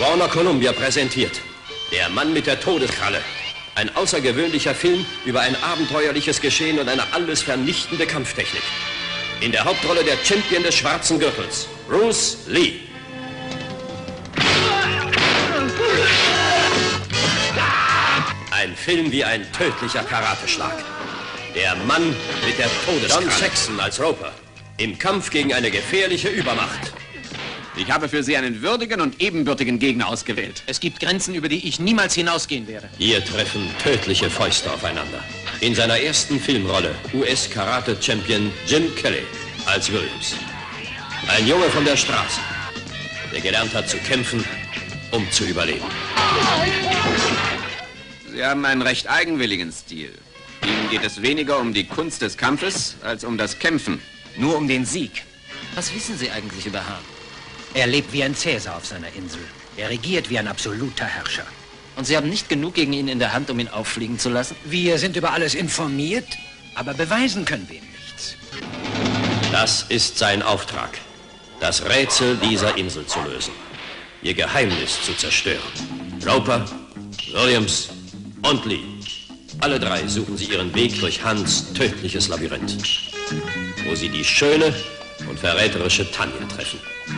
Warner Columbia präsentiert Der Mann mit der Todeskralle. Ein außergewöhnlicher Film über ein abenteuerliches Geschehen und eine alles vernichtende Kampftechnik. In der Hauptrolle der Champion des schwarzen Gürtels, Bruce Lee. Ein Film wie ein tödlicher Karateschlag. Der Mann mit der Todeskralle. John Saxon als Roper. Im Kampf gegen eine gefährliche Übermacht. Ich habe für Sie einen würdigen und ebenbürtigen Gegner ausgewählt. Es gibt Grenzen, über die ich niemals hinausgehen werde. Hier treffen tödliche Fäuste aufeinander. In seiner ersten Filmrolle US-Karate-Champion Jim Kelly als Williams. Ein Junge von der Straße, der gelernt hat zu kämpfen, um zu überleben. Sie haben einen recht eigenwilligen Stil. Ihnen geht es weniger um die Kunst des Kampfes als um das Kämpfen. Nur um den Sieg. Was wissen Sie eigentlich über Han? Er lebt wie ein Cäsar auf seiner Insel. Er regiert wie ein absoluter Herrscher. Und Sie haben nicht genug gegen ihn in der Hand, um ihn auffliegen zu lassen? Wir sind über alles informiert, aber beweisen können wir ihm nichts. Das ist sein Auftrag, das Rätsel dieser Insel zu lösen, ihr Geheimnis zu zerstören. Roper, Williams und Lee. Alle drei suchen sie ihren Weg durch Hans tödliches Labyrinth, wo sie die schöne und verräterische Tanya treffen.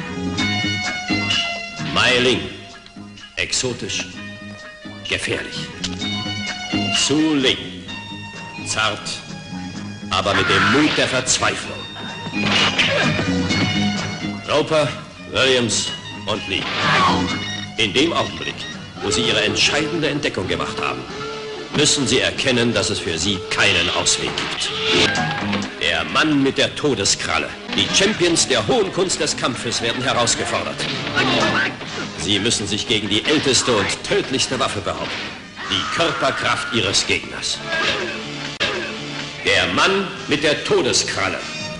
Mai Ling, exotisch, gefährlich. Su Ling, zart, aber mit dem Mut der Verzweiflung. Roper, Williams und Lee. In dem Augenblick, wo sie ihre entscheidende Entdeckung gemacht haben, müssen sie erkennen, dass es für sie keinen Ausweg gibt. Der Mann mit der Todeskralle. Die Champions der hohen Kunst des Kampfes werden herausgefordert. Sie müssen sich gegen die älteste und tödlichste Waffe behaupten. Die Körperkraft ihres Gegners. Der Mann mit der Todeskralle.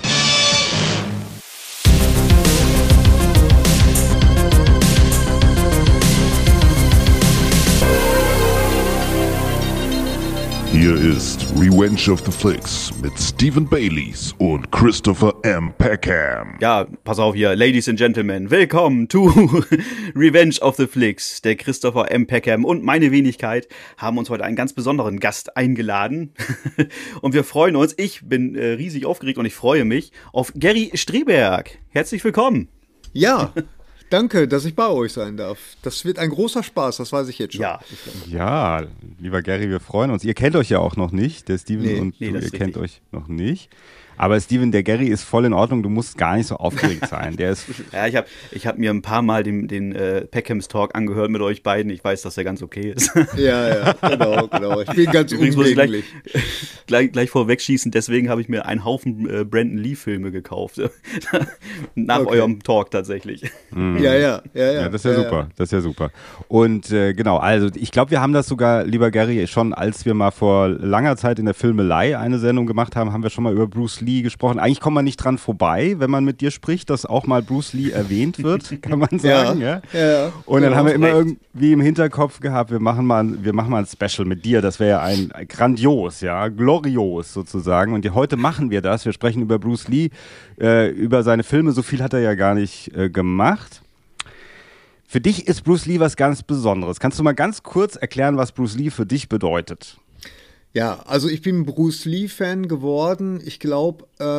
Hier ist Revenge of the Flicks mit Stephen Baileys und Christopher M. Peckham. Ja, pass auf hier, Ladies and Gentlemen, willkommen to Revenge of the Flicks. Der Christopher M. Peckham und meine Wenigkeit haben uns heute einen ganz besonderen Gast eingeladen. Und wir freuen uns, ich bin riesig aufgeregt und ich freue mich auf Gary Streberg. Herzlich willkommen. Ja, danke, dass ich bei euch sein darf. Das wird ein großer Spaß, das weiß ich jetzt schon. Ja, lieber Gary, wir freuen uns. Ihr kennt euch ja auch noch nicht, der Steven und du, ihr kennt euch noch nicht. Aber Steven, der Gary ist voll in Ordnung, du musst gar nicht so aufgeregt sein. Der ist ja, ich hab mir ein paar Mal den Peckhams Talk angehört mit euch beiden. Ich weiß, dass der ganz okay ist. Ja, genau. Ich bin ganz umgänglich. Gleich vorwegschießen, deswegen habe ich mir einen Haufen Brandon Lee-Filme gekauft. Nach eurem Talk tatsächlich. Mhm. Ja, das ist ja super. Und genau, also ich glaube, wir haben das sogar, lieber Gary, schon als wir mal vor langer Zeit in der Filmelei eine Sendung gemacht haben, haben wir schon mal über Bruce Lee gesprochen. Eigentlich kommt man nicht dran vorbei, wenn man mit dir spricht, dass auch mal Bruce Lee erwähnt wird, kann man sagen. Ja. Und dann haben wir immer irgendwie im Hinterkopf gehabt, wir machen mal ein Special mit dir. Das wäre ja ein grandios, ja, glorios sozusagen. Und heute machen wir das. Wir sprechen über Bruce Lee, über seine Filme. So viel hat er ja gar nicht gemacht. Für dich ist Bruce Lee was ganz Besonderes. Kannst du mal ganz kurz erklären, was Bruce Lee für dich bedeutet? Ja, also ich bin Bruce Lee-Fan geworden. Ich glaube, da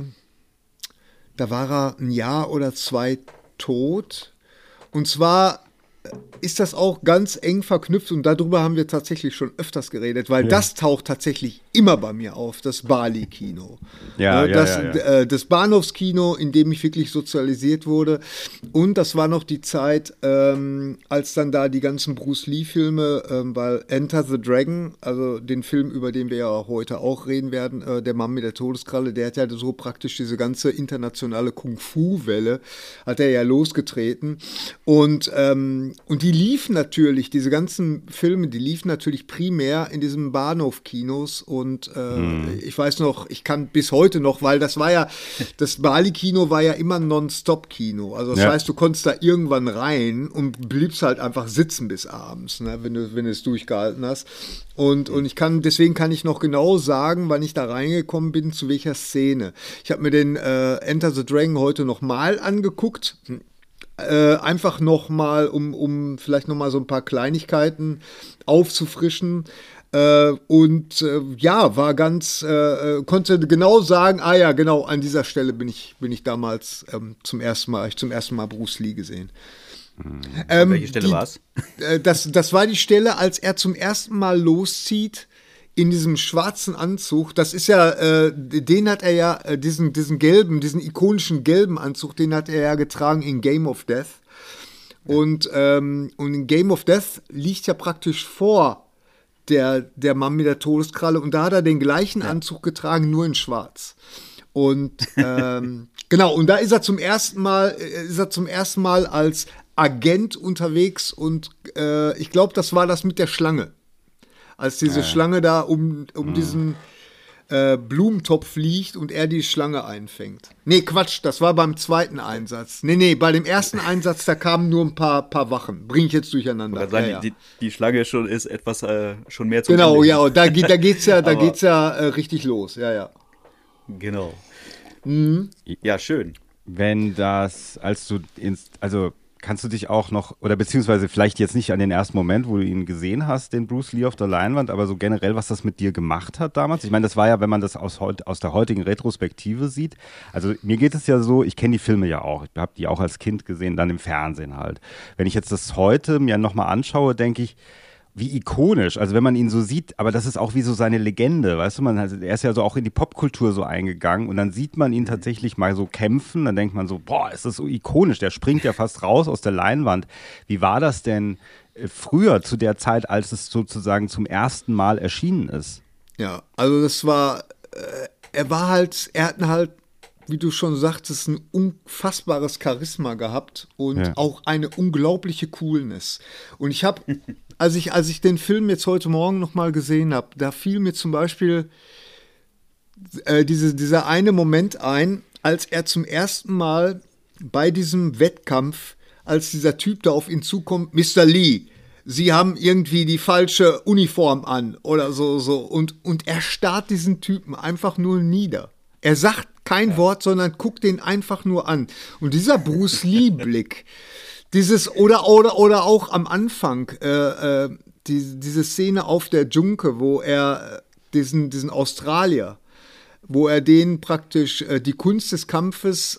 war er ein Jahr oder zwei tot. Und zwar ist das auch ganz eng verknüpft und darüber haben wir tatsächlich schon öfters geredet, weil das taucht tatsächlich immer bei mir auf, das Bali-Kino. Das Bahnhofskino, in dem ich wirklich sozialisiert wurde. Und das war noch die Zeit, als dann da die ganzen Bruce Lee-Filme, weil Enter the Dragon, also den Film, über den wir ja heute auch reden werden, der Mann mit der Todeskralle, der hat ja so praktisch diese ganze internationale Kung-Fu-Welle, hat er ja losgetreten. Und die liefen natürlich, diese ganzen Filme, die liefen natürlich primär in diesen Bahnhofkinos und ich weiß noch, ich kann bis heute noch, weil das Bali-Kino war ja immer ein Non-Stop-Kino, also das heißt, du konntest da irgendwann rein und bliebst halt einfach sitzen bis abends, ne, wenn du es durchgehalten hast und deswegen kann ich noch genau sagen, wann ich da reingekommen bin, zu welcher Szene. Ich habe mir den Enter the Dragon heute nochmal angeguckt. einfach nochmal, um vielleicht nochmal so ein paar Kleinigkeiten aufzufrischen. War ganz, konnte genau sagen, ja, genau, an dieser Stelle bin ich damals zum ersten Mal Bruce Lee gesehen. Welche Stelle war es? Das war die Stelle, als er zum ersten Mal loszieht in diesem schwarzen Anzug. Das ist ja, den hat er ja, diesen ikonischen gelben Anzug, den hat er ja getragen in Game of Death. Und in Game of Death liegt ja praktisch vor der Mann mit der Todeskralle, und da hat er den gleichen Anzug getragen, nur in schwarz. Und genau, und da ist er zum ersten Mal als Agent unterwegs, und ich glaube, das war das mit der Schlange. Als diese Schlange da um diesen Blumentopf liegt und er die Schlange einfängt. Nee, Quatsch, das war beim zweiten Einsatz. Nee, bei dem ersten Einsatz, da kamen nur ein paar Wachen. Bring ich jetzt durcheinander. Ich sagen, ja. Die Schlange schon ist etwas schon mehr zum Genau, Ende. ja, und da geht's ja richtig los. Ja. Genau. Ja, schön. Wenn das, kannst du dich auch noch, oder beziehungsweise vielleicht jetzt nicht an den ersten Moment, wo du ihn gesehen hast, den Bruce Lee auf der Leinwand, aber so generell, was das mit dir gemacht hat damals? Ich meine, das war ja, wenn man das aus der heutigen Retrospektive sieht, also mir geht es ja so, ich kenne die Filme ja auch, ich habe die auch als Kind gesehen, dann im Fernsehen halt. Wenn ich jetzt das heute mir nochmal anschaue, denke ich, wie ikonisch, also wenn man ihn so sieht, aber das ist auch wie so seine Legende, weißt du, er ist ja so auch in die Popkultur so eingegangen, und dann sieht man ihn tatsächlich mal so kämpfen, dann denkt man so, boah, ist das so ikonisch, der springt ja fast raus aus der Leinwand. Wie war das denn früher, zu der Zeit, als es sozusagen zum ersten Mal erschienen ist? Ja, also das war, er hat halt, wie du schon sagtest, ein unfassbares Charisma gehabt und auch eine unglaubliche Coolness. Und ich habe, als ich den Film jetzt heute Morgen nochmal gesehen habe, da fiel mir zum Beispiel dieser eine Moment ein, als er zum ersten Mal bei diesem Wettkampf, als dieser Typ da auf ihn zukommt, Mr. Lee, Sie haben irgendwie die falsche Uniform an oder so. Und er starrt diesen Typen einfach nur nieder. Er sagt kein Wort, sondern guckt den einfach nur an. Und dieser Bruce Lee-Blick, oder auch am Anfang, diese Szene auf der Junke, wo er diesen Australier, wo er denen praktisch die Kunst des Kampfes,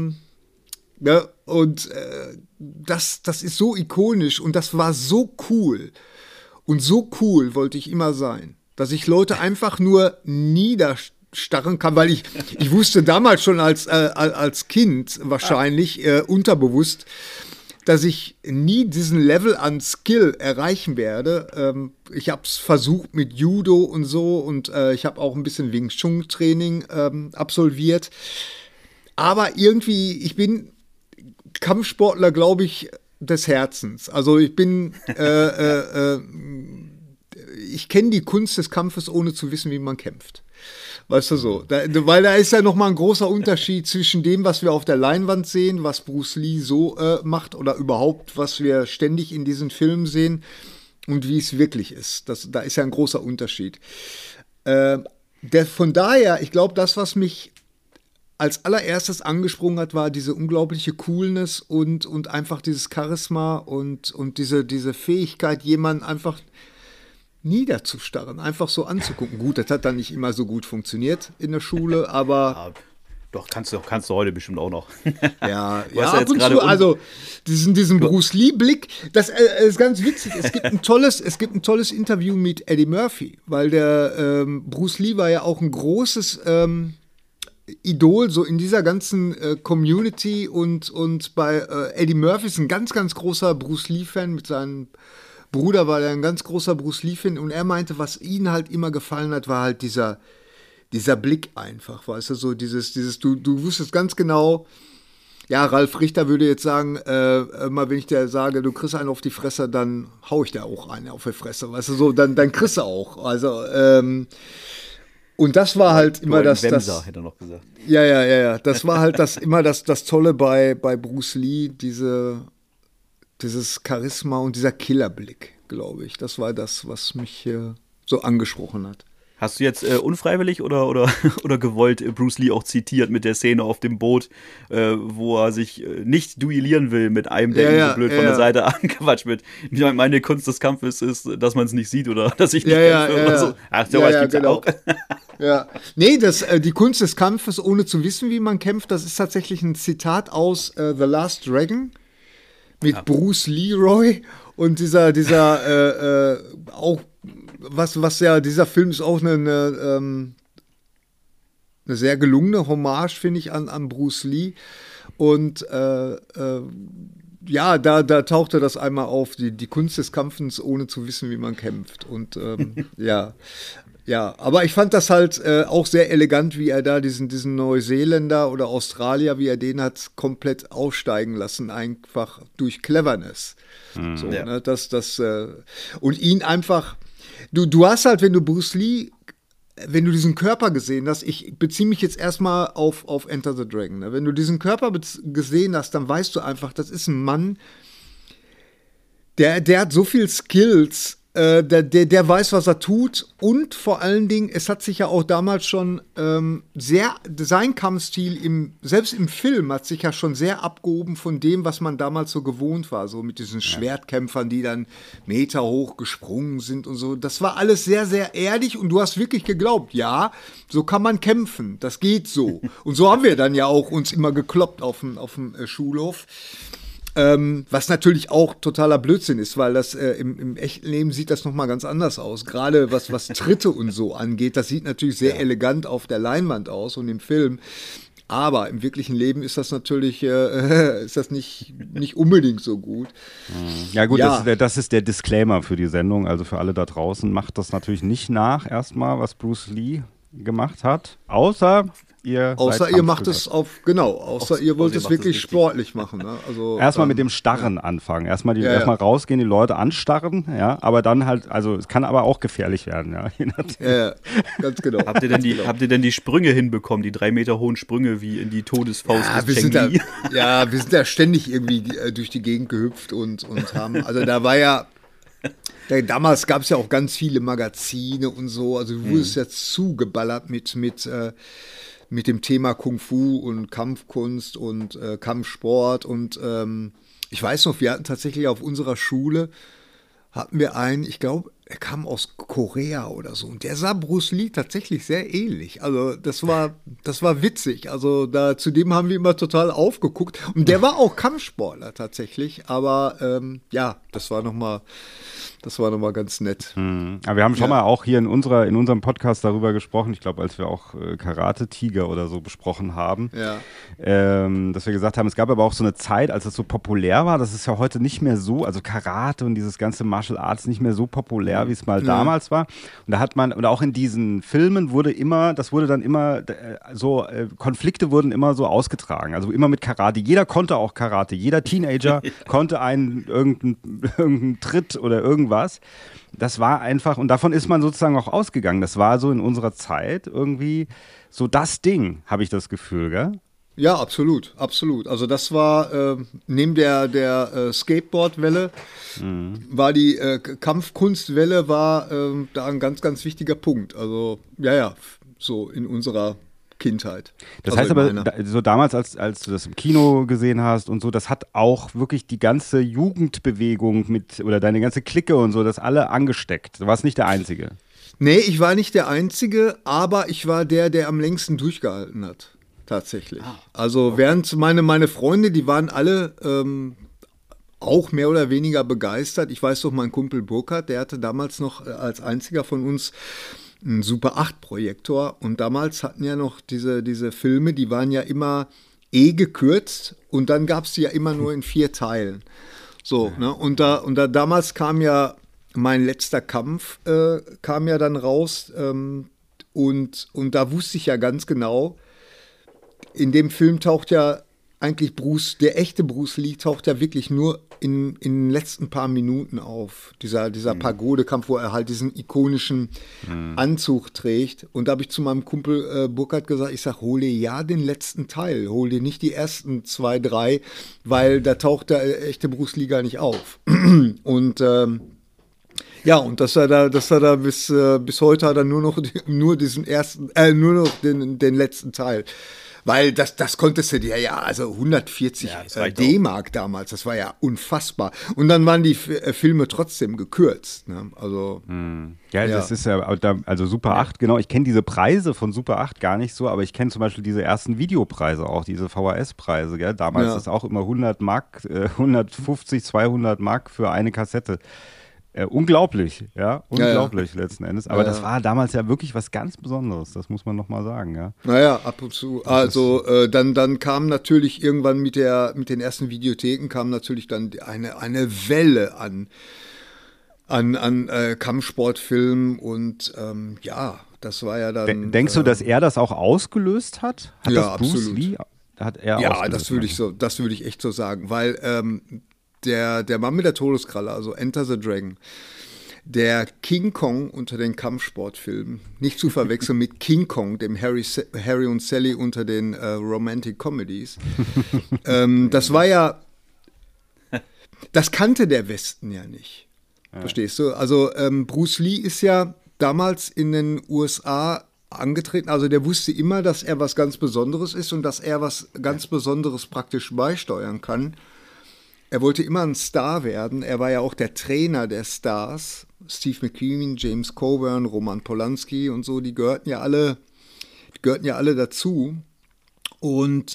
das ist so ikonisch, und das war so cool. Und so cool wollte ich immer sein, dass ich Leute einfach nur niederstarren kann, weil ich wusste damals schon als Kind wahrscheinlich unterbewusst, dass ich nie diesen Level an Skill erreichen werde. Ich habe es versucht mit Judo und so, und ich habe auch ein bisschen Wing Chun Training absolviert. Aber irgendwie, ich bin Kampfsportler, glaube ich, des Herzens. Also ich bin, ich kenne die Kunst des Kampfes, ohne zu wissen, wie man kämpft. Weißt du so? Weil da ist ja nochmal ein großer Unterschied zwischen dem, was wir auf der Leinwand sehen, was Bruce Lee so macht, oder überhaupt, was wir ständig in diesen Filmen sehen, und wie es wirklich ist. Da ist ja ein großer Unterschied. Von daher, ich glaube, das, was mich als allererstes angesprungen hat, war diese unglaubliche Coolness und einfach dieses Charisma und diese Fähigkeit, jemanden einfach niederzustarren, einfach so anzugucken. Gut, das hat dann nicht immer so gut funktioniert in der Schule, aber Ja, doch, kannst du heute bestimmt auch noch. ja, hast ja ab jetzt und gerade zu, also diesen Bruce Lee-Blick, das ist ganz witzig. Es gibt ein tolles Interview mit Eddie Murphy, weil der Bruce Lee war ja auch ein großes Idol so in dieser ganzen Community, und bei Eddie Murphy ist ein ganz, ganz großer Bruce Lee-Fan. Mit seinem Bruder war er ein ganz großer Bruce Lee-Fan, und er meinte, was ihm halt immer gefallen hat, war halt dieser Blick einfach, weißt du, so du wusstest ganz genau, ja, Ralf Richter würde jetzt sagen, immer wenn ich dir sage, du kriegst einen auf die Fresse, dann hau ich dir auch einen auf die Fresse, weißt du, so, dann kriegst du auch, also, und das war halt immer das Wemser, hätte er noch gesagt. Ja, das war halt immer das Tolle bei Bruce Lee, dieses Charisma und dieser Killerblick, glaube ich, das war das, was mich so angesprochen hat. Hast du jetzt unfreiwillig oder gewollt Bruce Lee auch zitiert mit der Szene auf dem Boot, wo er sich nicht duellieren will mit einem, der ihn so blöd von der Seite anquatscht mit, meine Kunst des Kampfes ist, dass man es nicht sieht oder dass ich nicht kämpfe oder so. Ach, sowas gibt's genau. Auch. Ja. Nee, die Kunst des Kampfes, ohne zu wissen, wie man kämpft, das ist tatsächlich ein Zitat aus The Last Dragon mit Bruce Leroy und dieser auch was ja, dieser Film ist auch eine sehr gelungene Hommage, finde ich, an Bruce Lee. Und ja, da tauchte das einmal auf, die Kunst des Kampfens, ohne zu wissen, wie man kämpft. Und ja, aber ich fand das halt auch sehr elegant, wie er da diesen Neuseeländer oder Australier, wie er den hat komplett aussteigen lassen, einfach durch Cleverness. So, ne, und ihn einfach. Du hast halt, wenn du Bruce Lee, wenn du diesen Körper gesehen hast, ich beziehe mich jetzt erstmal auf Enter the Dragon, ne? Wenn du diesen Körper gesehen hast, dann weißt du einfach, das ist ein Mann, der hat so viel Skills, der weiß, was er tut, und vor allen Dingen, es hat sich ja auch damals schon sein Kampfstil, selbst im Film, hat sich ja schon sehr abgehoben von dem, was man damals so gewohnt war, so mit diesen Schwertkämpfern, die dann Meter hoch gesprungen sind und so. Das war alles sehr, sehr erdig, und du hast wirklich geglaubt, ja, so kann man kämpfen, das geht so. Und so haben wir dann ja auch uns immer gekloppt auf dem Schulhof. Was natürlich auch totaler Blödsinn ist, weil das im echten Leben sieht das nochmal ganz anders aus. Gerade was Tritte und so angeht, das sieht natürlich sehr elegant auf der Leinwand aus und im Film. Aber im wirklichen Leben ist das natürlich ist das nicht unbedingt so gut. Ja gut, das ist der Disclaimer für die Sendung. Also für alle da draußen, macht das natürlich nicht nach erstmal, was Bruce Lee gemacht hat. Außer ihr macht es ihr wollt es wirklich sportlich machen. Ne? Also, erstmal mit dem Starren anfangen. Erstmal rausgehen, die Leute anstarren, ja, aber dann halt, also es kann aber auch gefährlich werden, ja. Ja, ganz genau. Habt ihr denn die Sprünge hinbekommen, die 3 Meter hohen Sprünge wie in die Todesfaust des Cheng Li? Wir sind da ständig irgendwie durch die Gegend gehüpft und haben, also da war ja, damals gab es ja auch ganz viele Magazine und so, also du wurdest ja zugeballert mit dem Thema Kung Fu und Kampfkunst und Kampfsport, und ich weiß noch, wir hatten tatsächlich auf unserer Schule, hatten wir einen, ich glaube, er kam aus Korea oder so, und der sah Bruce Lee tatsächlich sehr ähnlich. Also das war witzig. Also zu dem haben wir immer total aufgeguckt, und der war auch Kampfsportler tatsächlich, aber das war nochmal ganz nett. Aber wir haben schon mal auch hier in unserem Podcast darüber gesprochen, ich glaube, als wir auch Karate-Tiger oder so besprochen haben, dass wir gesagt haben, es gab aber auch so eine Zeit, als es so populär war, das ist ja heute nicht mehr so, also Karate und dieses ganze Martial Arts nicht mehr so populär, wie es mal damals war. Und da hat man, und auch in diesen Filmen Konflikte wurden immer so ausgetragen, also immer mit Karate. Jeder konnte auch Karate, jeder Teenager konnte irgendeinen Tritt oder irgendwas. Das war einfach, und davon ist man sozusagen auch ausgegangen. Das war so in unserer Zeit irgendwie so das Ding, habe ich das Gefühl, gell? Ja, absolut, absolut. Also das war neben der Skateboardwelle war die Kampfkunstwelle da ein ganz, ganz wichtiger Punkt. Also so in unserer Kindheit. Das heißt aber, so damals, als du das im Kino gesehen hast und so, das hat auch wirklich die ganze Jugendbewegung oder deine ganze Clique und so, das alle angesteckt. Du warst nicht der Einzige. Nee, ich war nicht der Einzige, aber ich war der am längsten durchgehalten hat. Tatsächlich. Also während meine Freunde, die waren alle auch mehr oder weniger begeistert. Ich weiß doch, mein Kumpel Burkhard, der hatte damals noch als einziger von uns einen Super 8-Projektor, und damals hatten ja noch diese Filme, die waren ja immer gekürzt, und dann gab es die ja immer nur in 4 Teilen. So, ne? Und damals kam ja Mein letzter Kampf kam ja dann raus, und da wusste ich ja ganz genau, in dem Film taucht ja eigentlich der echte Bruce Lee taucht ja wirklich nur in den letzten paar Minuten auf. Dieser Pagode-Kampf, wo er halt diesen ikonischen Anzug trägt. Und da habe ich zu meinem Kumpel Burkhard gesagt, ich sage, hol dir ja den letzten Teil, hol dir nicht die ersten 2, 3, weil da taucht der echte Bruce Lee gar nicht auf. Und Ja, und dass er da bis heute hat er nur noch den letzten Teil. Weil das konntest du dir also 140 D-Mark damals, das war ja unfassbar. Und dann waren die Filme trotzdem gekürzt. Ne? Also, das ist also Super 8, genau. Ich kenne diese Preise von Super 8 gar nicht so, aber ich kenne zum Beispiel diese ersten Videopreise auch, diese VHS-Preise. Gell? Damals ist auch immer 100 Mark, 150, 200 Mark für eine Kassette. Unglaublich, letzten Endes. Aber das war damals ja wirklich was ganz Besonderes, das muss man nochmal sagen, ja. Naja, ab und zu. Also dann kam natürlich irgendwann mit den ersten Videotheken kam natürlich dann eine Welle an Kampfsportfilmen und das war ja dann. Denkst du, dass er das auch ausgelöst hat? Hat das Bruce absolut. Lee? Hat er das würde ich echt so sagen, weil der Mann mit der Todeskralle, also Enter the Dragon, der King Kong unter den Kampfsportfilmen, nicht zu verwechseln mit King Kong, dem Harry und Sally unter den Romantic Comedies. Das war ja, das kannte der Westen ja nicht. Verstehst du? Also Bruce Lee ist ja damals in den USA angetreten, also der wusste immer, dass er was ganz Besonderes ist und dass er was ganz Besonderes praktisch beisteuern kann. Er wollte immer ein Star werden. Er war ja auch der Trainer der Stars. Steve McQueen, James Coburn, Roman Polanski und so, die gehörten ja alle dazu. Und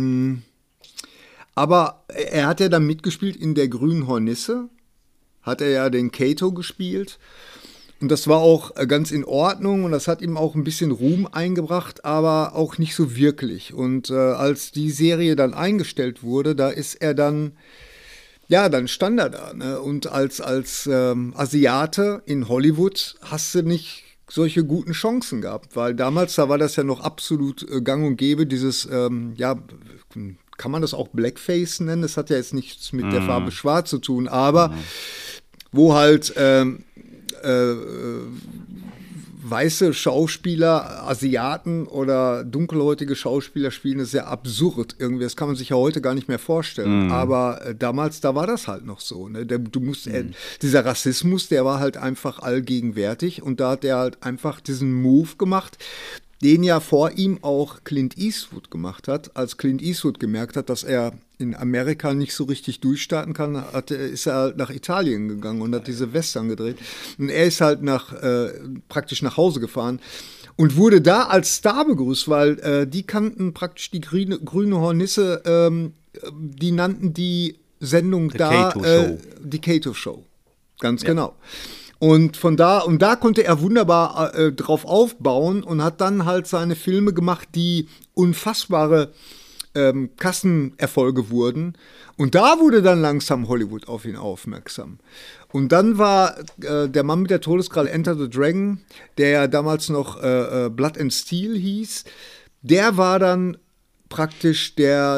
aber er hat ja dann mitgespielt in der Grünen Hornisse. Hat er ja den Kato gespielt. Und das war auch ganz in Ordnung und das hat ihm auch ein bisschen Ruhm eingebracht, aber auch nicht so wirklich. Und als die Serie dann eingestellt wurde, da ist er dann stand er da. Ne? Und als Asiate in Hollywood hast du nicht solche guten Chancen gehabt, weil damals, da war das ja noch absolut gang und gäbe, dieses, kann man das auch Blackface nennen? Das hat ja jetzt nichts mit der Farbe Schwarz zu tun, aber wo halt weiße Schauspieler, Asiaten oder dunkelhäutige Schauspieler spielen, das ist ja absurd irgendwie. Das kann man sich ja heute gar nicht mehr vorstellen. Aber damals, da war das halt noch so. Ne? Dieser Rassismus, der war halt einfach allgegenwärtig und da hat er halt einfach diesen Move gemacht, den ja vor ihm auch Clint Eastwood gemacht hat. Als Clint Eastwood gemerkt hat, dass er in Amerika nicht so richtig durchstarten kann, ist er halt nach Italien gegangen und hat diese Western gedreht. Und er ist halt praktisch nach Hause gefahren und wurde da als Star begrüßt, weil die kannten praktisch die grüne Hornisse, die nannten die Sendung die Kato Show. Ganz genau. Und da konnte er wunderbar drauf aufbauen und hat dann halt seine Filme gemacht, die unfassbare Kassenerfolge wurden. Und da wurde dann langsam Hollywood auf ihn aufmerksam. Und dann war der Mann mit der Todeskralle, Enter the Dragon, der ja damals noch Blood and Steel hieß, der war dann praktisch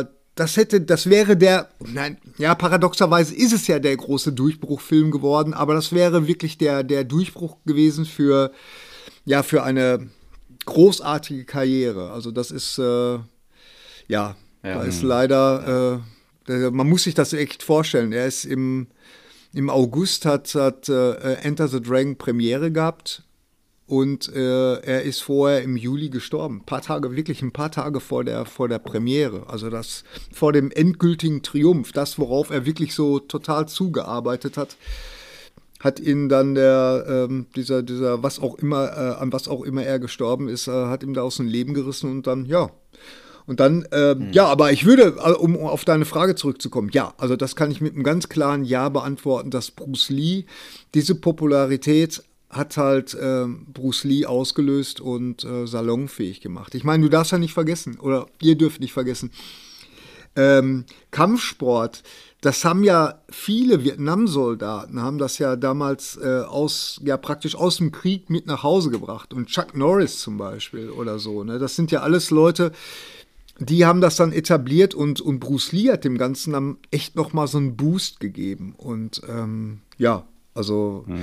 paradoxerweise ist es ja der große Durchbruchfilm geworden, aber das wäre wirklich der Durchbruch gewesen für eine großartige Karriere. Also das ist, da ist leider, man muss sich das echt vorstellen. Er ist im August hat Enter the Dragon Premiere gehabt. Und er ist vorher im Juli gestorben. Ein paar Tage vor der Premiere. Also das vor dem endgültigen Triumph, das, worauf er wirklich so total zugearbeitet hat ihn dann dieser was auch immer, an was auch immer er gestorben ist, hat ihm da aus dem Leben gerissen und dann, aber ich würde, um auf deine Frage zurückzukommen, also das kann ich mit einem ganz klaren Ja beantworten, dass Bruce Lee diese Popularität hat halt Bruce Lee ausgelöst und salonfähig gemacht. Ich meine, du darfst ja nicht vergessen, oder ihr dürft nicht vergessen, Kampfsport, das haben ja viele Vietnam-Soldaten, haben das ja damals praktisch aus dem Krieg mit nach Hause gebracht. Und Chuck Norris zum Beispiel oder so, ne? Das sind ja alles Leute, die haben das dann etabliert und Bruce Lee hat dem Ganzen dann echt nochmal so einen Boost gegeben. Und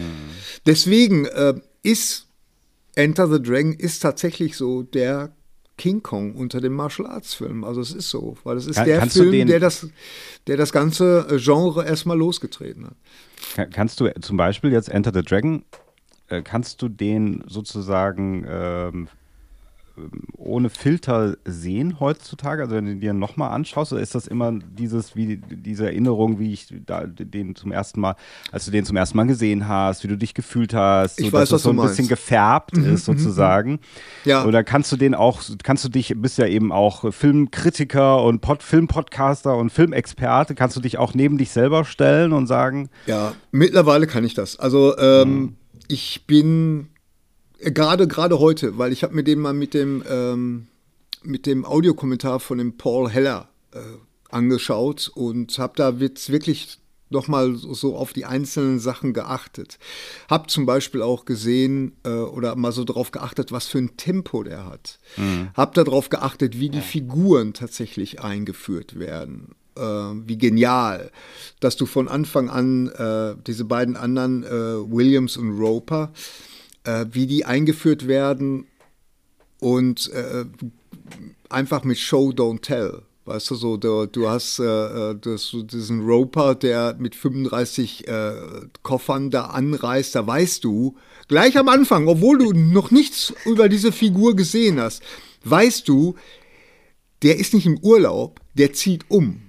deswegen ist Enter the Dragon ist tatsächlich so der King Kong unter den Martial Arts Filmen. Also es ist so, weil es ist Kannst Film, der das ganze Genre erstmal losgetreten hat. Kannst du zum Beispiel jetzt Enter the Dragon, kannst du den sozusagen ohne Filter sehen heutzutage? Also wenn du dir nochmal anschaust, oder ist das immer diese Erinnerung, wie ich den zum ersten Mal, als du den zum ersten Mal gesehen hast, wie du dich gefühlt hast, ich weiß, dass das so ein bisschen gefärbt ist sozusagen? Ja. Oder bist ja eben auch Filmkritiker und Filmpodcaster und Filmexperte, kannst du dich auch neben dich selber stellen und sagen? Ja, mittlerweile kann ich das. Also ich bin gerade heute, weil ich habe mir den mal mit dem Audiokommentar von dem Paul Heller angeschaut und habe da jetzt wirklich nochmal so auf die einzelnen Sachen geachtet. Hab zum Beispiel auch gesehen oder mal so drauf geachtet, was für ein Tempo der hat. Hab darauf geachtet, wie die Figuren tatsächlich eingeführt werden. Wie genial, dass du von Anfang an diese beiden anderen, Williams und Roper, wie die eingeführt werden und einfach mit Show, Don't Tell. Weißt du, so, du hast diesen Roper, der mit 35 Koffern da anreist, da weißt du, gleich am Anfang, obwohl du noch nichts über diese Figur gesehen hast, weißt du, der ist nicht im Urlaub, der zieht um.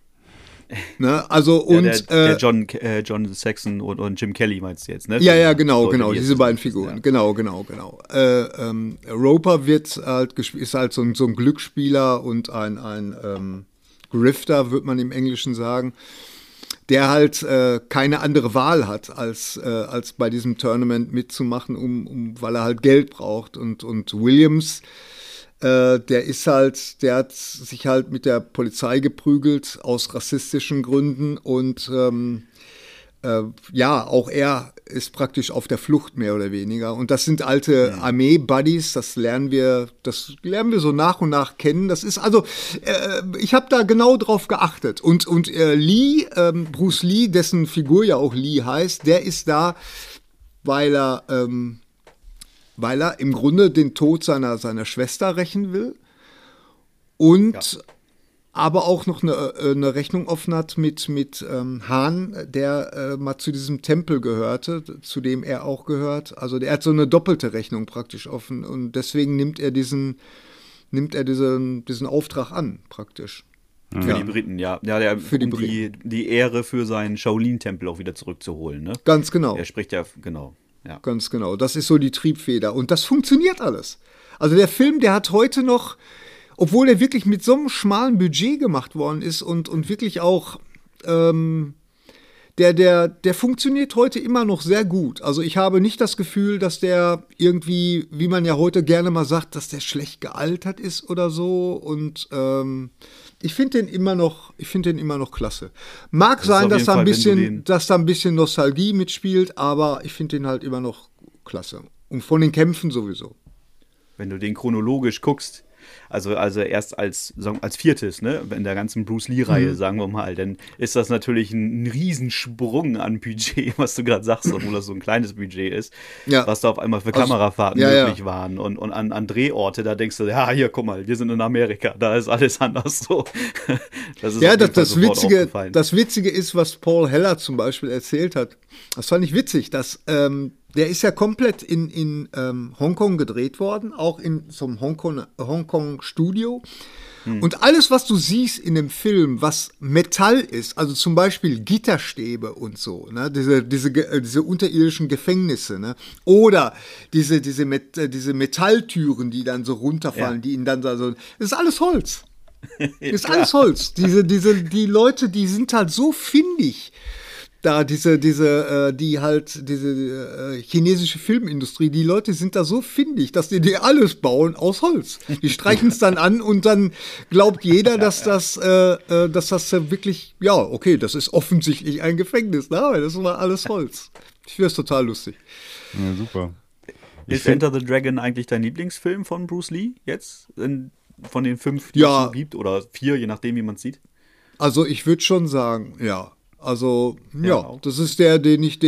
Ne? Also und der John Saxon und Jim Kelly meinst du jetzt, ne? Ja, genau, diese beiden Figuren, ja. Genau. Roper ist halt so ein Glücksspieler und ein Grifter, wird man im Englischen sagen, der halt keine andere Wahl hat, als bei diesem Tournament mitzumachen, weil er halt Geld braucht. Und Williams, der hat sich halt mit der Polizei geprügelt aus rassistischen Gründen und auch er ist praktisch auf der Flucht, mehr oder weniger. Und das sind alte Armee-Buddies, das lernen wir so nach und nach kennen. Das ist also, ich habe da genau drauf geachtet. Und Bruce Lee, dessen Figur ja auch Lee heißt, der ist da, weil er im Grunde den Tod seiner Schwester rächen will und aber auch noch eine Rechnung offen hat mit Han, der mal zu diesem Tempel gehörte, zu dem er auch gehört. Also er hat so eine doppelte Rechnung praktisch offen und deswegen nimmt er diesen Auftrag an, praktisch. Für die Briten, die Ehre für seinen Shaolin-Tempel auch wieder zurückzuholen, ne? Ganz genau. Er spricht ja, genau. Ja. Ganz genau. Das ist so die Triebfeder. Und das funktioniert alles. Also der Film, der hat heute noch, obwohl er wirklich mit so einem schmalen Budget gemacht worden ist und wirklich auch, der funktioniert heute immer noch sehr gut. Also ich habe nicht das Gefühl, dass der irgendwie, wie man ja heute gerne mal sagt, dass der schlecht gealtert ist oder so. Und ich finde den immer noch klasse. Mag sein, dass da ein bisschen Nostalgie mitspielt, aber ich finde den halt immer noch klasse. Und von den Kämpfen sowieso. Wenn du den chronologisch guckst, also erst als viertes, ne, in der ganzen Bruce Lee-Reihe, sagen wir mal, dann ist das natürlich ein Riesensprung an Budget, was du gerade sagst, obwohl das so ein kleines Budget ist, was da auf einmal für Kamerafahrten möglich waren und an Drehorte, da denkst du, ja, hier, guck mal, wir sind in Amerika, da ist alles anders so. Das Witzige ist, was Paul Heller zum Beispiel erzählt hat, das fand ich witzig, dass der ist ja komplett in Hongkong gedreht worden, auch in so einem Hongkong-Studio. Und alles, was du siehst in dem Film, was Metall ist, also zum Beispiel Gitterstäbe und so, ne, diese unterirdischen Gefängnisse, ne, oder diese Metalltüren, die dann so runterfallen, die ihnen dann so, das ist alles Holz. Das ist alles Holz. Die Leute, die sind halt so findig. Da diese chinesische Filmindustrie, die Leute sind da so findig, dass die alles bauen aus Holz. Die streichen es dann an und dann glaubt jeder, dass das wirklich, das ist offensichtlich ein Gefängnis. Na, das war alles Holz. Ich finde das total lustig. Ja, super. Ist Enter the Dragon eigentlich dein Lieblingsfilm von Bruce Lee jetzt? Von den 5, die es gibt? Oder 4, je nachdem, wie man es sieht? Also ich würde schon sagen, ja. Also, das ist der, den ich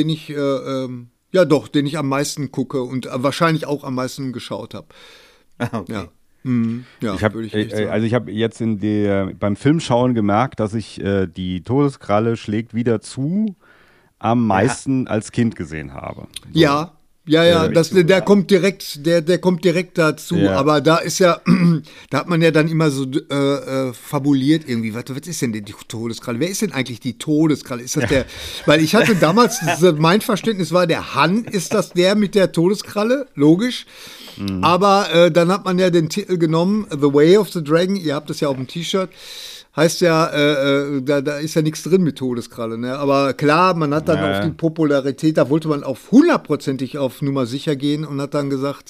am meisten gucke und wahrscheinlich auch am meisten geschaut habe. Okay. Ja, ich habe jetzt beim Filmschauen gemerkt, dass ich die Todeskralle schlägt wieder zu am meisten als Kind gesehen habe. So. Ja, der kommt direkt dazu, aber da ist ja, da hat man ja dann immer so fabuliert irgendwie, was ist denn die Todeskralle? Wer ist denn eigentlich die Todeskralle? Ist das weil ich hatte damals, mein Verständnis war, der Han ist das der mit der Todeskralle, logisch, aber dann hat man ja den Titel genommen, The Way of the Dragon, ihr habt das ja auf dem T-Shirt, heißt ja, da ist ja nichts drin mit Todeskralle, ne? Aber klar, man hat dann auf die Popularität, da wollte man auf 100%ig auf Nummer sicher gehen und hat dann gesagt,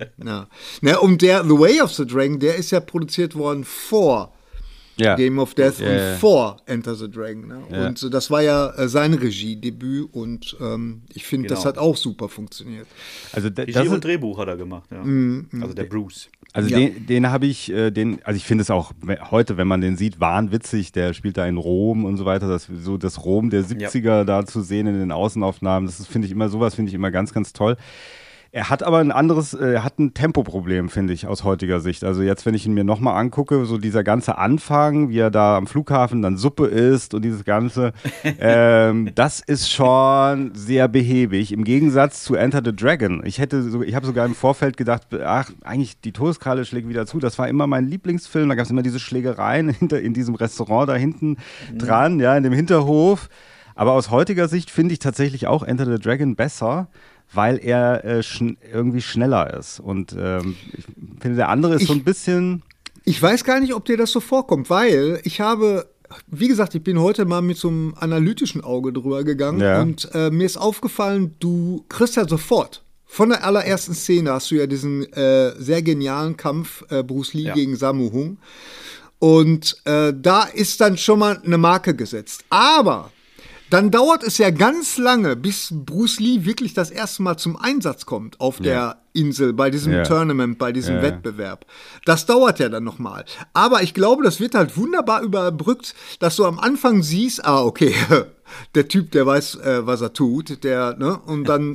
und der The Way of the Dragon, der ist ja produziert worden vor Game of Death und vor Enter the Dragon. Ne? Und das war ja sein Regiedebüt und ich finde, das hat auch super funktioniert. Also Regie und Drehbuch hat er gemacht, ja. Also der Bruce. Also den habe ich, also ich finde es auch heute, wenn man den sieht, wahnwitzig. Der spielt da in Rom und so weiter. Das Rom der 70er da zu sehen in den Außenaufnahmen, finde ich immer ganz, ganz toll. Er hat aber ein Tempoproblem, finde ich, aus heutiger Sicht. Also jetzt, wenn ich ihn mir nochmal angucke, so dieser ganze Anfang, wie er da am Flughafen dann Suppe isst und dieses Ganze, das ist schon sehr behäbig. Im Gegensatz zu Enter the Dragon. Ich habe sogar im Vorfeld gedacht, eigentlich die Todeskralle schlägt wieder zu. Das war immer mein Lieblingsfilm. Da gab es immer diese Schlägereien in diesem Restaurant da hinten dran, in dem Hinterhof. Aber aus heutiger Sicht finde ich tatsächlich auch Enter the Dragon besser, weil er irgendwie schneller ist. Und ich finde, der andere ist so ein bisschen... Ich weiß gar nicht, ob dir das so vorkommt, weil ich habe, wie gesagt, ich bin heute mal mit so einem analytischen Auge drüber gegangen und mir ist aufgefallen, du kriegst ja sofort, von der allerersten Szene hast du ja diesen sehr genialen Kampf Bruce Lee gegen Sammo Hung. Und da ist dann schon mal eine Marke gesetzt. Aber... dann dauert es ja ganz lange, bis Bruce Lee wirklich das erste Mal zum Einsatz kommt auf der Insel, bei diesem Tournament, bei diesem Wettbewerb. Das dauert ja dann nochmal. Aber ich glaube, das wird halt wunderbar überbrückt, dass du am Anfang siehst, okay, der Typ, der weiß, was er tut, und dann,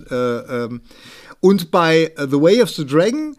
und bei The Way of the Dragon,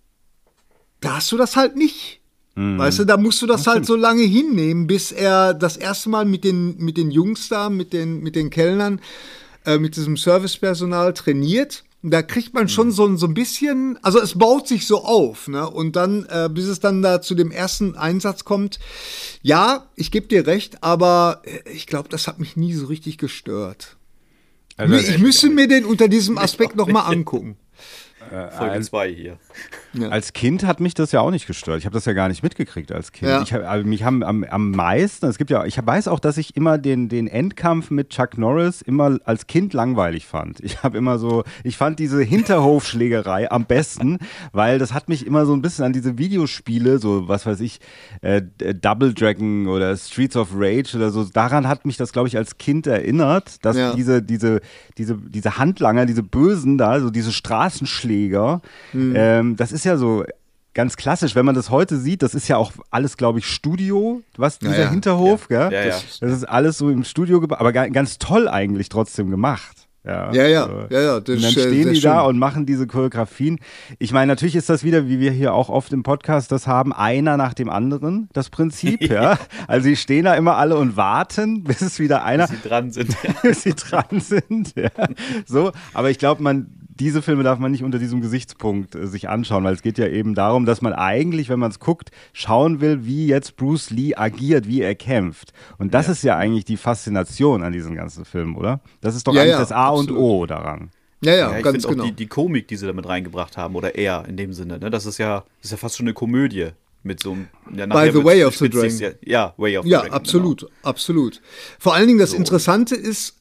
da hast du das halt nicht. Weißt du, da musst du das halt so lange hinnehmen, bis er das erste Mal mit den Jungs da, mit den Kellnern, mit diesem Servicepersonal trainiert. Da kriegt man schon so ein bisschen, also es baut sich so auf, ne? Und dann, bis es dann da zu dem ersten Einsatz kommt, ja, ich gebe dir recht, aber ich glaube, das hat mich nie so richtig gestört. Also ich müsste mir den unter diesem Aspekt nochmal angucken. Folge 2 hier. Ja. Als Kind hat mich das ja auch nicht gestört. Ich habe das ja gar nicht mitgekriegt als Kind. Mich haben am meisten, ich weiß auch, dass ich immer den Endkampf mit Chuck Norris immer als Kind langweilig fand. Ich fand diese Hinterhofschlägerei am besten, weil das hat mich immer so ein bisschen an diese Videospiele, so was weiß ich, Double Dragon oder Streets of Rage oder so, daran hat mich das, glaube ich, als Kind erinnert, dass diese Handlanger, diese Bösen da, so diese Straßenschläger, das ist ja so ganz klassisch, wenn man das heute sieht, das ist ja auch alles, glaube ich, Studio, dieser Hinterhof, gell? Das ist alles so im Studio, aber ganz toll eigentlich trotzdem gemacht. Ja. Und dann stehen die da und machen diese Choreografien. Ich meine, natürlich ist das wieder, wie wir hier auch oft im Podcast das haben, einer nach dem anderen, das Prinzip, Also die stehen da immer alle und warten, bis es wieder einer... Bis sie dran sind. Bis sie dran sind, So, aber ich glaube, diese Filme darf man nicht unter diesem Gesichtspunkt sich anschauen, weil es geht ja eben darum, dass man eigentlich, wenn man es guckt, schauen will, wie jetzt Bruce Lee agiert, wie er kämpft. Und das ist ja eigentlich die Faszination an diesen ganzen Filmen, oder? Das ist doch eigentlich das A und O daran. Ja, ich ganz finde genau. Auch die Komik, die sie damit reingebracht haben, oder eher in dem Sinne, ne? Das ist ja fast schon eine Komödie. Mit so einem, By the Way of the Dragon. Way of the Dragon. Ja, absolut. Vor allen Dingen das Interessante ist,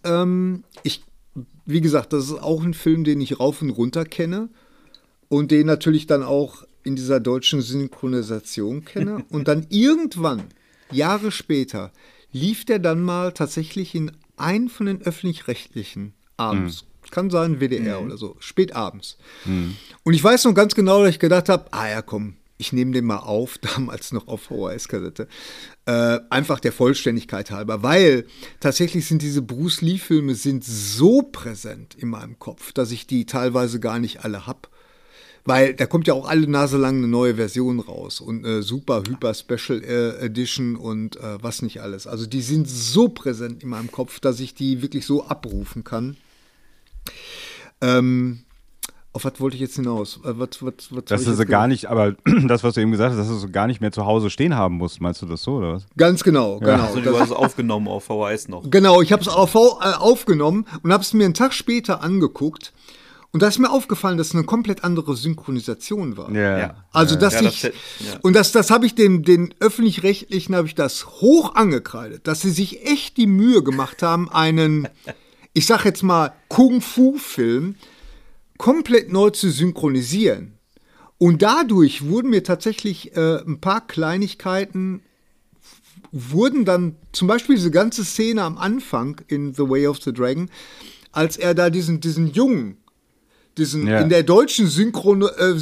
wie gesagt, das ist auch ein Film, den ich rauf und runter kenne und den natürlich dann auch in dieser deutschen Synchronisation kenne. Und dann irgendwann, Jahre später, lief der dann mal tatsächlich in einen von den Öffentlich-Rechtlichen abends. Kann sein WDR oder so, spät abends. Und ich weiß noch ganz genau, dass ich gedacht habe, komm, ich nehme den mal auf, damals noch auf VHS-Kassette, einfach der Vollständigkeit halber, weil tatsächlich sind diese Bruce Lee-Filme so präsent in meinem Kopf, dass ich die teilweise gar nicht alle habe. Weil da kommt ja auch alle Nase lang eine neue Version raus und eine super hyper Special Edition und was nicht alles. Also die sind so präsent in meinem Kopf, dass ich die wirklich so abrufen kann. Auf was wollte ich jetzt hinaus? Dass du sie gar nicht, aber das, was du eben gesagt hast, dass du sie gar nicht mehr zu Hause stehen haben musst, meinst du das so, oder was? Ganz genau, genau. Also du hast es aufgenommen auf VHS noch. Genau, ich habe es aufgenommen und habe es mir einen Tag später angeguckt. Und da ist mir aufgefallen, dass es eine komplett andere Synchronisation war. Ja. Also, dass und das habe ich den Öffentlich-Rechtlichen habe ich das hoch angekreidet, dass sie sich echt die Mühe gemacht haben, einen, ich sag jetzt mal, Kung-Fu-Film komplett neu zu synchronisieren. Und dadurch wurden mir tatsächlich ein paar Kleinigkeiten wurden dann, zum Beispiel diese ganze Szene am Anfang in The Way of the Dragon, als er da diesen Jungen, in der deutschen Synchro,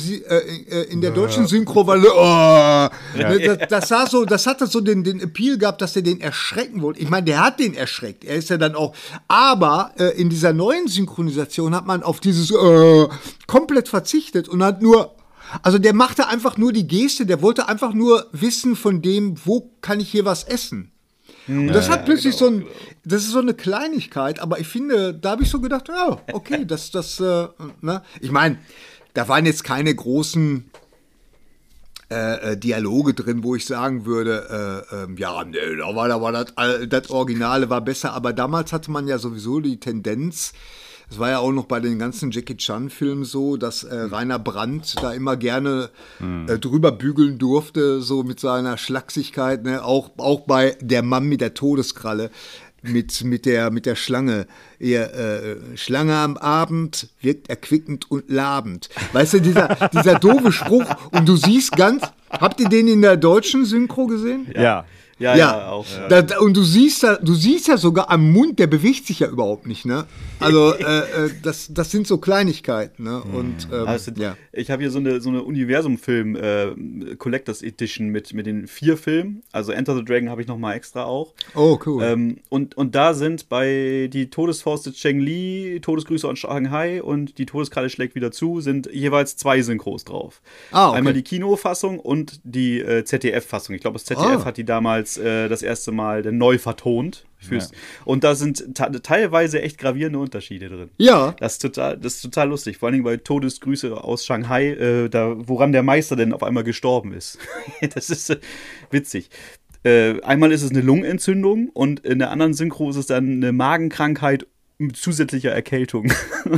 weil das hatte so den Appeal gehabt, dass er den erschrecken wollte. Ich meine, der hat den erschreckt. Er ist ja dann auch, aber in dieser neuen Synchronisation hat man auf dieses komplett verzichtet und hat nur, also der machte einfach nur die Geste, der wollte einfach nur wissen von dem, wo kann ich hier was essen. Und das hat plötzlich das ist so eine Kleinigkeit, aber ich finde, da habe ich so gedacht, ja, okay, ne? Ich meine, da waren jetzt keine großen Dialoge drin, wo ich sagen würde, da war das Originale war besser, aber damals hatte man ja sowieso die Tendenz, es war ja auch noch bei den ganzen Jackie Chan-Filmen so, dass Rainer Brandt da immer gerne drüber bügeln durfte, so mit seiner Schlachsigkeit, ne? Auch bei Der Mann mit der Todeskralle, mit der Schlange. Schlange am Abend wirkt erquickend und labend. Weißt du, dieser doofe Spruch, und du siehst habt ihr den in der deutschen Synchro gesehen? Ja. Ja, auch. Und du siehst ja sogar am Mund, der bewegt sich ja überhaupt nicht, ne? Also das sind so Kleinigkeiten, ne? Und ich habe hier so eine Universum-Film Collectors Edition mit den 4 Filmen. Also Enter the Dragon habe ich noch mal extra auch. Oh, cool. Und da sind bei die Todesfaust des Cheng Li, Todesgrüße aus Shanghai und die Todeskralle schlägt wieder zu, sind jeweils 2 Synchros drauf. Okay. Einmal die Kinofassung und die ZDF-Fassung. Ich glaube, das ZDF hat die damals das erste Mal neu vertont. Und da sind teilweise echt gravierende Unterschiede drin. Ja. Das ist total lustig. Vor allem bei Todesgrüße aus Shanghai, woran der Meister denn auf einmal gestorben ist. Das ist witzig. Einmal ist es eine Lungenentzündung und in der anderen Synchro ist es dann eine Magenkrankheit mit zusätzlicher Erkältung.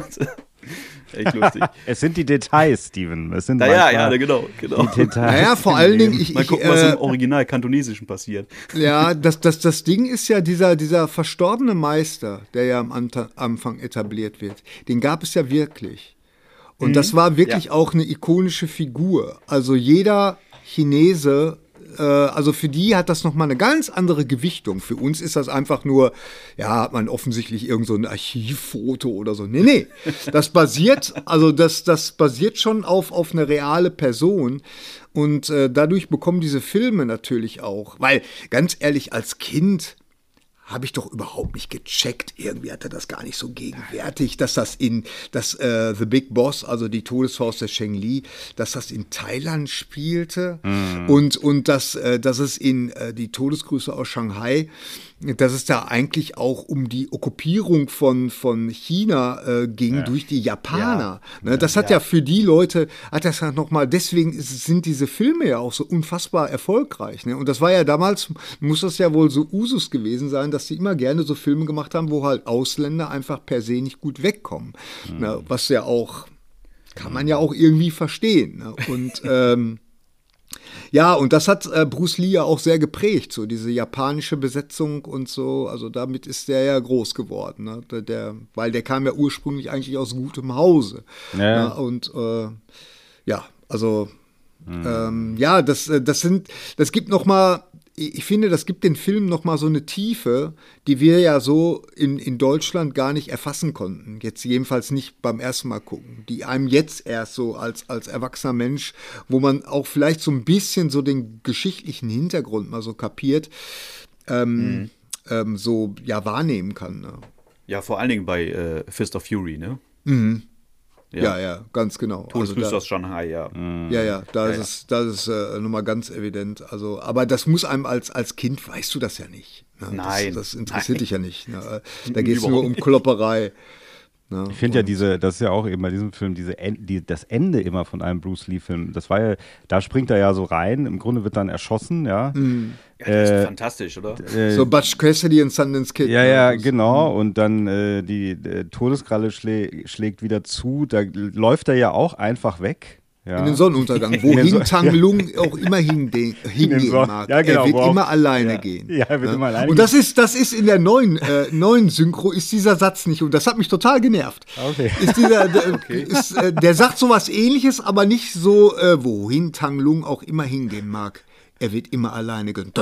Echt lustig. Es sind die Details, Steven. Es sind genau. Die Details. Naja, vor allen Dingen, mal gucken, was im Original Kantonesischen passiert. Ja, das Ding ist ja dieser verstorbene Meister, der ja am Anfang etabliert wird. Den gab es ja wirklich. Und das war wirklich auch eine ikonische Figur. Also jeder Chinese, also für die hat das nochmal eine ganz andere Gewichtung. Für uns ist das einfach nur, hat man offensichtlich irgend so ein Archivfoto oder so. Nee. Das basiert schon auf eine reale Person. Und dadurch bekommen diese Filme natürlich auch, weil ganz ehrlich, als Kind habe ich doch überhaupt nicht gecheckt. Irgendwie hatte das gar nicht so gegenwärtig, dass The Big Boss, also die Todesfaust der Cheng Li, dass das in Thailand spielte und dass es in die Todesgrüße aus Shanghai, dass es da eigentlich auch um die Okkupierung von China ging durch die Japaner. Ne, das hat ja für die Leute, deswegen sind diese Filme ja auch so unfassbar erfolgreich. Ne? Und das war ja damals, muss das ja wohl so Usus gewesen sein, dass die immer gerne so Filme gemacht haben, wo halt Ausländer einfach per se nicht gut wegkommen. Ne? Was ja auch, kann man ja auch irgendwie verstehen. Ne? Und und das hat Bruce Lee ja auch sehr geprägt, so diese japanische Besetzung und so, also damit ist der ja groß geworden, ne? Weil der kam ja ursprünglich eigentlich aus gutem Hause. Ja. Ne? Und das gibt noch mal, ich finde, das gibt den Film noch mal so eine Tiefe, die wir ja so in Deutschland gar nicht erfassen konnten. Jetzt jedenfalls nicht beim ersten Mal gucken. Die einem jetzt erst so als erwachsener Mensch, wo man auch vielleicht so ein bisschen so den geschichtlichen Hintergrund mal so kapiert, wahrnehmen kann. Ne? Ja, vor allen Dingen bei Fist of Fury, ne? Mhm. Ja, ganz genau. Todesgrüße aus Shanghai, ja. Ja, das ist nochmal ganz evident. Also, aber das muss einem als Kind, weißt du das ja nicht. Ne? Nein. Das interessiert dich ja nicht. Ne? Da geht es nur um Klopperei. Ne? Ich finde ja das ist ja auch eben bei diesem Film, das Ende immer von einem Bruce Lee-Film, das war ja, da springt er ja so rein, im Grunde wird dann erschossen, ja. Ja, das ist fantastisch, oder? So Butch Cassidy und Sundance Kid. Ja, genau. Und dann die Todeskralle schlägt wieder zu, da läuft er ja auch einfach weg. Ja. In den Sonnenuntergang, wohin Tang Lung auch immer hingehen mag. Ja, genau, er wird immer alleine gehen. Ja, er wird immer alleine gehen. Und das ist in der neuen Synchro ist dieser Satz nicht. Und das hat mich total genervt. Okay. Der sagt sowas Ähnliches, aber nicht so, wohin Tang Lung auch immer hingehen mag. Er wird immer alleine gehen.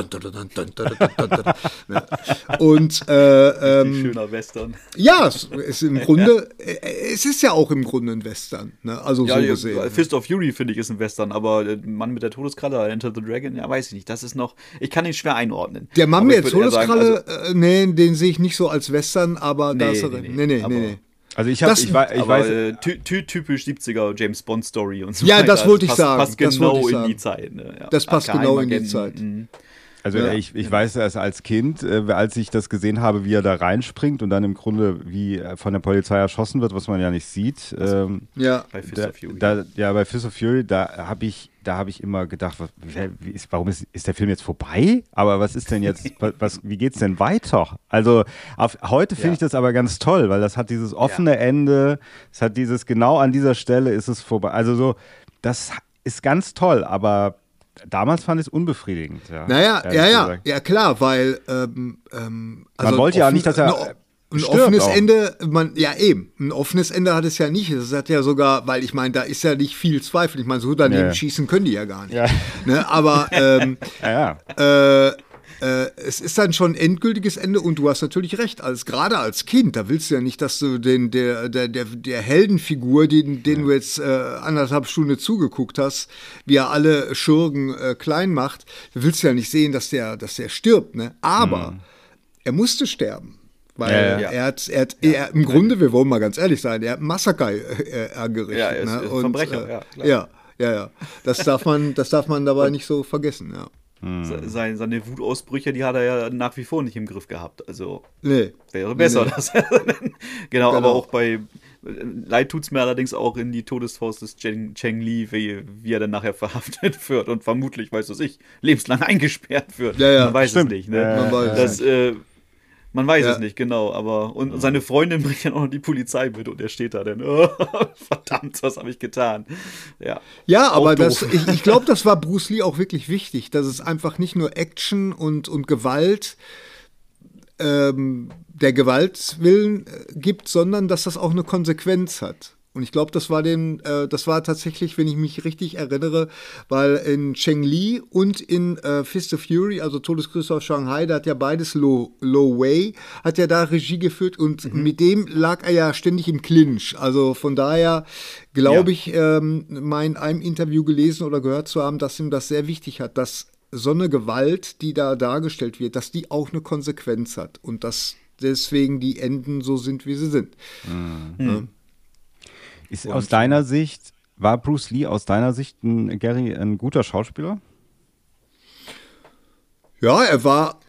Und schöner Western. Ja, es ist ja auch im Grunde ein Western. Ne? Also ja, so gesehen. Fist of Fury, finde ich, ist ein Western, aber der Mann mit der Todeskralle, Enter the Dragon, ja, weiß ich nicht. Das ist noch, ich kann ihn schwer einordnen. Der Mann mit der Todeskralle, den sehe ich nicht so als Western, aber da ist er. Nee. Also ich weiß, typisch 70er James Bond Story und so. Ja, das wollte ich sagen. Passt genau in die Zeit. Ne? Ja. Das passt genau in die Zeit. Also ich weiß das als Kind, als ich das gesehen habe, wie er da reinspringt und dann im Grunde wie von der Polizei erschossen wird, was man ja nicht sieht. Bei Fist of Fury. Bei Fist of Fury, da habe ich immer gedacht, warum ist der Film jetzt vorbei? Aber was ist denn jetzt, wie geht's denn weiter? Also heute finde ich das aber ganz toll, weil das hat dieses offene Ende, es hat dieses, genau an dieser Stelle ist es vorbei. Also so, das ist ganz toll, aber damals fand ich es unbefriedigend. Ja, klar, weil man wollte ja nicht, dass er ein offenes Ende, ein offenes Ende hat es ja nicht. Es hat ja sogar, weil ich meine, da ist ja nicht viel Zweifel. Ich meine, so daneben schießen können die ja gar nicht. Ja. Ne? Aber es ist dann schon ein endgültiges Ende und du hast natürlich recht, gerade als Kind, da willst du ja nicht, dass du der Heldenfigur, den du jetzt 1,5 Stunden zugeguckt hast, wie er alle Schurken klein macht, da willst du ja nicht sehen, dass der stirbt, ne? Aber er musste sterben. Weil er hat im Grunde, wir wollen mal ganz ehrlich sein, er hat ein Massaker angerichtet. Ja, er ist ein Verbrecher, Ja. Das darf man dabei nicht so vergessen, ja. Seine Wutausbrüche, die hat er ja nach wie vor nicht im Griff gehabt. Also wäre besser. Nee. Genau, aber auch leid tut's mir allerdings auch in die Todesfaust des Cheng Li, wie er dann nachher verhaftet wird und vermutlich, lebenslang eingesperrt wird. Ja, man weiß es nicht. Ne? Man weiß es nicht, genau, aber und seine Freundin bringt dann auch noch die Polizei mit und er steht da dann, verdammt, was habe ich getan? Ja, aber ich glaube, das war Bruce Lee auch wirklich wichtig, dass es einfach nicht nur Action und Gewalt, der Gewaltwillen gibt, sondern dass das auch eine Konsequenz hat. Und ich glaube, das war tatsächlich, wenn ich mich richtig erinnere, weil in Cheng Li und in Fist of Fury, also Todesgrüße aus Shanghai, da hat ja beides Lo Wei, hat ja da Regie geführt und mit dem lag er ja ständig im Clinch. Also von daher glaube ich, mal in einem Interview gelesen oder gehört zu haben, dass ihm das sehr wichtig hat, dass so eine Gewalt, die da dargestellt wird, dass die auch eine Konsequenz hat und dass deswegen die Enden so sind, wie sie sind. Ja. War Bruce Lee aus deiner Sicht, Gary, ein guter Schauspieler? Ja, er war,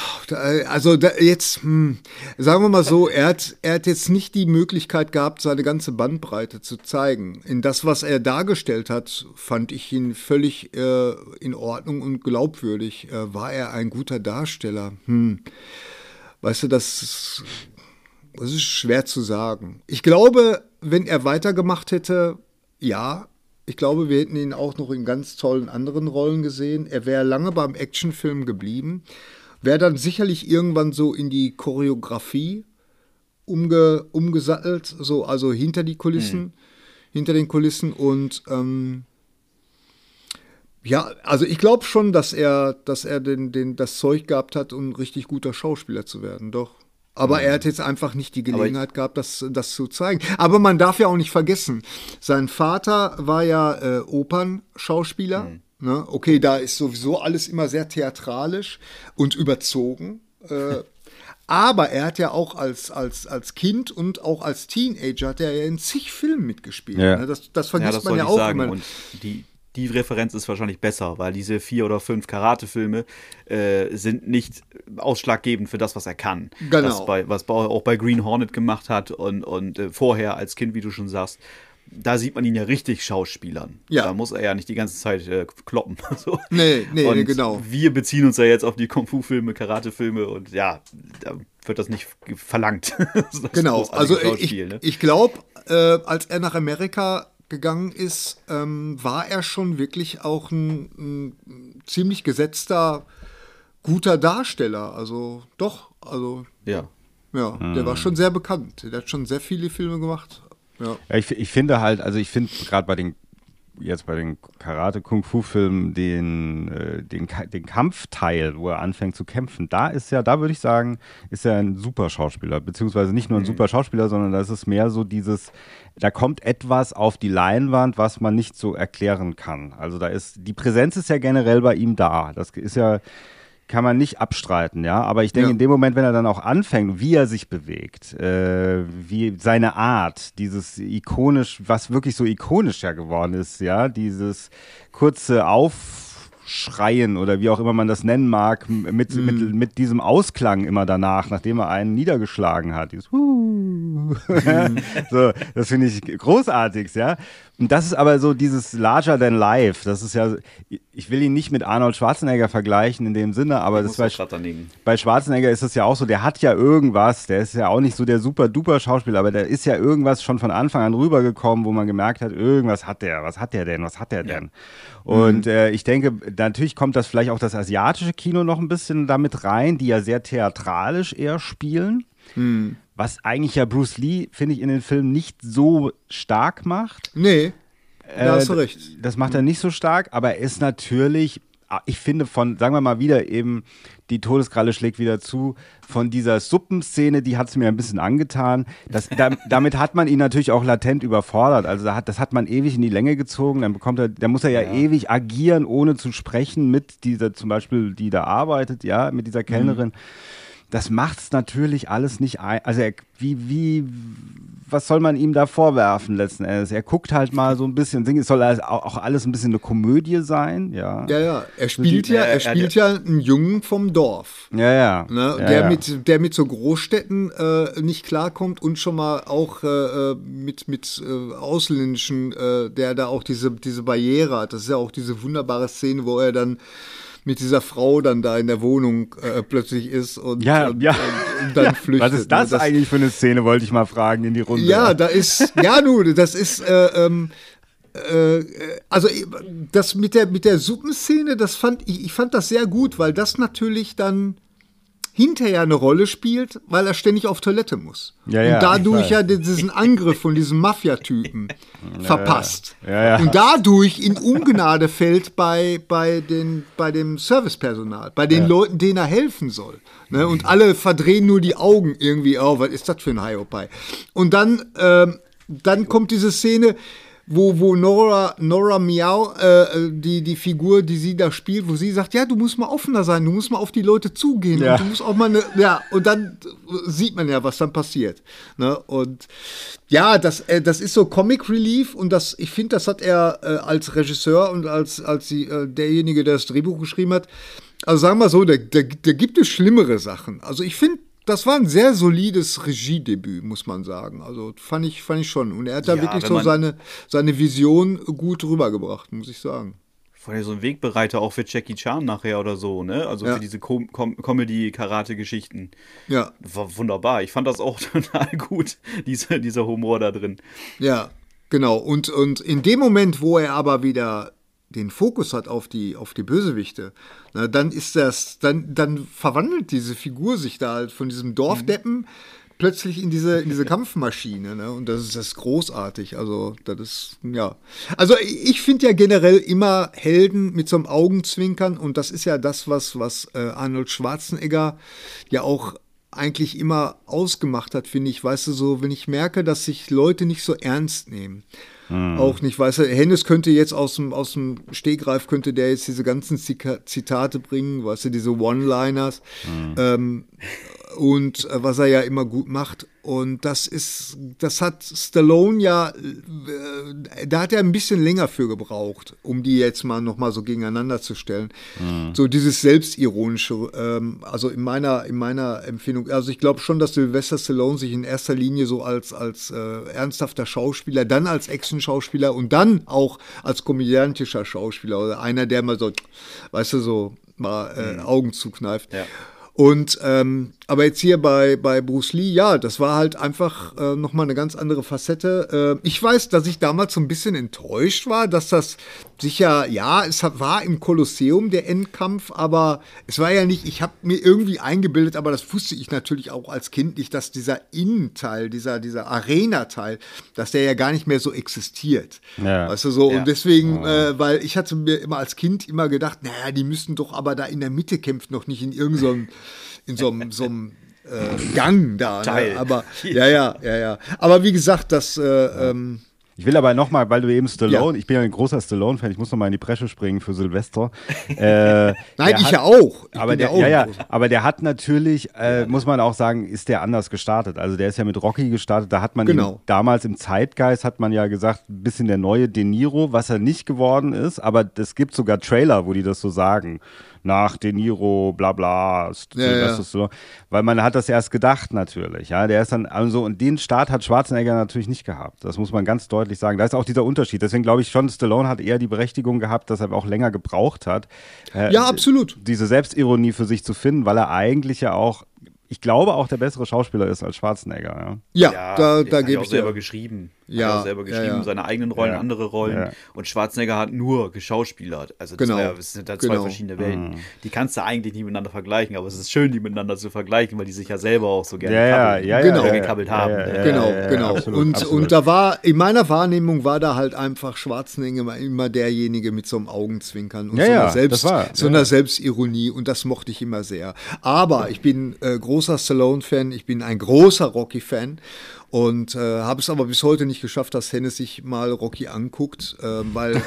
sagen wir mal so, er hat jetzt nicht die Möglichkeit gehabt, seine ganze Bandbreite zu zeigen. In das, was er dargestellt hat, fand ich ihn völlig in Ordnung und glaubwürdig. War er ein guter Darsteller? Weißt du, das ist schwer zu sagen. Ich glaube, wenn er weitergemacht hätte, ich glaube, wir hätten ihn auch noch in ganz tollen anderen Rollen gesehen. Er wäre lange beim Actionfilm geblieben, wäre dann sicherlich irgendwann so in die Choreografie umgesattelt, so, also hinter den Kulissen und also ich glaube schon, dass er das Zeug gehabt hat, um ein richtig guter Schauspieler zu werden, doch. Aber er hat jetzt einfach nicht die Gelegenheit gehabt, das zu zeigen. Aber man darf ja auch nicht vergessen, sein Vater war ja Opernschauspieler. Ne? Okay, da ist sowieso alles immer sehr theatralisch und überzogen. Aber er hat ja auch als Kind und auch als Teenager hat er ja in zig Filmen mitgespielt. Ja. Das vergisst man ja auch sagen. immer. Und die Referenz ist wahrscheinlich besser, weil diese 4 oder 5 Karate-Filme sind nicht ausschlaggebend für das, was er kann. Genau. Was auch bei Green Hornet gemacht hat und vorher als Kind, wie du schon sagst, da sieht man ihn ja richtig schauspielern. Ja. Da muss er ja nicht die ganze Zeit kloppen. So. Nee, und genau. Wir beziehen uns ja jetzt auf die Kung-Fu-Filme, Karate-Filme und ja, da wird das nicht verlangt. Das Genau, also Schauspiel, ich glaube, als er nach Amerika gegangen ist, war er schon wirklich auch ein ziemlich gesetzter, guter Darsteller. Also doch, ja. Der war schon sehr bekannt. Der hat schon sehr viele Filme gemacht. Ja. Ja, ich finde gerade bei den Karate-Kung-Fu-Filmen den Kampfteil, wo er anfängt zu kämpfen, da würde ich sagen, ist er ein super Schauspieler, beziehungsweise nicht nur ein super Schauspieler, sondern das ist mehr so da kommt etwas auf die Leinwand, was man nicht so erklären kann. Also die Präsenz ist ja generell bei ihm da. Das ist ja, kann man nicht abstreiten, ja. Aber ich denke, in dem Moment, wenn er dann auch anfängt, wie er sich bewegt, wie seine Art, dieses ikonisch, was wirklich so ikonisch ja geworden ist, ja, dieses kurze Aufschreien oder wie auch immer man das nennen mag, mit diesem Ausklang immer danach, nachdem er einen niedergeschlagen hat. Dieses so, das finde ich großartig, ja. Und das ist aber so dieses Larger than life. Das ist ja, ich will ihn nicht mit Arnold Schwarzenegger vergleichen in dem Sinne, aber bei Schwarzenegger ist es ja auch so, der hat ja irgendwas, der ist ja auch nicht so der super-duper Schauspieler, aber der ist ja irgendwas schon von Anfang an rübergekommen, wo man gemerkt hat, irgendwas hat der, was hat der denn? Und ich denke, natürlich kommt das vielleicht auch das asiatische Kino noch ein bisschen damit rein, die ja sehr theatralisch eher spielen. Was eigentlich ja Bruce Lee, finde ich, in den Filmen nicht so stark macht. Nee, da hast du recht. Das macht er nicht so stark, aber er ist natürlich, ich finde sagen wir mal wieder eben, die Todeskralle schlägt wieder zu, von dieser Suppenszene, die hat es mir ein bisschen angetan. Damit hat man ihn natürlich auch latent überfordert. Also das hat man ewig in die Länge gezogen. Dann muss er ja ewig agieren, ohne zu sprechen mit dieser, zum Beispiel, die da arbeitet, ja, mit dieser Kellnerin. Das macht es natürlich alles nicht also was soll man ihm da vorwerfen letzten Endes? Er guckt halt mal so ein bisschen, es soll auch alles ein bisschen eine Komödie sein, ja. Ja, er spielt ja einen Jungen vom Dorf. Ja. Ne, der mit so Großstädten nicht klarkommt und schon mal auch mit Ausländischen, der da auch diese Barriere hat. Das ist ja auch diese wunderbare Szene, wo er dann mit dieser Frau dann da in der Wohnung plötzlich ist und dann flüchtet. Was ist das eigentlich für eine Szene, wollte ich mal fragen in die Runde. Ja, das ist also das mit der Suppenszene, ich fand das sehr gut, weil das natürlich dann hinterher eine Rolle spielt, weil er ständig auf Toilette muss. Und dadurch ja diesen Angriff von diesem Mafia-Typen verpasst. Und dadurch in Ungnade fällt bei dem Servicepersonal, bei den Leuten, denen er helfen soll. Ne? Und alle verdrehen nur die Augen irgendwie, was ist das für ein Hiopai? Und dann kommt diese Szene, wo Nora Miao, die Figur, die sie da spielt, wo sie sagt, ja, du musst mal offener sein, du musst mal auf die Leute zugehen und du musst auch mal und dann sieht man ja, was dann passiert. Ne? Und ja, das ist so Comic Relief und ich finde, das hat er als Regisseur und als derjenige, der das Drehbuch geschrieben hat, also sagen wir so, da gibt es schlimmere Sachen. Also ich finde, das war ein sehr solides Regiedebüt, muss man sagen. Also fand ich schon. Und er hat da wirklich so seine Vision gut rübergebracht, muss ich sagen. Vor allem so ein Wegbereiter auch für Jackie Chan nachher oder so, ne? Also für diese Comedy-Karate-Geschichten. Ja. War wunderbar. Ich fand das auch total gut, dieser Humor da drin. Ja, genau. Und in dem Moment, wo er aber wieder den Fokus hat auf die Bösewichte, na, dann verwandelt diese Figur sich da halt von diesem Dorfdeppen plötzlich in diese Kampfmaschine, ne? Und das ist großartig. Also, das ist, ja. Also, ich finde ja generell immer Helden mit so einem Augenzwinkern und das ist ja das, was Arnold Schwarzenegger ja auch eigentlich immer ausgemacht hat, finde ich. Weißt du, so, wenn ich merke, dass sich Leute nicht so ernst nehmen. Auch nicht, weißt du, Hennes könnte jetzt aus dem Stegreif, könnte der jetzt diese ganzen Zitate bringen, weißt du, diese One-Liners. Und was er ja immer gut macht. Und das hat Stallone ja, da hat er ein bisschen länger für gebraucht, um die jetzt nochmal so gegeneinander zu stellen. So dieses Selbstironische, also in meiner Empfindung, also ich glaube schon, dass Sylvester Stallone sich in erster Linie so als ernsthafter Schauspieler, dann als Action-Schauspieler und dann auch als komödiantischer Schauspieler oder einer, der mal so, weißt du, so mal Augen zukneift. Ja. Und aber jetzt hier bei Bruce Lee, ja, das war halt einfach nochmal eine ganz andere Facette. Ich weiß, dass ich damals so ein bisschen enttäuscht war, dass das sicher, ja, war im Kolosseum der Endkampf, aber es war ja nicht, ich habe mir irgendwie eingebildet, aber das wusste ich natürlich auch als Kind nicht, dass dieser Innenteil, dieser Arena-Teil, dass der ja gar nicht mehr so existiert. Ja. Weißt du so, und deswegen, weil ich hatte mir immer als Kind immer gedacht, naja, die müssten doch aber da in der Mitte kämpfen, noch nicht in irgendeinem so einem Gang da. Ne? Aber ja. Aber wie gesagt, das ich will aber nochmal, weil du eben Stallone, ich bin ja ein großer Stallone-Fan, ich muss nochmal in die Bresche springen für Silvester. Nein, ich ja auch. Aber der hat natürlich, muss man auch sagen, ist der anders gestartet. Also der ist ja mit Rocky gestartet, da hat man damals im Zeitgeist, hat man ja gesagt, ein bisschen der neue De Niro, was er nicht geworden ist, aber es gibt sogar Trailer, wo die das so sagen. Nach De Niro, bla bla, weil man hat das erst gedacht natürlich, ja, der ist dann, also, und den Start hat Schwarzenegger natürlich nicht gehabt, das muss man ganz deutlich sagen, da ist auch dieser Unterschied, deswegen glaube ich schon, Stallone hat eher die Berechtigung gehabt, dass er auch länger gebraucht hat. Ja, absolut. Diese Selbstironie für sich zu finden, weil er eigentlich ja auch, ich glaube auch der bessere Schauspieler ist als Schwarzenegger. Ja, da gebe ich selber geschrieben. Hat selber geschrieben, seine eigenen Rollen, andere Rollen. Ja. Und Schwarzenegger hat nur geschauspielert. Also das sind da zwei verschiedene Welten. Die kannst du eigentlich nicht miteinander vergleichen, aber es ist schön, die miteinander zu vergleichen, weil die sich ja selber auch so gerne gekabbelt haben. Genau. Und da war, in meiner Wahrnehmung war da halt einfach Schwarzenegger immer derjenige mit so einem Augenzwinkern und so einer Selbstironie, und das mochte ich immer sehr. Aber ich bin großer Stallone-Fan, ich bin ein großer Rocky-Fan. Und habe es aber bis heute nicht geschafft, dass Hennes sich mal Rocky anguckt, weil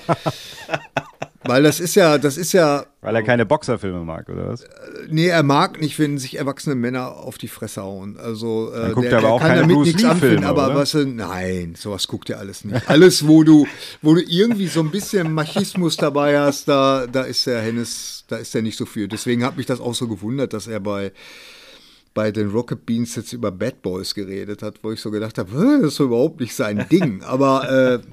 das ist ja. Weil er keine Boxerfilme mag, oder was? Nee, er mag nicht, wenn sich erwachsene Männer auf die Fresse hauen. Also dann guckt er aber auch keine Bruce Lee-Filme, aber nein, sowas guckt er alles nicht. Alles, wo du irgendwie so ein bisschen Machismus dabei hast, da ist der Hennes, da ist er nicht so viel. Deswegen hat mich das auch so gewundert, dass er bei den Rocket Beans jetzt über Bad Boys geredet hat, wo ich so gedacht habe, das ist überhaupt nicht sein Ding. Aber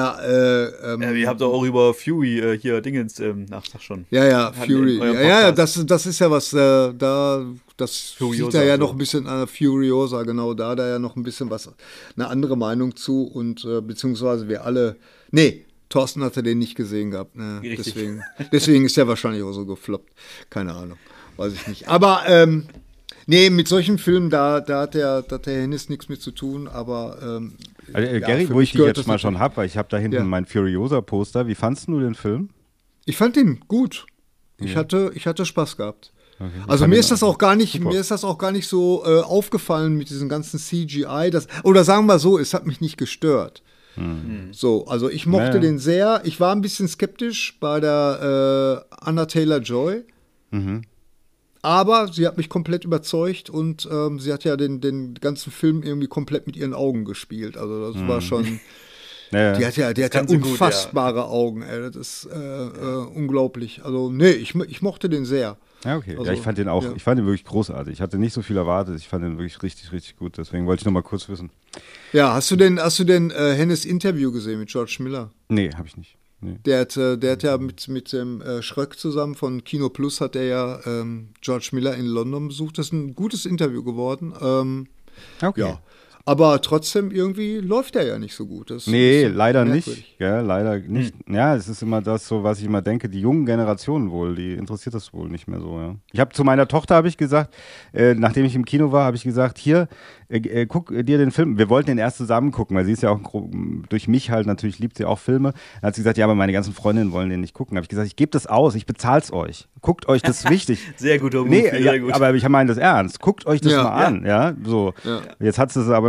ihr habt doch auch über Fury hier Dingens, sag schon. Ja, Fury. Ja, das ist ja was, das sieht da ja noch ein bisschen an Furiosa, genau, da ja noch ein bisschen was, eine andere Meinung zu, und beziehungsweise wir alle, Thorsten hatte den nicht gesehen gehabt, ne? Deswegen ist der wahrscheinlich auch so gefloppt. Keine Ahnung, weiß ich nicht. Aber, mit solchen Filmen, da hat der Hennis nichts mit zu tun, aber Gary, wo ich dich jetzt mal schon habe, weil ich habe da hinten mein Furiosa-Poster. Wie fandst du den Film? Ich fand ihn gut. Ich hatte Spaß gehabt. Okay. Also mir ist das auch gar nicht so aufgefallen mit diesem ganzen CGI, oder sagen wir so, es hat mich nicht gestört. So, also ich mochte den sehr. Ich war ein bisschen skeptisch bei der Anna Taylor-Joy. Aber sie hat mich komplett überzeugt, und sie hat ja den ganzen Film irgendwie komplett mit ihren Augen gespielt. Also das war schon. Die hat ja unfassbare Augen. Ey. Das ist unglaublich. Also ich mochte den sehr. Ja, okay. Also, ich fand den auch. Ja. Ich fand den wirklich großartig. Ich hatte nicht so viel erwartet. Ich fand den wirklich richtig, richtig gut. Deswegen wollte ich noch mal kurz wissen. Ja, hast du denn Hennes Interview gesehen mit George Miller? Nee, habe ich nicht. Nee. Der hat ja mit dem Schröck zusammen von Kino Plus hat er ja George Miller in London besucht. Das ist ein gutes Interview geworden. Okay. Ja. Aber trotzdem, irgendwie läuft er ja nicht so gut. Leider nicht. Ja, leider nicht. Ja, es ist immer das so, was ich immer denke, die jungen Generationen wohl, die interessiert das wohl nicht mehr so. Ja. Ich habe zu meiner Tochter gesagt, nachdem ich im Kino war, habe ich gesagt, hier, guck dir den Film, wir wollten den erst zusammen gucken, weil sie ist ja auch, durch mich halt, natürlich liebt sie auch Filme. Dann hat sie gesagt, ja, aber meine ganzen Freundinnen wollen den nicht gucken. Habe ich gesagt, ich gebe das aus, ich bezahl's euch. Guckt euch, das ist wichtig. Sehr guter Move, sehr gut. Aber ich meine das ernst. Guckt euch das mal an, ja, so. Ja. Jetzt hat sie es aber noch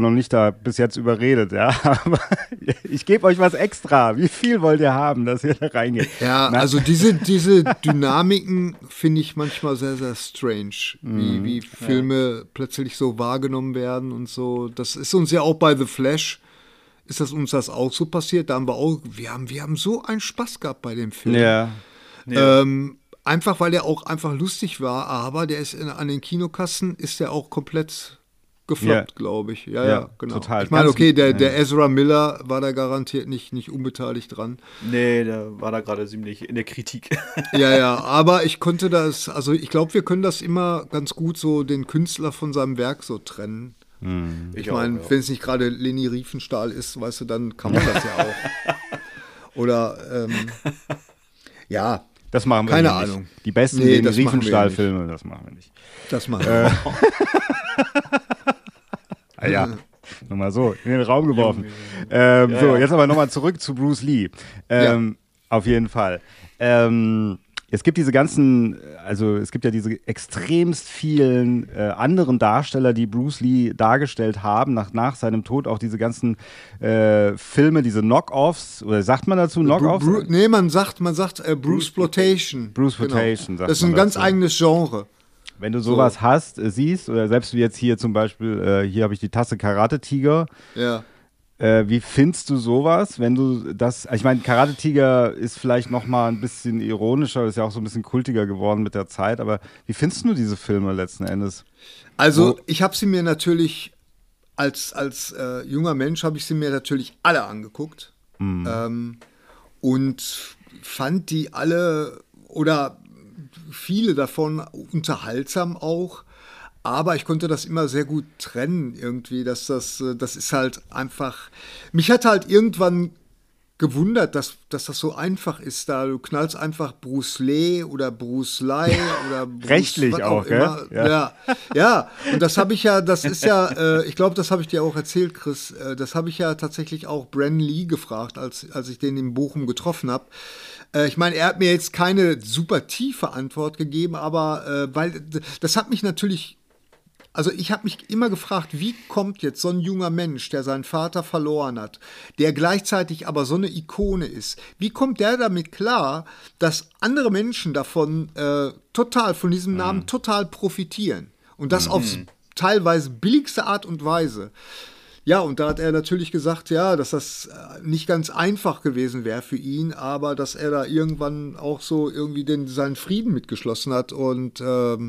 noch nicht da bis jetzt überredet, ja. Aber ich gebe euch was extra. Wie viel wollt ihr haben, dass ihr da reingeht? Ja, also diese Dynamiken finde ich manchmal sehr, sehr strange, wie Filme plötzlich so wahrgenommen werden und so. Das ist uns ja auch bei The Flash, ist uns das auch so passiert. Da haben wir haben so einen Spaß gehabt bei dem Film. Ja. Einfach, weil der auch einfach lustig war, aber der ist an den Kinokassen, ist der auch komplett gefloppt, glaube ich. Ja, genau. Total. Ich meine, okay, der Ezra Miller war da garantiert nicht unbeteiligt dran. Nee, der war da gerade ziemlich in der Kritik. Ja, aber ich glaube, wir können das immer ganz gut so den Künstler von seinem Werk so trennen. Ich meine, wenn es nicht gerade Leni Riefenstahl ist, weißt du, dann kann man das ja auch. Oder, ja. Das machen wir keine nicht. Ahnung. Die besten Leni Riefenstahl-Filme, das machen wir nicht. Das machen wir ja, nochmal so, in den Raum geworfen. Jetzt aber nochmal zurück zu Bruce Lee. Auf jeden Fall. Es gibt diese es gibt ja diese extremst vielen anderen Darsteller, die Bruce Lee dargestellt haben, nach seinem Tod auch diese ganzen Filme, diese Knock-Offs, oder sagt man dazu Knock-Offs? Nee, man sagt Bruceploitation. Bruceploitation, genau. Das ist ein ganz eigenes Genre. Wenn du sowas siehst, oder selbst wie jetzt hier zum Beispiel, hier habe ich die Tasse Karate Tiger. Ja. Wie findest du sowas, wenn du das, ich meine, Karate Tiger ist vielleicht nochmal ein bisschen ironischer, ist ja auch so ein bisschen kultiger geworden mit der Zeit, aber wie findest du diese Filme letzten Endes? Also, ich habe sie mir natürlich, als junger Mensch habe ich sie mir natürlich alle angeguckt und fand die alle oder viele davon unterhaltsam auch. Aber ich konnte das immer sehr gut trennen irgendwie, das ist halt einfach, mich hat halt irgendwann gewundert, dass das so einfach ist, da du knallst einfach Bruce Lee oder Bruce Lee oder Bruce, rechtlich auch, immer. Ja, und das habe ich ja, das ist ja, ich glaube, das habe ich dir auch erzählt, Chris, das habe ich ja tatsächlich auch Brandon Lee gefragt, als ich den in Bochum getroffen habe. Ich meine, er hat mir jetzt keine super tiefe Antwort gegeben, aber weil das hat mich natürlich. Also ich habe mich immer gefragt, wie kommt jetzt so ein junger Mensch, der seinen Vater verloren hat, der gleichzeitig aber so eine Ikone ist, wie kommt der damit klar, dass andere Menschen davon von diesem Namen total profitieren und das auf teilweise billigste Art und Weise. Ja, und da hat er natürlich gesagt, ja, dass das nicht ganz einfach gewesen wäre für ihn, aber dass er da irgendwann auch so irgendwie seinen Frieden mitgeschlossen hat und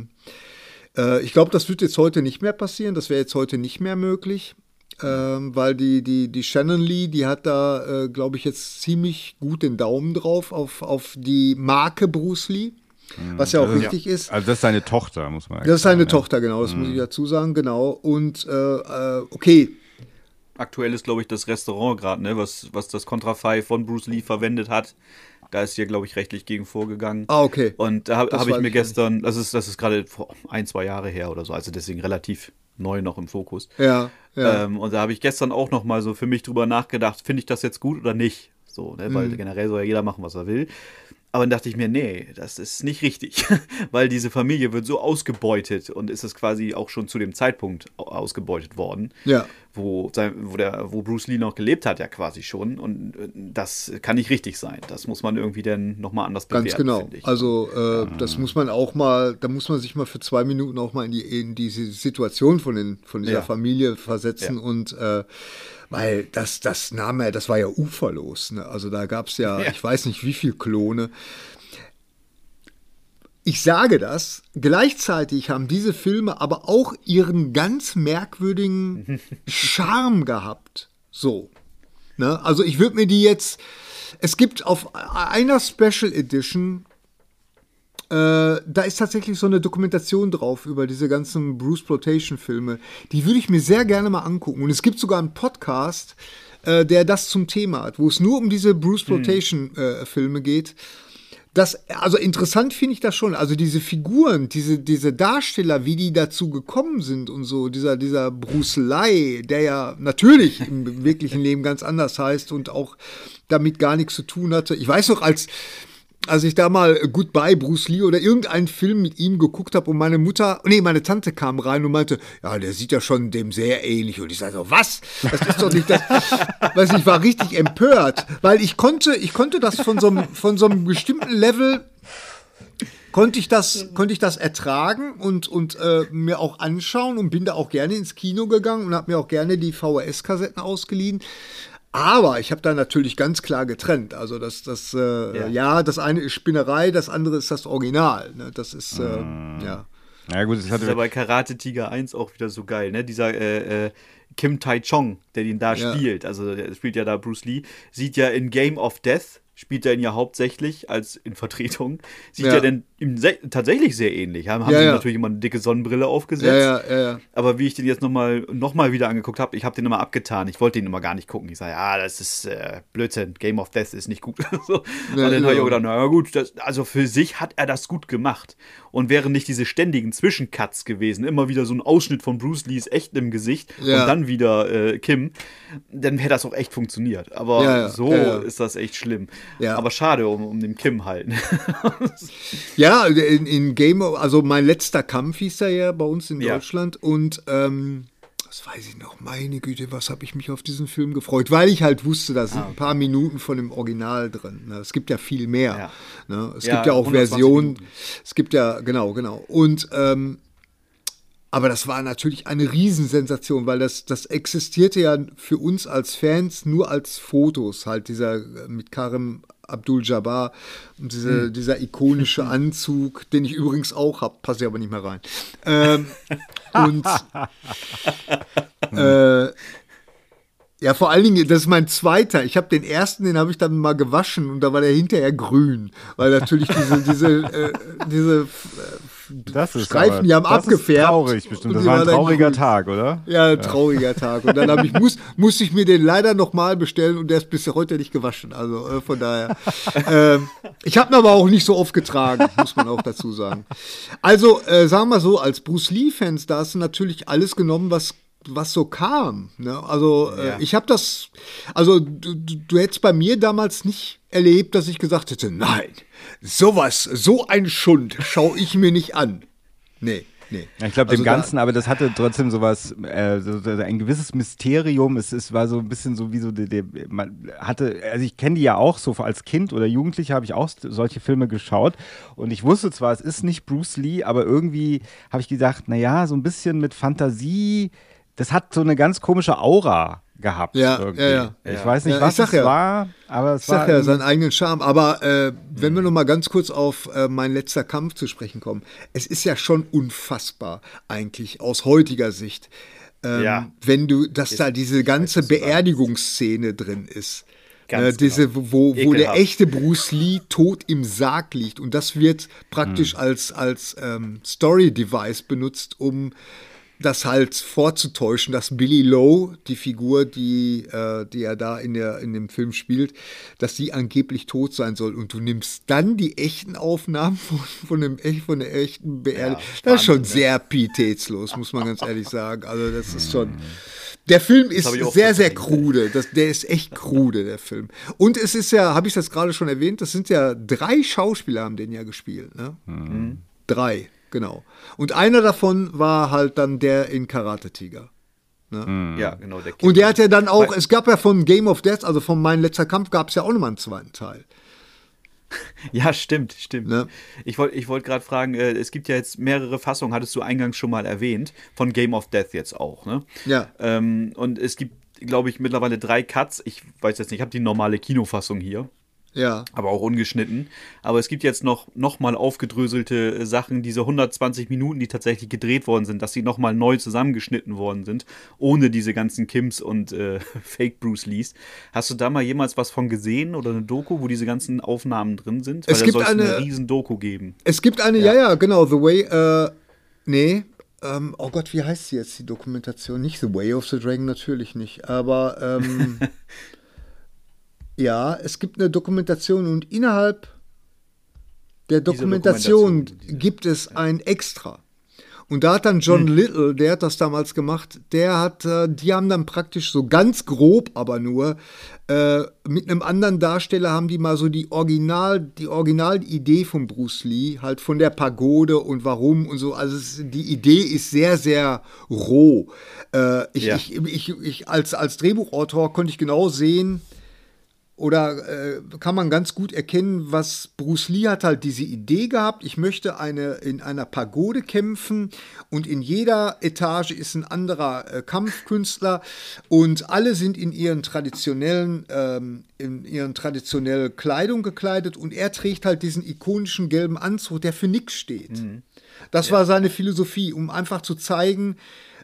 ich glaube, das wird jetzt heute nicht mehr passieren. Das wäre jetzt heute nicht mehr möglich, weil die Shannon Lee, die hat da, glaube ich, jetzt ziemlich gut den Daumen drauf auf die Marke Bruce Lee, was ja auch richtig ist. Also das ist seine Tochter, muss man sagen. Das ist seine Tochter, genau, das muss ich dazu sagen, genau. Und okay. Aktuell ist, glaube ich, das Restaurant gerade, ne, was das Konterfei von Bruce Lee verwendet hat. Da ist hier, glaube ich, rechtlich gegen vorgegangen. Ah, okay. Und da habe ich mir gestern, das ist gerade vor 1-2 Jahre her oder so, also deswegen relativ neu noch im Fokus. Ja. Und da habe ich gestern auch noch mal so für mich drüber nachgedacht, finde ich das jetzt gut oder nicht? So, ne, weil generell soll ja jeder machen, was er will. Aber dann dachte ich mir, nee, das ist nicht richtig, weil diese Familie wird so ausgebeutet und ist es quasi auch schon zu dem Zeitpunkt ausgebeutet worden, wo Bruce Lee noch gelebt hat, ja quasi schon, und das kann nicht richtig sein. Das muss man irgendwie dann nochmal anders bewerten, ganz genau. finde ich. Also das muss man auch mal, da muss man sich mal für 2 Minuten auch mal in diese Situation von dieser Familie versetzen und weil das war ja uferlos. Ne? Also da gab es ich weiß nicht wie viel Klone. Ich sage das, gleichzeitig haben diese Filme aber auch ihren ganz merkwürdigen Charme gehabt. So. Ne? Also ich würde mir die jetzt, es gibt auf einer Special Edition, da ist tatsächlich so eine Dokumentation drauf über diese ganzen Bruceploitation-Filme. Die würde ich mir sehr gerne mal angucken. Und es gibt sogar einen Podcast, der das zum Thema hat, wo es nur um diese Bruceploitation-Filme geht. Also interessant finde ich das schon. Also diese Figuren, diese Darsteller, wie die dazu gekommen sind und so, dieser Bruce Lee, der ja natürlich im wirklichen Leben ganz anders heißt und auch damit gar nichts zu tun hatte. Ich weiß noch, als als ich da mal Goodbye Bruce Lee oder irgendeinen Film mit ihm geguckt habe und meine Tante kam rein und meinte, ja, der sieht ja schon dem sehr ähnlich. Und ich sage so, was? Das ist doch nicht das. Weißt du, ich war richtig empört, weil ich konnte das von so einem bestimmten Level konnte ich das ertragen und mir auch anschauen und bin da auch gerne ins Kino gegangen und habe mir auch gerne die VHS-Kassetten ausgeliehen. Aber ich habe da natürlich ganz klar getrennt. Also das eine ist Spinnerei, das andere ist das Original. Ne? Das ist, ja. Ja, gut, das ist ja bei Karate Tiger 1 auch wieder so geil, ne? Dieser Kim Tai-Chong, der den da spielt, also der spielt ja da Bruce Lee, sieht ja in Game of Death, spielt er ihn ja hauptsächlich als in Vertretung, sieht ja denn ihm tatsächlich sehr ähnlich. Haben sie natürlich immer eine dicke Sonnenbrille aufgesetzt. Ja. Aber wie ich den jetzt noch mal wieder angeguckt habe, ich habe den immer abgetan. Ich wollte den immer gar nicht gucken. Ich sage, das ist Blödsinn. Game of Death ist nicht gut. So. Und dann habe ich auch gedacht, na gut, also für sich hat er das gut gemacht. Und wären nicht diese ständigen Zwischencuts gewesen, immer wieder so ein Ausschnitt von Bruce Lees echt im Gesicht und dann wieder Kim, dann hätte das auch echt funktioniert. Aber ist das echt schlimm. Ja. Aber schade um den Kim halt. Ja, in Game of, also mein letzter Kampf hieß er ja bei uns in Deutschland und das weiß ich noch, meine Güte, was habe ich mich auf diesen Film gefreut, weil ich halt wusste, da sind ein paar Minuten von dem Original drin. Ne? Es gibt ja viel mehr. Ja. Ne? Es gibt ja auch Versionen. Es gibt ja, genau. Und aber das war natürlich eine Riesensensation, weil das existierte ja für uns als Fans nur als Fotos, halt dieser mit Karim Abdul-Jabbar und dieser ikonische Anzug, den ich übrigens auch habe, passe aber nicht mehr rein. Ja, vor allen Dingen, das ist mein zweiter. Ich habe den ersten, den habe ich dann mal gewaschen und da war der hinterher grün, weil natürlich diese Streifen, die haben abgefärbt. Das ist traurig bestimmt. Das war ein trauriger Tag, oder? Ja, ein trauriger Tag. Und dann musste ich mir den leider nochmal bestellen und der ist bis heute nicht gewaschen. Also von daher. Ich habe ihn aber auch nicht so oft getragen, muss man auch dazu sagen. Also sagen wir so, als Bruce Lee-Fans, da hast du natürlich alles genommen, was so kam. Ne? Also ich habe das, also du hättest bei mir damals nicht erlebt, dass ich gesagt hätte, nein, so ein Schund schaue ich mir nicht an. Nee. Ja, ich glaube, dem Ganzen, aber das hatte trotzdem sowas, ein gewisses Mysterium. Es war so ein bisschen so wie so, man hatte, also ich kenne die ja auch so als Kind oder Jugendlicher habe ich auch solche Filme geschaut und ich wusste zwar, es ist nicht Bruce Lee, aber irgendwie habe ich gedacht, naja, so ein bisschen mit Fantasie, das hat so eine ganz komische Aura gehabt. Ja. Ich weiß nicht, was es war, aber es war. Ich sag ja, seinen eigenen Charme. Aber wenn wir noch mal ganz kurz auf mein letzter Kampf zu sprechen kommen, es ist ja schon unfassbar eigentlich aus heutiger Sicht, wenn dass da diese ganze Beerdigungsszene drin ist. Wo der echte Bruce Lee tot im Sarg liegt. Und das wird praktisch als Story-Device benutzt, um das halt vorzutäuschen, dass Billy Lowe, die Figur, die er da in dem Film spielt, dass die angeblich tot sein soll. Und du nimmst dann die echten Aufnahmen von der echten Beerdigung. Das ist schon sehr pietätslos, muss man ganz ehrlich sagen. Also das ist schon. Der Film ist sehr, sehr krude. Der ist echt krude, der Film. Und es ist ja, habe ich das gerade schon erwähnt, das sind ja 3 Schauspieler, haben den ja gespielt. Ne? 3. Genau. Und einer davon war halt dann der in Karate Tiger. Ne? Ja, genau. Und der hat ja dann auch, es gab ja von Game of Death, also von Mein letzter Kampf, gab es ja auch nochmal einen zweiten Teil. Ja, stimmt. Ne? Ich wollte gerade fragen, es gibt ja jetzt mehrere Fassungen, hattest du eingangs schon mal erwähnt, von Game of Death jetzt auch, ne? Ja. Und es gibt, glaube ich, mittlerweile 3 Cuts. Ich weiß jetzt nicht, ich habe die normale Kinofassung hier. Ja. Aber auch ungeschnitten. Aber es gibt jetzt noch mal aufgedröselte Sachen, diese 120 Minuten, die tatsächlich gedreht worden sind, dass sie noch mal neu zusammengeschnitten worden sind, ohne diese ganzen Kims und Fake Bruce Lees. Hast du da mal jemals was von gesehen oder eine Doku, wo diese ganzen Aufnahmen drin sind? Weil es gibt eine riesen Doku geben. Es gibt eine, ja, genau, The Way, oh Gott, wie heißt sie jetzt, die Dokumentation? Nicht The Way of the Dragon, natürlich nicht, aber ja, es gibt eine Dokumentation und innerhalb der Dokumentation gibt es ein Extra. Und da hat dann John Little, der hat das damals gemacht, die haben dann praktisch so ganz grob, aber nur, mit einem anderen Darsteller haben die mal so die Originalidee von Bruce Lee, halt von der Pagode und warum und so. Also die Idee ist sehr, sehr roh. Ich als Drehbuchautor konnte ich genau sehen, oder kann man ganz gut erkennen, was Bruce Lee hat halt diese Idee gehabt, ich möchte in einer Pagode kämpfen und in jeder Etage ist ein anderer Kampfkünstler und alle sind in ihren traditionellen Kleidung gekleidet und er trägt halt diesen ikonischen gelben Anzug, der für nichts steht. Das war seine Philosophie, um einfach zu zeigen,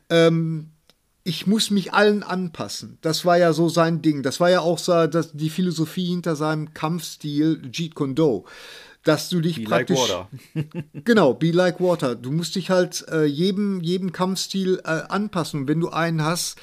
ich muss mich allen anpassen. Das war ja so sein Ding. Das war ja auch die Philosophie hinter seinem Kampfstil Jeet Kune Do. Dass du dich praktisch... Like water. Genau, be like water. Du musst dich halt jedem Kampfstil anpassen. Und wenn du einen hast,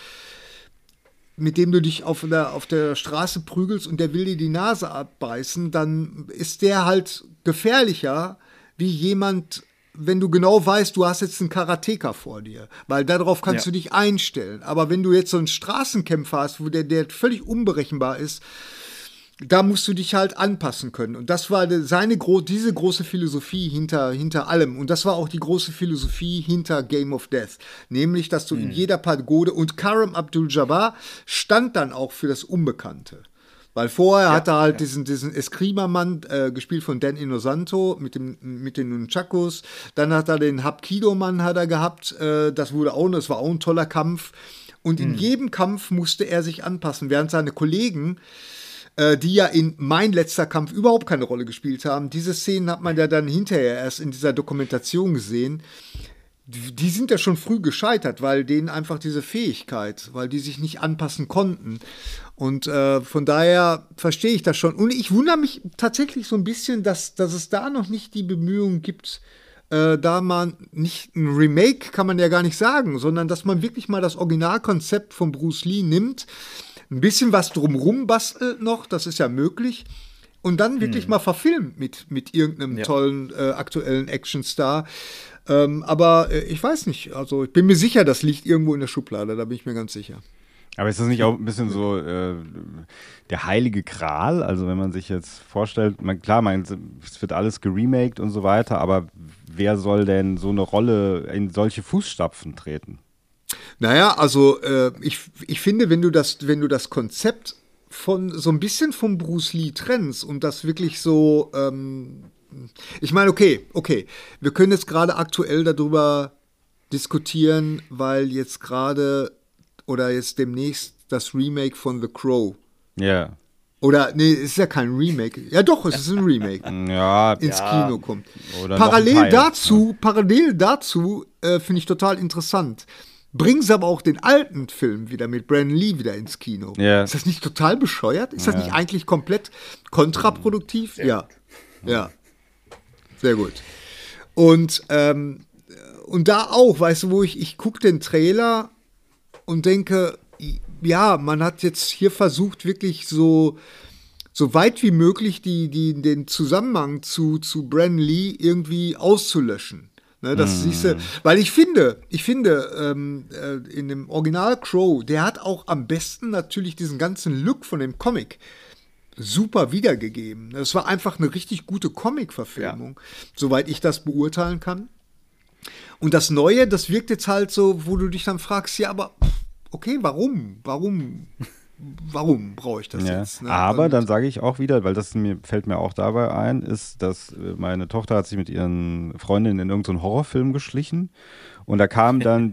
mit dem du dich auf der Straße prügelst und der will dir die Nase abbeißen, dann ist der halt gefährlicher wie jemand... wenn du genau weißt, du hast jetzt einen Karateka vor dir, weil darauf kannst du dich einstellen. Aber wenn du jetzt so einen Straßenkämpfer hast, wo der völlig unberechenbar ist, da musst du dich halt anpassen können. Und das war diese große Philosophie hinter allem. Und das war auch die große Philosophie hinter Game of Death. Nämlich, dass du in jeder Pagode, und Kareem Abdul-Jabbar stand dann auch für das Unbekannte. Weil vorher hat er halt diesen Eskrima-Mann, gespielt von Dan Inosanto, mit den Nunchakus. Dann hat er den Hapkido-Mann gehabt. Das war auch ein toller Kampf. Und in jedem Kampf musste er sich anpassen, während seine Kollegen, die ja in Mein letzter Kampf überhaupt keine Rolle gespielt haben, diese Szenen hat man ja dann hinterher erst in dieser Dokumentation gesehen. Die sind ja schon früh gescheitert, weil denen einfach diese Fähigkeit, weil die sich nicht anpassen konnten. Und von daher verstehe ich das schon. Und ich wundere mich tatsächlich so ein bisschen, dass es da noch nicht die Bemühungen gibt, da man nicht ein Remake kann man ja gar nicht sagen, sondern dass man wirklich mal das Originalkonzept von Bruce Lee nimmt, ein bisschen was drumrum bastelt noch, das ist ja möglich, und dann wirklich mal verfilmt mit irgendeinem tollen aktuellen Actionstar. Aber ich weiß nicht, also ich bin mir sicher, das liegt irgendwo in der Schublade, da bin ich mir ganz sicher. Aber ist das nicht auch ein bisschen so der heilige Gral? Also wenn man sich jetzt vorstellt, es wird alles geremaked und so weiter, aber wer soll denn so eine Rolle in solche Fußstapfen treten? Naja, also ich finde, wenn du das Konzept so ein bisschen von Bruce Lee trennst und das wirklich so, ich meine, okay, wir können jetzt gerade aktuell darüber diskutieren, weil jetzt gerade oder jetzt demnächst das Remake von The Crow. Ja. Oder, nee, es ist ja kein Remake. Ja doch, es ist ein Remake. Ins Kino kommt. Parallel dazu finde ich total interessant. Bringen sie aber auch den alten Film wieder mit Brandon Lee wieder ins Kino. Ja. Ist das nicht total bescheuert? Ist das nicht eigentlich komplett kontraproduktiv? Ja. Sehr gut. Und da auch, weißt du, wo ich gucke den Trailer und denke, ja, man hat jetzt hier versucht, wirklich so weit wie möglich den Zusammenhang zu Brandon Lee irgendwie auszulöschen. Ne, das siehst du, weil ich finde, in dem Original Crow, der hat auch am besten natürlich diesen ganzen Look von dem Comic super wiedergegeben. Das war einfach eine richtig gute Comic-Verfilmung, soweit ich das beurteilen kann. Und das Neue, das wirkt jetzt halt so, wo du dich dann fragst, ja, aber okay, warum brauche ich das jetzt? Ne? Aber dann sage ich auch wieder, weil fällt mir auch dabei ein, ist, dass meine Tochter hat sich mit ihren Freundinnen in irgendeinen Horrorfilm geschlichen und da kam dann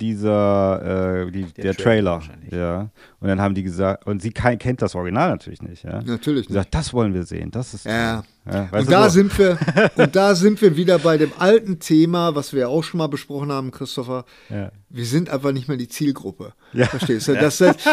der Trailer. Ja. Und dann haben die gesagt, und sie kennt das Original natürlich nicht. Ja. Natürlich nicht. Sie sagt, das wollen wir sehen, das ist ja. Und da sind wir wieder bei dem alten Thema, was wir auch schon mal besprochen haben, Christopher. Ja. Wir sind einfach nicht mehr die Zielgruppe. Ja. Verstehst du?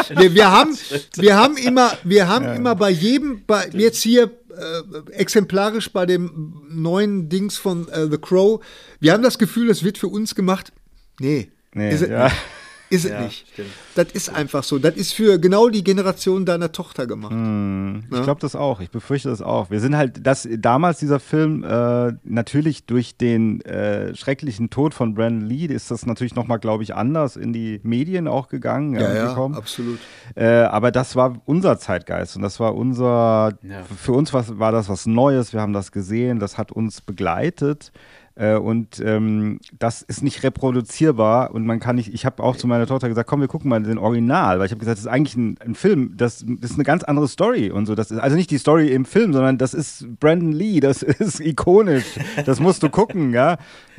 Wir haben immer bei jedem, jetzt hier exemplarisch bei dem neuen Dings von The Crow, wir haben das Gefühl, es wird für uns gemacht. Nee. Ist es nicht. Stimmt. Das ist einfach so. Das ist für genau die Generation deiner Tochter gemacht. Ich glaube das auch. Ich befürchte das auch. Wir sind halt, damals dieser Film, natürlich durch den schrecklichen Tod von Brandon Lee, ist das natürlich nochmal, glaube ich, anders in die Medien auch gegangen. Ja, absolut. Aber das war unser Zeitgeist und das war für uns war das was Neues. Wir haben das gesehen, das hat uns begleitet. Und das ist nicht reproduzierbar und man kann nicht, ich habe auch zu meiner Tochter gesagt, komm, wir gucken mal den Original, weil ich habe gesagt, das ist eigentlich ein Film, das ist eine ganz andere Story und so, das ist also nicht die Story im Film, sondern das ist Brandon Lee, das ist ikonisch, das musst du gucken, ja,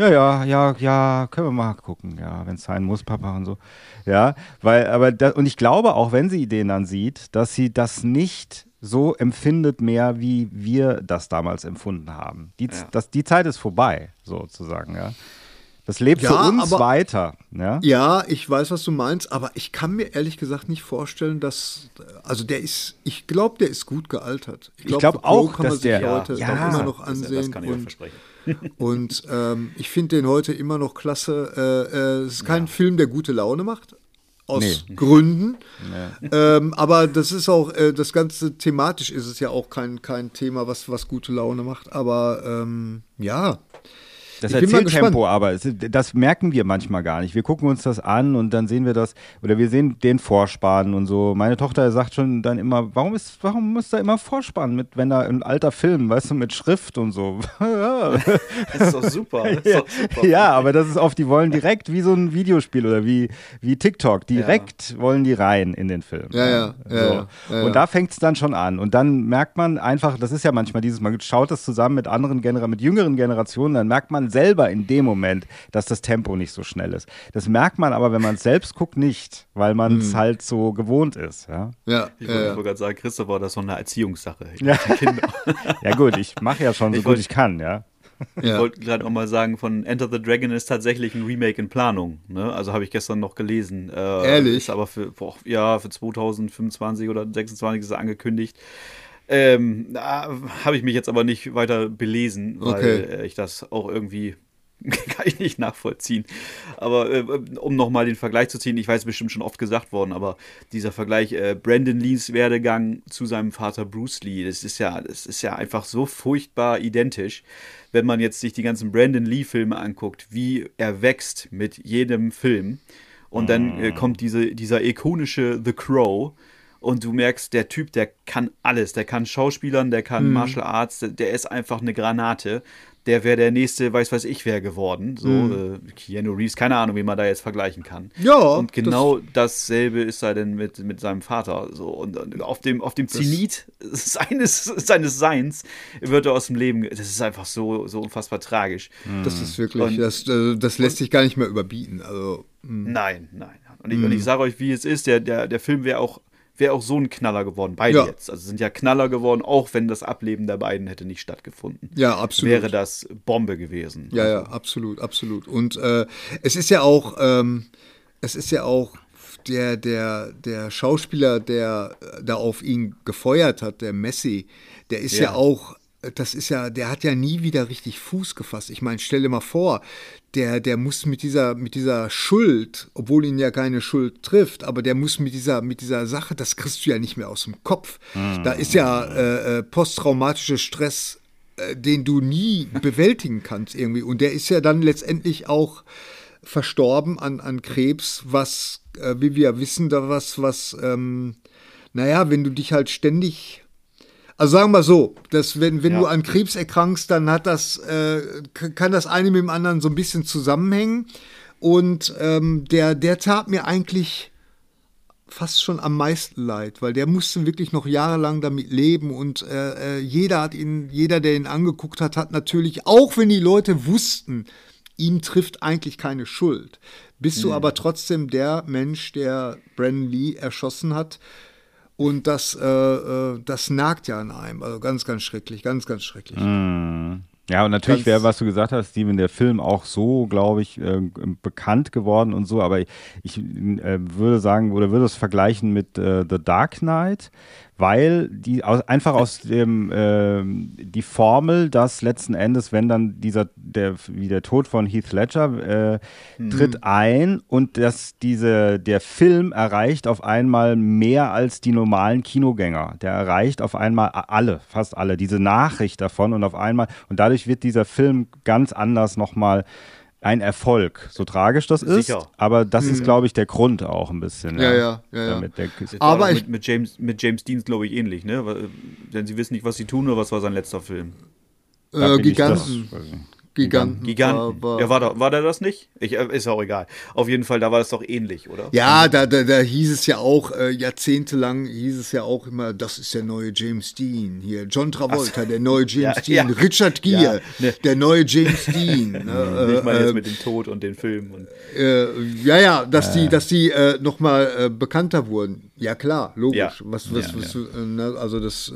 können wir mal gucken, ja, wenn es sein muss, Papa und so, ja, und ich glaube auch, wenn sie den dann sieht, dass sie das nicht so empfindet mehr, wie wir das damals empfunden haben. Die Zeit ist vorbei, sozusagen, ja. Das lebt für uns weiter. Ja? Ja, ich weiß, was du meinst, aber ich kann mir ehrlich gesagt nicht vorstellen, also ich glaube, der ist gut gealtert. Ich glaube auch, kann man dass sich der heute immer noch ansehen. Das kann ich auch versprechen. Und ich finde den heute immer noch klasse. Es ist kein Film, der gute Laune macht. Aus Gründen. Nee. Aber das ist auch, das Ganze thematisch ist es ja auch kein Thema, was gute Laune macht. Aber ja. Das Erzähltempo aber, das merken wir manchmal gar nicht. Wir gucken uns das an und dann sehen wir das, oder wir sehen den Vorspann und so. Meine Tochter sagt schon dann immer, warum muss da immer Vorspann wenn da ein alter Film, weißt du, mit Schrift und so. Das ist doch super. Ja, aber das ist oft, die wollen direkt wie so ein Videospiel oder wie TikTok, direkt wollen die rein in den Film. Ja. Und da fängt es dann schon an. Und dann merkt man einfach, das ist ja manchmal man schaut das zusammen mit mit jüngeren Generationen, dann merkt man selber in dem Moment, dass das Tempo nicht so schnell ist. Das merkt man aber, wenn man es selbst guckt, nicht, weil man es halt so gewohnt ist. Ich wollte gerade sagen, Christopher, das ist so eine Erziehungssache. Ja. Ja gut, ich mache ja schon so gut ich kann, ja. Ich wollte gerade auch mal sagen, von Enter the Dragon ist tatsächlich ein Remake in Planung. Ne? Also habe ich gestern noch gelesen. Ehrlich? Ist aber für 2025 oder 2026 ist er angekündigt. Da habe ich mich jetzt aber nicht weiter belesen, weil ich das auch irgendwie kann ich nicht nachvollziehen. Aber um nochmal den Vergleich zu ziehen, ich weiß, bestimmt schon oft gesagt worden, aber dieser Vergleich Brandon Lees Werdegang zu seinem Vater Bruce Lee, das ist ja einfach so furchtbar identisch. Wenn man jetzt sich die ganzen Brandon Lee-Filme anguckt, wie er wächst mit jedem Film und dann kommt dieser ikonische The Crow. Und du merkst, der Typ, der kann alles. Der kann Schauspielern, der kann Martial Arts, der ist einfach eine Granate. Der wäre der nächste, weiß ich wer geworden. So, Keanu Reeves, keine Ahnung, wie man da jetzt vergleichen kann. Ja. Und genau dasselbe ist er denn mit seinem Vater. So. Und auf dem Zenit seines Seins wird er aus dem Leben. Das ist einfach so unfassbar tragisch. Das ist wirklich, das lässt sich gar nicht mehr überbieten. Also, Nein. Und ich sage euch, wie es ist, der Film wäre auch so ein Knaller geworden, beide jetzt. Also sind ja Knaller geworden, auch wenn das Ableben der beiden hätte nicht stattgefunden. Ja, absolut. Wäre das Bombe gewesen. Ja, absolut. Und es ist ja auch der Schauspieler, der da auf ihn gefeuert hat, der Messi, der ist ja auch, der hat ja nie wieder richtig Fuß gefasst. Ich meine, stell dir mal vor, der muss mit dieser Schuld, obwohl ihn ja keine Schuld trifft, aber der muss mit dieser Sache, das kriegst du ja nicht mehr aus dem Kopf. Da ist ja posttraumatischer Stress, den du nie bewältigen kannst irgendwie. Und der ist ja dann letztendlich auch verstorben an Krebs, was, wie wir wissen, wenn du dich halt ständig. Also sagen wir so, dass wenn du an Krebs erkrankst, dann kann das eine mit dem anderen so ein bisschen zusammenhängen. Und der tat mir eigentlich fast schon am meisten leid, weil der musste wirklich noch jahrelang damit leben und jeder, der ihn angeguckt hat natürlich, auch wenn die Leute wussten, ihm trifft eigentlich keine Schuld, bist du aber trotzdem der Mensch, der Brandon Lee erschossen hat. Und das nagt ja an einem. Also ganz, ganz schrecklich, ganz, ganz schrecklich. Ja, und natürlich wäre, was du gesagt hast, Steven, der Film auch so, glaube ich, bekannt geworden und so. Aber ich würde sagen, oder würde es vergleichen mit The Dark Knight, weil einfach aus dem die Formel, dass letzten Endes, wenn dann der Tod von Heath Ledger tritt ein und dass der Film erreicht auf einmal mehr als die normalen Kinogänger. Der erreicht auf einmal fast alle, diese Nachricht davon und dadurch wird dieser Film ganz anders nochmal ein Erfolg, so tragisch das ist. Sicher. Aber das ist, glaube ich, der Grund auch ein bisschen. Ja. Aber mit James Dean glaube ich ähnlich, ne? Denn sie wissen nicht, was sie tun, oder was war sein letzter Film? Giganten. Giganten. War der das nicht? Ist auch egal. Auf jeden Fall, da war das doch ähnlich, oder? Ja, da hieß es ja auch, jahrzehntelang hieß es ja auch immer, das ist der neue James Dean. Hier, John Travolta, der neue James Dean. Ja. Richard Gere, der neue James Dean. Ich meine jetzt mit dem Tod und den Filmen. Und dass die nochmal bekannter wurden. Ja, klar, logisch. Also das...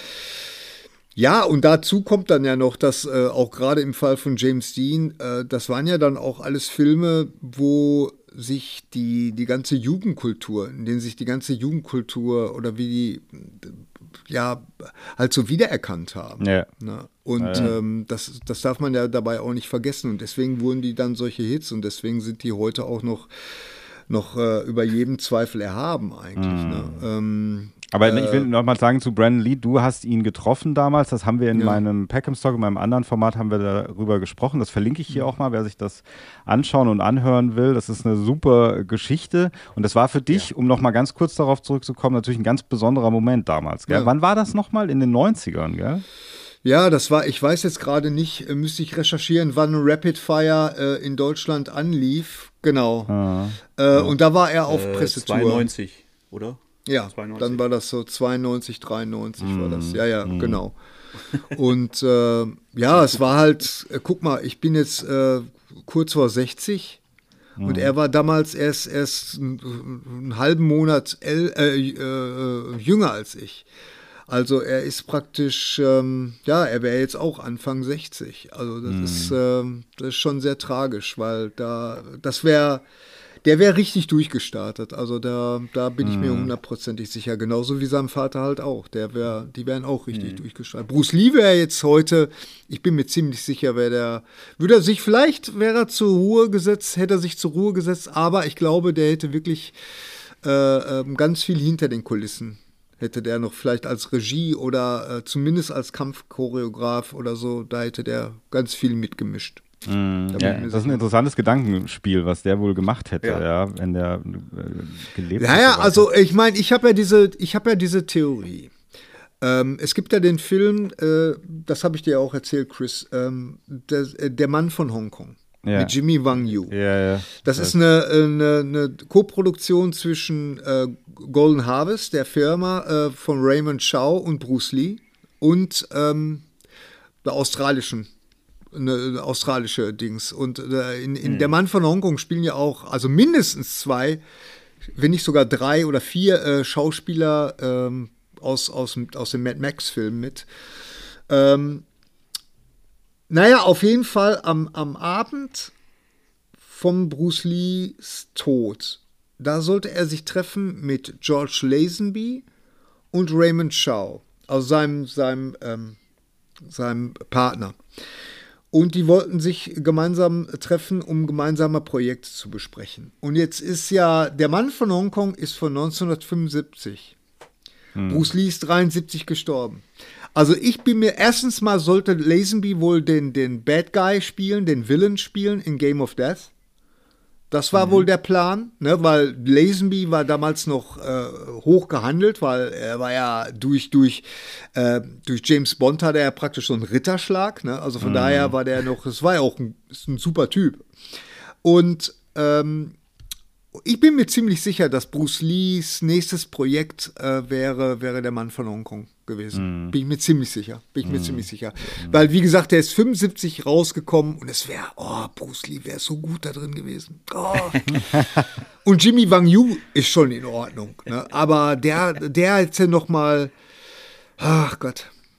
Ja, und dazu kommt dann ja noch, dass auch gerade im Fall von James Dean, das waren ja dann auch alles Filme, wo sich die ganze Jugendkultur, in denen sich die ganze Jugendkultur oder wie die, halt so wiedererkannt haben. Ja. Ne? Und das darf man ja dabei auch nicht vergessen. Und deswegen wurden die dann solche Hits und deswegen sind die heute auch noch über jedem Zweifel erhaben eigentlich. Ne? Aber ich will noch mal sagen zu Brandon Lee, du hast ihn getroffen damals, das haben wir in meinem Peckham Stock, in meinem anderen Format haben wir darüber gesprochen, das verlinke ich hier auch mal, wer sich das anschauen und anhören will, das ist eine super Geschichte und das war für dich, um noch mal ganz kurz darauf zurückzukommen, natürlich ein ganz besonderer Moment damals, gell? Ja. Wann war das noch mal? In den 90ern, gell? Ja, das war, ich weiß jetzt gerade nicht, müsste ich recherchieren, wann Rapid Fire in Deutschland anlief, genau. Und da war er auf Pressetour. 92, oder? Ja, 92. Dann war das so 92, 93 war das. Ja, genau. Und es war halt, guck mal, ich bin jetzt kurz vor 60 und er war damals erst einen halben Monat jünger als ich. Also er ist praktisch, er wäre jetzt auch Anfang 60. Also das ist schon sehr tragisch, weil der wäre richtig durchgestartet. Also da bin ich mir 100%ig sicher. Genauso wie sein Vater halt auch. Die wären auch richtig durchgestartet. Bruce Lee wäre jetzt heute, ich bin mir ziemlich sicher, hätte er sich zur Ruhe gesetzt, aber ich glaube, der hätte wirklich ganz viel hinter den Kulissen. Hätte der noch vielleicht als Regie oder zumindest als Kampfchoreograf oder so, da hätte der ganz viel mitgemischt. Das ist ein interessantes Gedankenspiel, was der wohl gemacht hätte, wenn der gelebt hätte. Naja, also ich meine, ich habe ja diese Theorie. Es gibt ja den Film, das habe ich dir auch erzählt, Chris, der Mann von Hongkong. Ja. Mit Jimmy Wang Yu. Ja. Das ist eine Koproduktion zwischen Golden Harvest, der Firma von Raymond Chow und Bruce Lee und der australische Dings. Und in Der Mann von Hongkong spielen ja auch, also mindestens 2, wenn nicht sogar 3 oder 4 Schauspieler aus dem Mad Max-Film mit. Auf jeden Fall am Abend vom Bruce Lees Tod, da sollte er sich treffen mit George Lazenby und Raymond Chow, also seinem Partner. Und die wollten sich gemeinsam treffen, um gemeinsame Projekte zu besprechen. Und jetzt ist ja, Der Mann von Hongkong ist von 1975. Bruce Lee ist 73 gestorben. Also ich bin mir, erstens mal sollte Lazenby wohl den Bad Guy spielen, den Villain spielen in Game of Death. Das war wohl der Plan, ne? Weil Lazenby war damals noch hoch gehandelt, weil er war ja durch James Bond hatte er praktisch so einen Ritterschlag, ne? Also von daher war der noch, es war ja auch ein super Typ. Und ich bin mir ziemlich sicher, dass Bruce Lees nächstes Projekt wäre Der Mann von Hongkong gewesen. Bin ich mir ziemlich sicher. Weil, wie gesagt, der ist 75 rausgekommen und es wäre, Bruce Lee wäre so gut da drin gewesen. Oh. Und Jimmy Wang Yu ist schon in Ordnung. Ne? Aber der hätte noch mal, ach Gott.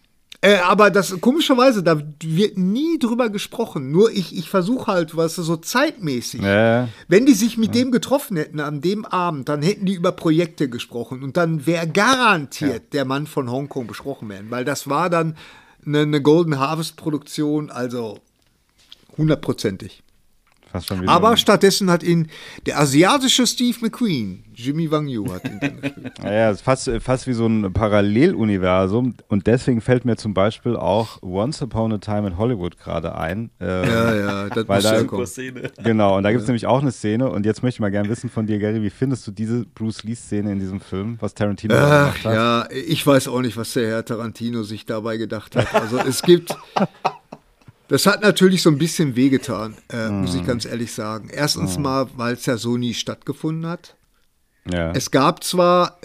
Aber das, komischerweise, da wird nie drüber gesprochen. Nur ich versuche halt, so zeitmäßig. Wenn die sich mit dem getroffen hätten an dem Abend, dann hätten die über Projekte gesprochen. Und dann wäre garantiert der Mann von Hongkong besprochen werden. Weil das war dann eine Golden Harvest-Produktion, also 100%ig. Aber stattdessen hat ihn der asiatische Steve McQueen, Jimmy Wang Yu, hat ihn dann gespielt. Ja, es ist fast wie so ein Paralleluniversum. Und deswegen fällt mir zum Beispiel auch Once Upon a Time in Hollywood gerade ein. Das muss ja kommen. Genau, und da gibt es nämlich auch eine Szene. Und jetzt möchte ich mal gerne wissen von dir, Gary, wie findest du diese Bruce Lee-Szene in diesem Film, was Tarantino gemacht hat? Ja, ich weiß auch nicht, was der Herr Tarantino sich dabei gedacht hat. Also es gibt... Das hat natürlich so ein bisschen wehgetan, muss ich ganz ehrlich sagen. Erstens mal, weil es ja so nie stattgefunden hat. Ja. Es gab zwar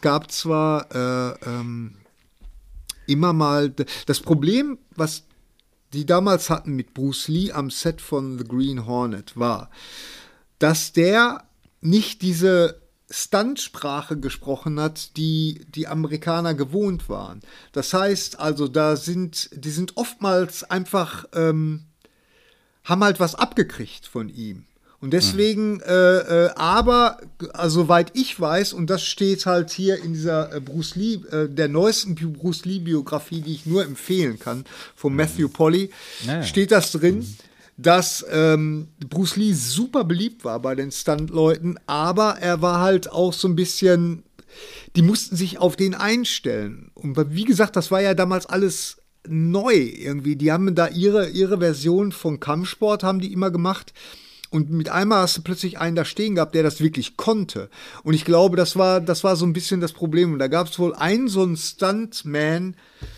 immer mal das Problem, was die damals hatten mit Bruce Lee am Set von The Green Hornet, war, dass der nicht diese Stuntsprache gesprochen hat, die Amerikaner gewohnt waren. Das heißt also, die sind oftmals einfach, haben halt was abgekriegt von ihm. Und deswegen, aber, also, soweit ich weiß, und das steht halt hier in dieser Bruce Lee, der neuesten Bruce Lee-Biografie, die ich nur empfehlen kann, von Matthew Polly, steht das drin, dass Bruce Lee super beliebt war bei den Stuntleuten, aber er war halt auch so ein bisschen, die mussten sich auf den einstellen. Und wie gesagt, das war ja damals alles neu irgendwie. Die haben da ihre Version von Kampfsport haben die immer gemacht. Und mit einmal hast du plötzlich einen da stehen gehabt, der das wirklich konnte. Und ich glaube, das war so ein bisschen das Problem. Und da gab es wohl einen so einen Stuntman,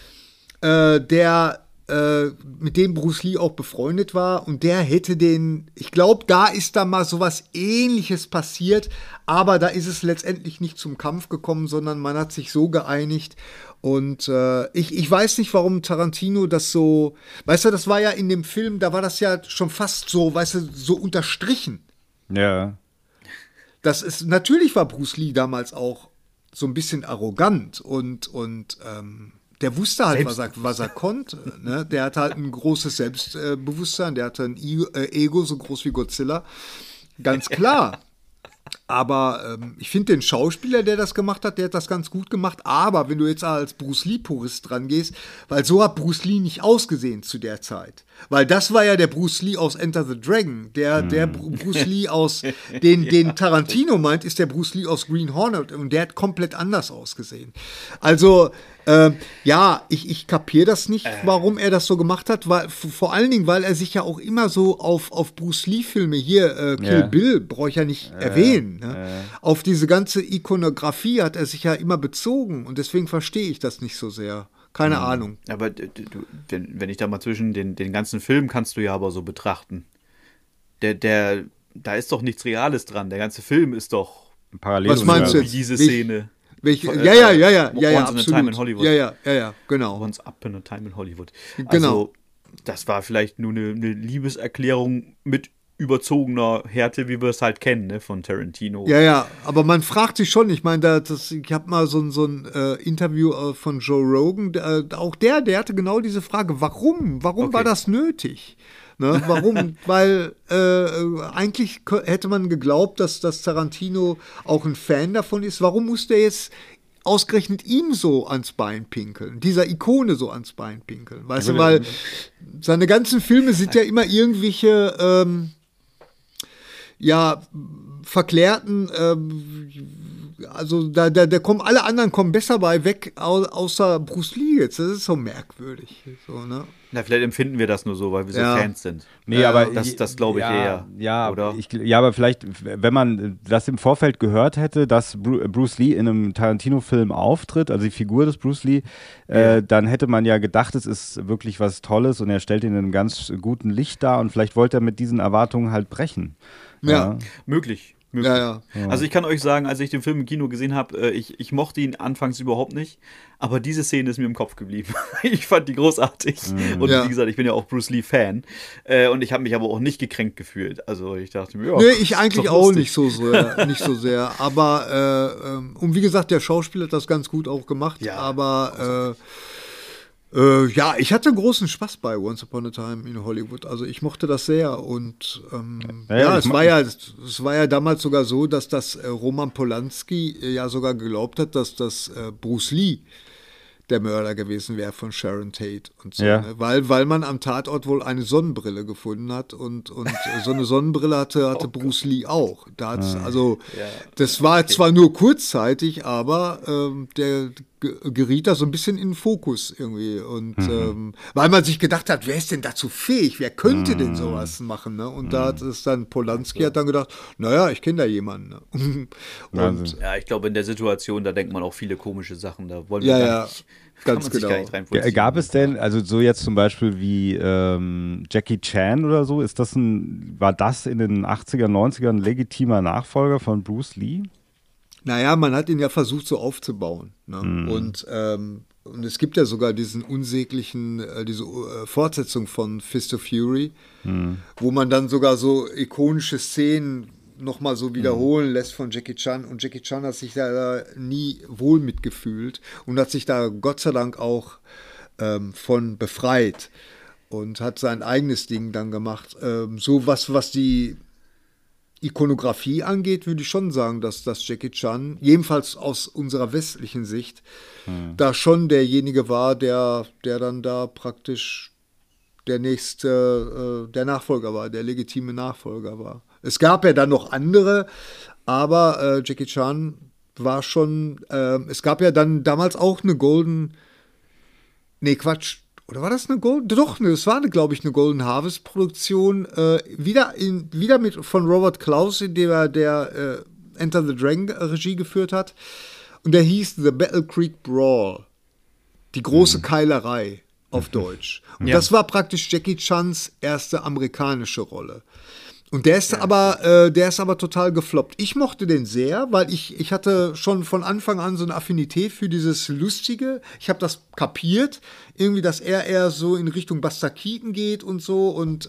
der mit dem Bruce Lee auch befreundet war, und der hätte ich glaube, da ist da mal sowas Ähnliches passiert, aber da ist es letztendlich nicht zum Kampf gekommen, sondern man hat sich so geeinigt. Und ich weiß nicht, warum Tarantino das so, weißt du, das war ja in dem Film, da war das ja schon fast so, weißt du, so unterstrichen. Ja. Natürlich war Bruce Lee damals auch so ein bisschen arrogant und der wusste halt, was er konnte. Ne? Der hatte halt ein großes Selbstbewusstsein, der hatte ein Ego so groß wie Godzilla. Ganz klar. Aber ich finde den Schauspieler, der das gemacht hat, der hat das ganz gut gemacht. Aber wenn du jetzt als Bruce Lee-Purist dran gehst, weil so hat Bruce Lee nicht ausgesehen zu der Zeit. Weil das war ja der Bruce Lee aus Enter the Dragon. Der Bruce Lee aus, den Tarantino meint, ist der Bruce Lee aus Green Hornet. Und der hat komplett anders ausgesehen. Also, ich kapiere das nicht, warum er das so gemacht hat. Vor allen Dingen, weil er sich ja auch immer so auf Bruce Lee-Filme hier, Kill Bill, brauche ich ja nicht erwähnen. Ne? Auf diese ganze Ikonografie hat er sich ja immer bezogen. Und deswegen verstehe ich das nicht so sehr. Keine Ahnung. Aber wenn ich da mal zwischen den ganzen Film kannst du ja aber so betrachten. Da ist doch nichts Reales dran. Der ganze Film ist doch parallel. Was meinst du jetzt? Wie diese Szene. Ja, Once absolut. in a Time in Hollywood. Ja, genau. Once up in a time in Hollywood. Genau. Also, das war vielleicht nur eine Liebeserklärung mit überzogener Härte, wie wir es halt kennen, ne, von Tarantino. Ja, aber man fragt sich schon, ich meine, ich habe mal so ein Interview von Joe Rogan, auch der hatte genau diese Frage, warum war das nötig? Ne, warum? Weil eigentlich hätte man geglaubt, dass Tarantino auch ein Fan davon ist. Warum muss der jetzt ausgerechnet ihm so ans Bein pinkeln, dieser Ikone so ans Bein pinkeln? Weißt du, weil seine ganzen Filme sind ja immer irgendwelche verklärten, also da kommen alle anderen besser bei weg, außer Bruce Lee jetzt. Das ist so merkwürdig. So, ne? Na, vielleicht empfinden wir das nur so, weil wir so Fans sind. Nee, aber das glaube ich eher. Ja, oder? Aber vielleicht, wenn man das im Vorfeld gehört hätte, dass Bruce Lee in einem Tarantino-Film auftritt, also die Figur des Bruce Lee, dann hätte man ja gedacht, es ist wirklich was Tolles und er stellt ihn in einem ganz guten Licht dar und vielleicht wollte er mit diesen Erwartungen halt brechen. Ja. Möglich. Ja. Also ich kann euch sagen, als ich den Film im Kino gesehen habe, ich mochte ihn anfangs überhaupt nicht, aber diese Szene ist mir im Kopf geblieben. Ich fand die großartig. Und wie gesagt, ich bin ja auch Bruce Lee-Fan. Und ich habe mich aber auch nicht gekränkt gefühlt. Also ich dachte mir, nee, ich eigentlich auch nicht so sehr. Aber, und wie gesagt, der Schauspieler hat das ganz gut auch gemacht. Ja, aber Ja, ich hatte großen Spaß bei Once Upon a Time in Hollywood. Also ich mochte das sehr und es war ja damals sogar so, dass das Roman Polanski ja sogar geglaubt hat, dass das Bruce Lee der Mörder gewesen wäre von Sharon Tate und so, ne? Weil man am Tatort wohl eine Sonnenbrille gefunden hat und so eine Sonnenbrille hatte Bruce Lee auch. Das war zwar nur kurzzeitig, aber der geriet da so ein bisschen in den Fokus irgendwie und weil man sich gedacht hat, wer ist denn dazu fähig, wer könnte denn sowas machen, ne? Und da hat es dann Polanski hat dann gedacht, naja, ich kenne da jemanden, ne? Und ja, ich glaube in der Situation, da denkt man auch viele komische Sachen, da wollen wir gar nicht. Ganz genau. Gab es denn, also so jetzt zum Beispiel wie Jackie Chan oder so, war das in den 80er, 90ern ein legitimer Nachfolger von Bruce Lee? Naja, man hat ihn ja versucht so aufzubauen. Ne? Und es gibt ja sogar diesen unsäglichen, diese Fortsetzung von Fist of Fury, wo man dann sogar so ikonische Szenen nochmal so wiederholen lässt von Jackie Chan. Und Jackie Chan hat sich da nie wohl mitgefühlt und hat sich da Gott sei Dank auch von befreit und hat sein eigenes Ding dann gemacht. So was die Ikonografie angeht, würde ich schon sagen, dass Jackie Chan, jedenfalls aus unserer westlichen Sicht, da schon derjenige war, der dann da praktisch der Nachfolger war, der legitime Nachfolger war. Es gab ja dann noch andere, aber Jackie Chan war schon, es gab ja dann damals auch eine oder war das eine Golden? Doch, es war, glaube ich, eine Golden Harvest-Produktion, wieder von Robert Clouse, der Enter the Dragon Regie geführt hat. Und der hieß The Battle Creek Brawl, die große Keilerei auf Deutsch. Und das war praktisch Jackie Chans erste amerikanische Rolle. Und der ist aber total gefloppt. Ich mochte den sehr, weil ich hatte schon von Anfang an so eine Affinität für dieses Lustige. Ich habe das kapiert, irgendwie, dass er eher so in Richtung Buster Keaton geht und so. Und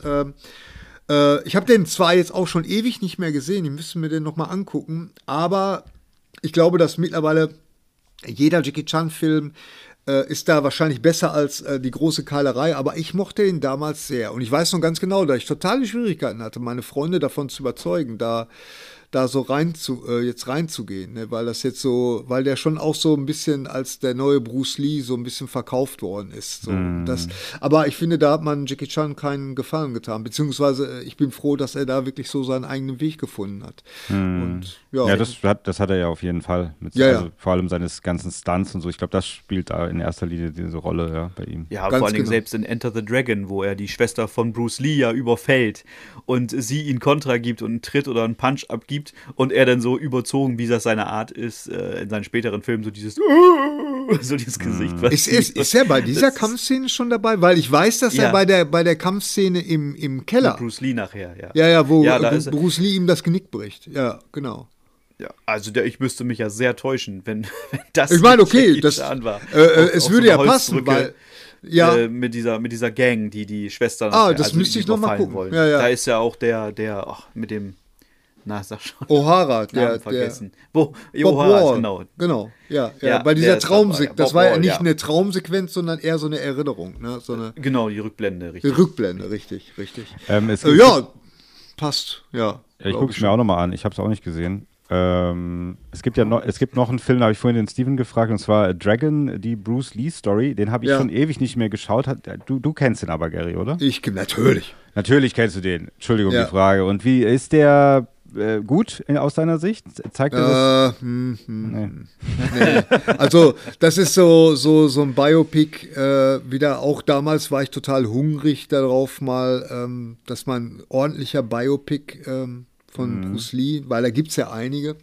ich habe den zwar jetzt auch schon ewig nicht mehr gesehen, ich müsste mir den nochmal angucken, aber ich glaube, dass mittlerweile jeder Jackie Chan-Film ist da wahrscheinlich besser als die große Keilerei, aber ich mochte ihn damals sehr. Und ich weiß noch ganz genau, da ich totale Schwierigkeiten hatte, meine Freunde davon zu überzeugen, da so reinzugehen, ne? Weil der schon auch so ein bisschen als der neue Bruce Lee so ein bisschen verkauft worden ist. So. Aber ich finde, da hat man Jackie Chan keinen Gefallen getan, beziehungsweise ich bin froh, dass er da wirklich so seinen eigenen Weg gefunden hat. Und, das hat er ja auf jeden Fall. Vor allem seines ganzen Stunts und so. Ich glaube, das spielt da in erster Linie diese Rolle bei ihm. Ja, vor allen Dingen selbst in Enter the Dragon, wo er die Schwester von Bruce Lee ja überfällt und sie ihn Kontra gibt und einen Tritt oder einen Punch abgibt und er dann so überzogen, wie das seine Art ist, in seinen späteren Filmen so dieses Gesicht. Ist er bei dieser Kampfszene schon dabei? Weil ich weiß, dass er bei der Kampfszene im Keller. Mit Bruce Lee nachher, wo Bruce Lee ihm das Genick bricht. Ja, genau. Ja, also ich müsste mich ja sehr täuschen, wenn das ich meine, okay, das war. Es würde ja passen, weil mit dieser Gang, die Schwester das müsste ich noch mal gucken. Wollen. Ja. Da ist ja auch der mit dem sag schon. O'Hara, der vergessen. O'Hara, genau. Ja, bei dieser Traumsequenz. Das war ja nicht eine Traumsequenz, sondern eher so eine Erinnerung. Ne? Genau, die Rückblende, richtig. Die Rückblende, richtig. Passt, ja. Ich gucke es mir auch nochmal an. Ich habe es auch nicht gesehen. Es gibt noch einen Film, da habe ich vorhin den Steven gefragt, und zwar Dragon, die Bruce Lee Story. Den habe ich schon ewig nicht mehr geschaut. Du kennst den aber, Gary, oder? Ich kenne natürlich. Natürlich kennst du den. Entschuldigung, die Frage. Und wie ist der gut aus deiner Sicht? Zeigt er das? Nee. Also das ist so ein Biopic. Wieder auch damals war ich total hungrig darauf, mal, dass man ordentlicher Biopic von Bruce Lee, weil da gibt es ja einige.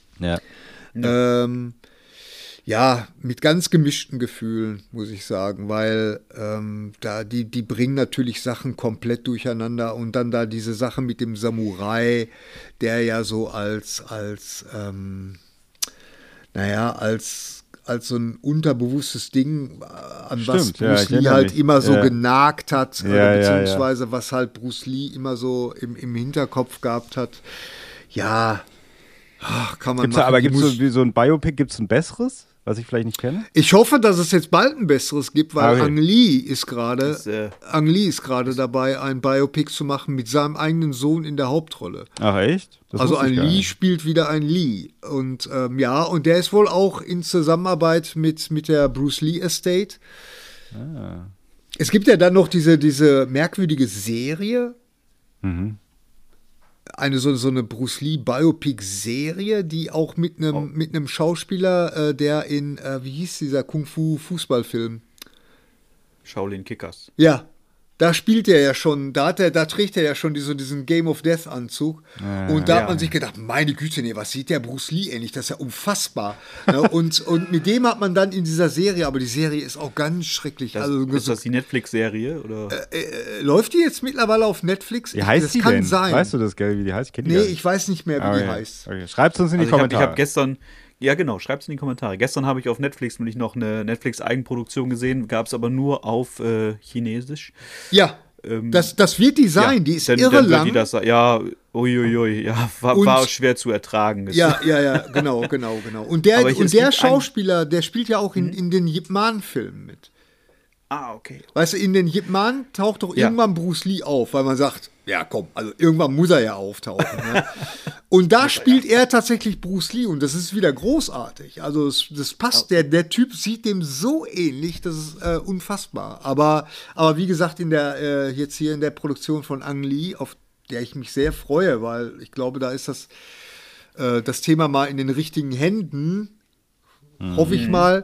Mit ganz gemischten Gefühlen, muss ich sagen, weil die bringen natürlich Sachen komplett durcheinander und dann da diese Sache mit dem Samurai, der ja so als so ein unterbewusstes Ding, an was Bruce Lee halt immer so genagt hat, beziehungsweise was halt Bruce Lee immer so im Hinterkopf gehabt hat. Ja, kann man machen. Aber gibt es so ein Biopic, gibt es ein besseres? was ich vielleicht nicht kenne? Ich hoffe, dass es jetzt bald ein besseres gibt, weil Ang Lee ist gerade dabei, ein Biopic zu machen mit seinem eigenen Sohn in der Hauptrolle. Ach echt? Also ein Lee spielt wieder ein Lee. Und und der ist wohl auch in Zusammenarbeit mit der Bruce Lee Estate. Ah. Es gibt ja dann noch diese merkwürdige Serie. Mhm. So eine Bruce Lee Biopic-Serie, die auch mit einem Schauspieler, der in, wie hieß dieser Kung-Fu-Fußballfilm? Shaolin Kickers. Ja, da spielt er ja schon, da trägt er ja schon diesen Game of Death Anzug. Und da hat man sich gedacht, meine Güte, nee, was sieht der Bruce Lee ähnlich? Das ist ja unfassbar. Ne? Und mit dem hat man dann in dieser Serie, aber die Serie ist auch ganz schrecklich. Ist das die Netflix-Serie? Läuft die jetzt mittlerweile auf Netflix? Wie heißt das die kann denn? sein. Weißt du das, gell, wie die heißt? Ich weiß nicht mehr, wie die heißt. Okay. Schreibt es uns in die Kommentare. Ich habe gestern... Ja, genau, schreibt es in die Kommentare. Gestern habe ich auf Netflix nämlich noch eine Netflix-Eigenproduktion gesehen, gab es aber nur auf Chinesisch. Ja, das wird die sein, die ist irre lang. Die das, ja, uiuiui, ja, war schwer zu ertragen. Ja, genau. Und der Schauspieler, der spielt ja auch in den Yip Man-Filmen mit. Ah, okay. Weißt du, in den Yip Man taucht doch irgendwann Bruce Lee auf, weil man sagt, ja komm, also irgendwann muss er ja auftauchen. Ne? Und da spielt er tatsächlich Bruce Lee und das ist wieder großartig. Also das passt, der Typ sieht dem so ähnlich, das ist unfassbar. Aber wie gesagt, jetzt hier in der Produktion von Ang Lee, auf der ich mich sehr freue, weil ich glaube, da ist das Thema mal in den richtigen Händen, hoffe ich mal.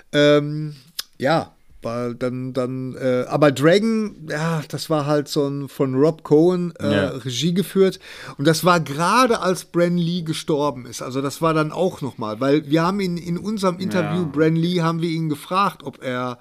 Weil aber Dragon, ja, das war halt so von Rob Cohen Regie geführt und das war gerade als Bran Lee gestorben ist, also das war dann auch nochmal, weil wir haben ihn in unserem Interview, Bran Lee, haben wir ihn gefragt, ob er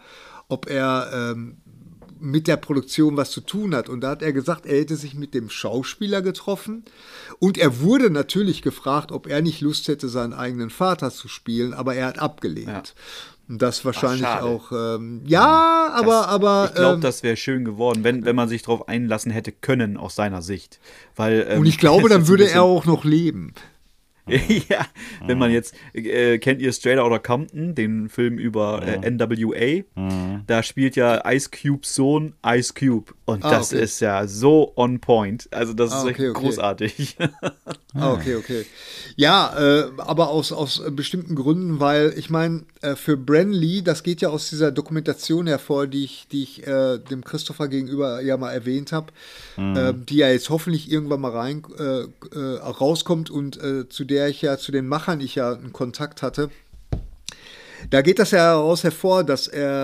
mit der Produktion was zu tun hat und da hat er gesagt, er hätte sich mit dem Schauspieler getroffen und er wurde natürlich gefragt, ob er nicht Lust hätte, seinen eigenen Vater zu spielen, aber er hat abgelehnt. Ja. Und das wahrscheinlich auch, aber ich glaube, das wäre schön geworden, wenn man sich darauf einlassen hätte können, aus seiner Sicht. Weil, und ich glaube, dann würde er auch noch leben. Ja, wenn man jetzt, kennt ihr Straight Outta Compton, den Film über NWA? Da spielt ja Ice Cubes Sohn Ice Cube und das ist ja so on point, also das ist echt großartig. Okay. Ja, aber aus bestimmten Gründen, weil ich meine, für Bran Lee, das geht ja aus dieser Dokumentation hervor, die ich dem Christopher gegenüber ja mal erwähnt habe, die ja jetzt hoffentlich irgendwann mal rauskommt und zu den Machern ich ja einen Kontakt hatte. Da geht das ja daraus hervor, dass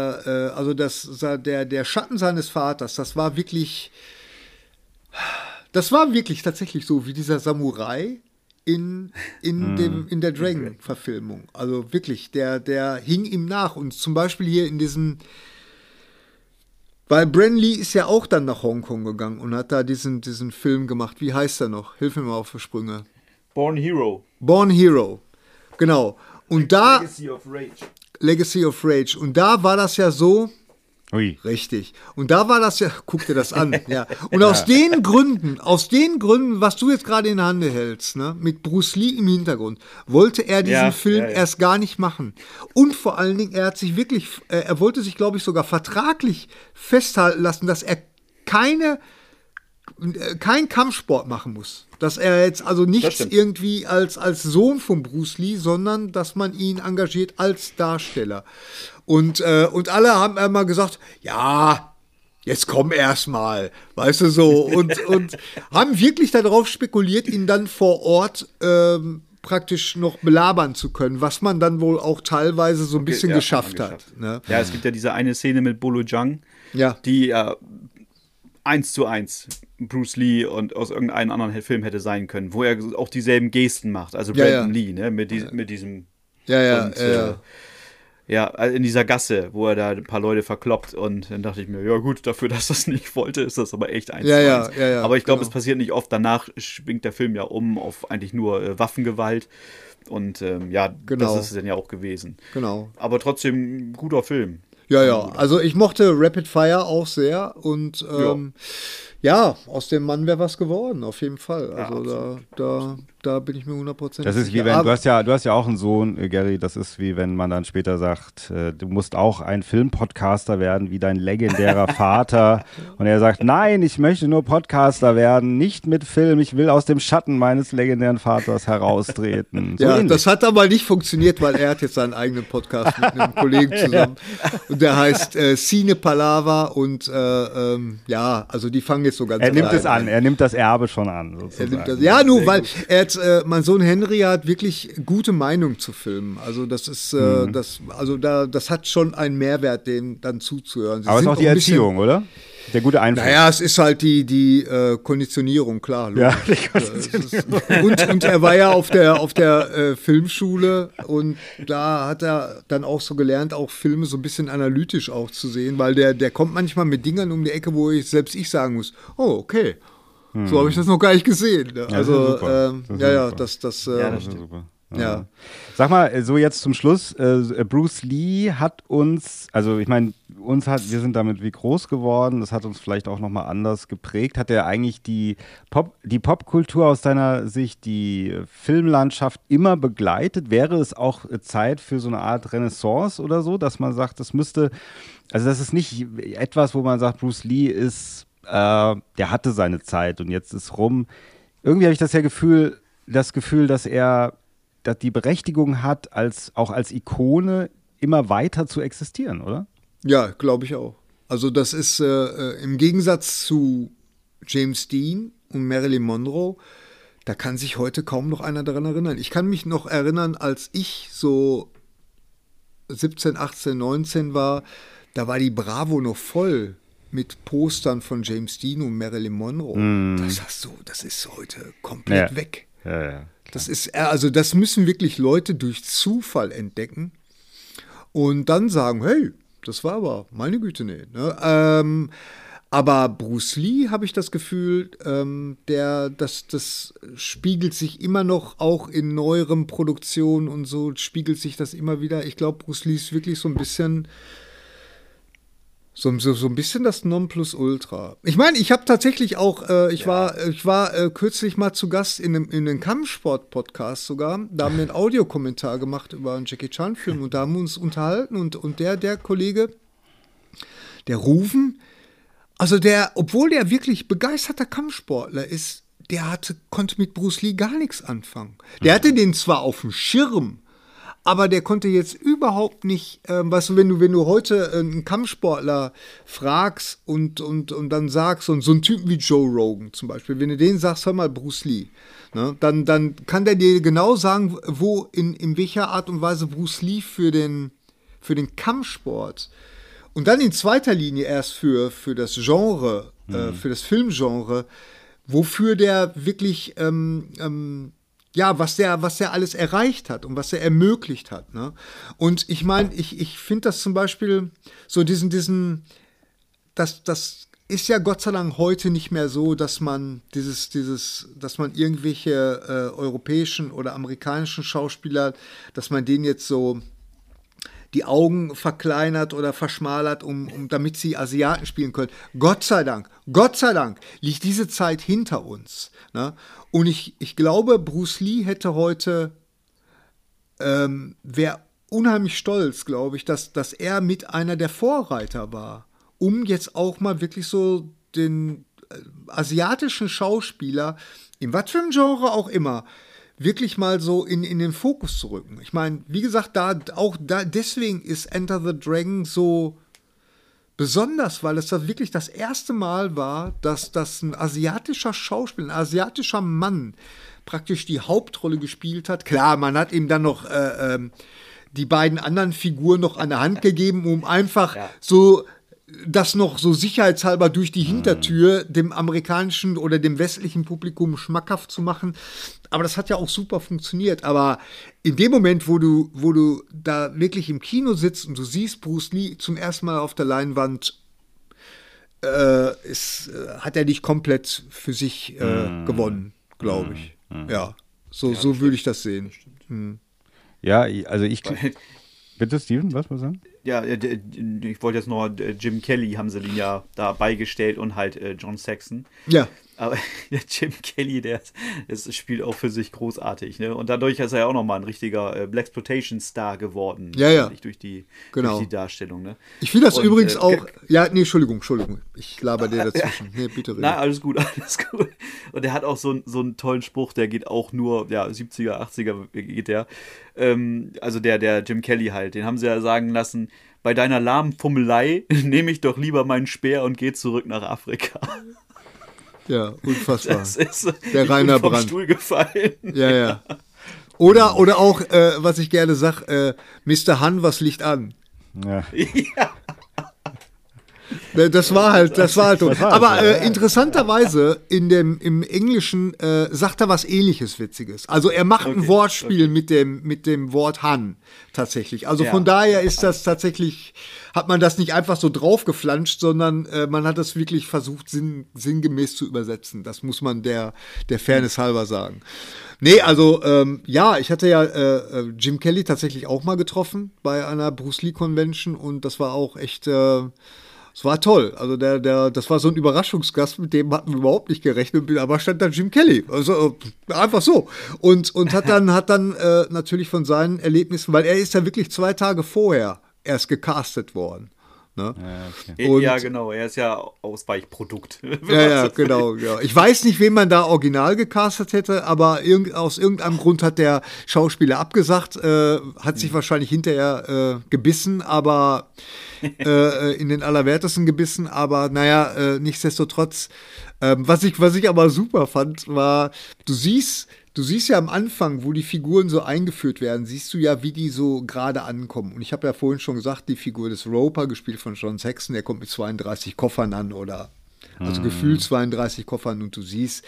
der Schatten seines Vaters, das war wirklich tatsächlich so wie dieser Samurai in der Dragon-Verfilmung. Also wirklich, der hing ihm nach. Und zum Beispiel hier in diesem, weil Bran Lee ist ja auch dann nach Hongkong gegangen und hat da diesen Film gemacht. Wie heißt er noch? Hilf mir mal auf die Sprünge. Born Hero, genau. Und da Legacy of Rage. Und da war das ja so. Ui. Richtig. Und da war das ja, guck dir das an. Ja. Und aus den Gründen, was du jetzt gerade in der Hand hältst, ne, mit Bruce Lee im Hintergrund, wollte er diesen Film erst gar nicht machen. Und vor allen Dingen, er wollte sich, glaube ich, sogar vertraglich festhalten lassen, dass er keinen Kampfsport machen muss. Dass er jetzt also nichts irgendwie als Sohn von Bruce Lee, sondern dass man ihn engagiert als Darsteller. Und alle haben einmal gesagt, ja, jetzt komm erst mal, weißt du so. Und haben wirklich darauf spekuliert, ihn dann vor Ort praktisch noch belabern zu können, was man dann wohl auch teilweise so ein bisschen geschafft hat. Ne? Ja, es gibt ja diese eine Szene mit Bolo Jang, die 1:1 Bruce Lee und aus irgendeinem anderen Film hätte sein können, wo er auch dieselben Gesten macht, also Brandon Lee, ne, mit diesem in dieser Gasse, wo er da ein paar Leute verkloppt und dann dachte ich mir, ja gut, dafür, dass das nicht wollte, ist das aber echt 1:1. Aber ich glaube, es passiert nicht oft, danach schwingt der Film ja um auf eigentlich nur Waffengewalt und das ist es dann ja auch gewesen. Genau. Aber trotzdem ein guter Film. Ja, also ich mochte Rapid Fire auch sehr und Ja, aus dem Mann wäre was geworden, auf jeden Fall. Also da bin ich mir 100% Das ist wie wenn, du hast ja auch einen Sohn, Gary, das ist wie wenn man dann später sagt, du musst auch ein Filmpodcaster werden, wie dein legendärer Vater. Und er sagt, nein, ich möchte nur Podcaster werden, nicht mit Film, ich will aus dem Schatten meines legendären Vaters heraustreten. So ja, ähnlich. Das hat aber nicht funktioniert, weil er hat jetzt seinen eigenen Podcast mit einem Kollegen zusammen. Und der heißt Cine Palava und also die fangen jetzt so ganz Er nimmt es an, er nimmt das Erbe schon an. Sozusagen. Weil mein Sohn Henry hat wirklich gute Meinung zu Filmen. Also das ist, das hat schon einen Mehrwert, dem dann zuzuhören. Aber es ist auch die Erziehung, oder? Der gute Einfluss. Naja, es ist halt die Konditionierung, klar. Ja, und er war ja auf der Filmschule und da hat er dann auch so gelernt, auch Filme so ein bisschen analytisch auch zu sehen, weil der kommt manchmal mit Dingern um die Ecke, wo ich sagen muss, oh, okay, so habe ich das noch gar nicht gesehen. Ne? Ja, also, das ist super. Ja. Sag mal, so jetzt zum Schluss, Bruce Lee hat uns, also ich meine, wir sind damit wie groß geworden, das hat uns vielleicht auch nochmal anders geprägt. Hat er eigentlich die Popkultur aus deiner Sicht, die Filmlandschaft immer begleitet? Wäre es auch Zeit für so eine Art Renaissance oder so, dass man sagt, das ist nicht etwas, wo man sagt, Bruce Lee der hatte seine Zeit und jetzt ist rum. Irgendwie habe ich das Gefühl, dass er die Berechtigung hat, auch als Ikone immer weiter zu existieren, oder? Ja, glaube ich auch. Also das ist im Gegensatz zu James Dean und Marilyn Monroe, da kann sich heute kaum noch einer daran erinnern. Ich kann mich noch erinnern, als ich so 17, 18, 19 war, da war die Bravo noch voll mit Postern von James Dean und Marilyn Monroe. Das ist heute komplett weg. Ja. Das müssen wirklich Leute durch Zufall entdecken und dann sagen, hey, das war aber, meine Güte, nee. Ne? Aber Bruce Lee, habe ich das Gefühl, das spiegelt sich immer noch, auch in neueren Produktionen und so, spiegelt sich das immer wieder. Ich glaube, Bruce Lee ist wirklich so ein bisschen das Nonplusultra. Ich meine, ich habe tatsächlich auch, ich war kürzlich mal zu Gast in einem Kampfsport-Podcast sogar. Da haben wir einen Audiokommentar gemacht über einen Jackie Chan-Film und da haben wir uns unterhalten und der Kollege, der Ruven, also obwohl der wirklich begeisterter Kampfsportler ist, konnte mit Bruce Lee gar nichts anfangen. Der hatte den zwar auf dem Schirm, aber der konnte jetzt überhaupt nicht, weißt du, wenn du heute einen Kampfsportler fragst und dann sagst, so einen Typen wie Joe Rogan zum Beispiel, wenn du den sagst, hör mal Bruce Lee, ne, dann kann der dir genau sagen, in welcher Art und Weise Bruce Lee für den Kampfsport und dann in zweiter Linie erst für das Genre, für das Filmgenre, wofür der wirklich was der alles erreicht hat und was er ermöglicht hat. Ne? Und ich meine, ich finde das zum Beispiel so das ist ja Gott sei Dank heute nicht mehr so, dass man dass man irgendwelche europäischen oder amerikanischen Schauspieler, dass man denen jetzt so die Augen verkleinert oder verschmalert, damit sie Asiaten spielen können. Gott sei Dank liegt diese Zeit hinter uns. Ne? Und ich glaube, Bruce Lee hätte heute, wäre unheimlich stolz, glaube ich, dass er mit einer der Vorreiter war, um jetzt auch mal wirklich so den asiatischen Schauspieler, in was für einem Genre auch immer, wirklich mal so in den Fokus zu rücken. Ich meine, wie gesagt, deswegen ist Enter the Dragon so besonders, weil es da wirklich das erste Mal war, dass ein asiatischer Schauspieler, ein asiatischer Mann praktisch die Hauptrolle gespielt hat. Klar, man hat ihm dann noch die beiden anderen Figuren noch an der Hand gegeben, um einfach so das noch so sicherheitshalber durch die Hintertür dem amerikanischen oder dem westlichen Publikum schmackhaft zu machen. Aber das hat ja auch super funktioniert. Aber in dem Moment, wo du da wirklich im Kino sitzt und du siehst Bruce Lee zum ersten Mal auf der Leinwand, hat er dich komplett für sich gewonnen, glaube ich. Ja, so würde ich das sehen. Ja, also bitte, Steven, was muss sagen? Ja, ich wollte jetzt noch, Jim Kelly haben sie ihn ja da beigestellt und halt John Saxon. Ja. Aber der Jim Kelly, der spielt auch für sich großartig, ne? Und dadurch ist er ja auch nochmal ein richtiger Blaxploitation-Star geworden. Ja. Durch die Darstellung, ne? Ich finde das übrigens auch. Entschuldigung. Ich laber dir dazwischen. Nee, bitte reden. Na, alles gut. Und der hat auch so einen tollen Spruch, der geht auch nur, 70er, 80er geht der. Also der Jim Kelly halt, den haben sie ja sagen lassen, bei deiner lahmen Fummelei nehme ich doch lieber meinen Speer und gehe zurück nach Afrika. Ja, unfassbar. Das ist der Rainer vom Brandt. Stuhl gefallen. Ja. Oder auch, was ich gerne sage, Mr. Han, was liegt an? Ja. Das war halt so. Aber interessanterweise im Englischen sagt er was Ähnliches Witziges. Also er macht ein Wortspiel mit dem Wort Han tatsächlich. Also von daher ist das tatsächlich, hat man das nicht einfach so draufgeflanscht, sondern man hat das wirklich versucht sinngemäß zu übersetzen. Das muss man der Fairness halber sagen. Nee, also ich hatte ja Jim Kelly tatsächlich auch mal getroffen bei einer Bruce Lee Convention und das war auch echt es war toll. Also das war so ein Überraschungsgast, mit dem hatten wir überhaupt nicht gerechnet, aber stand da Jim Kelly. Also einfach so. Und hat dann natürlich von seinen Erlebnissen, weil er ist ja wirklich 2 Tage vorher erst gecastet worden. Ne? Ja, genau. Er ist ja Ausweichprodukt. Ja, genau. Ja. Ich weiß nicht, wen man da original gecastet hätte, aber aus irgendeinem Grund hat der Schauspieler abgesagt, hat sich wahrscheinlich hinterher gebissen, aber in den Allerwertesten gebissen, aber nichtsdestotrotz, was ich aber super fand, war, du siehst ja am Anfang, wo die Figuren so eingeführt werden, siehst du ja, wie die so gerade ankommen. Und ich habe ja vorhin schon gesagt, die Figur des Roper, gespielt von John Saxon, der kommt mit 32 Koffern an also gefühlt 32 Koffern und du siehst,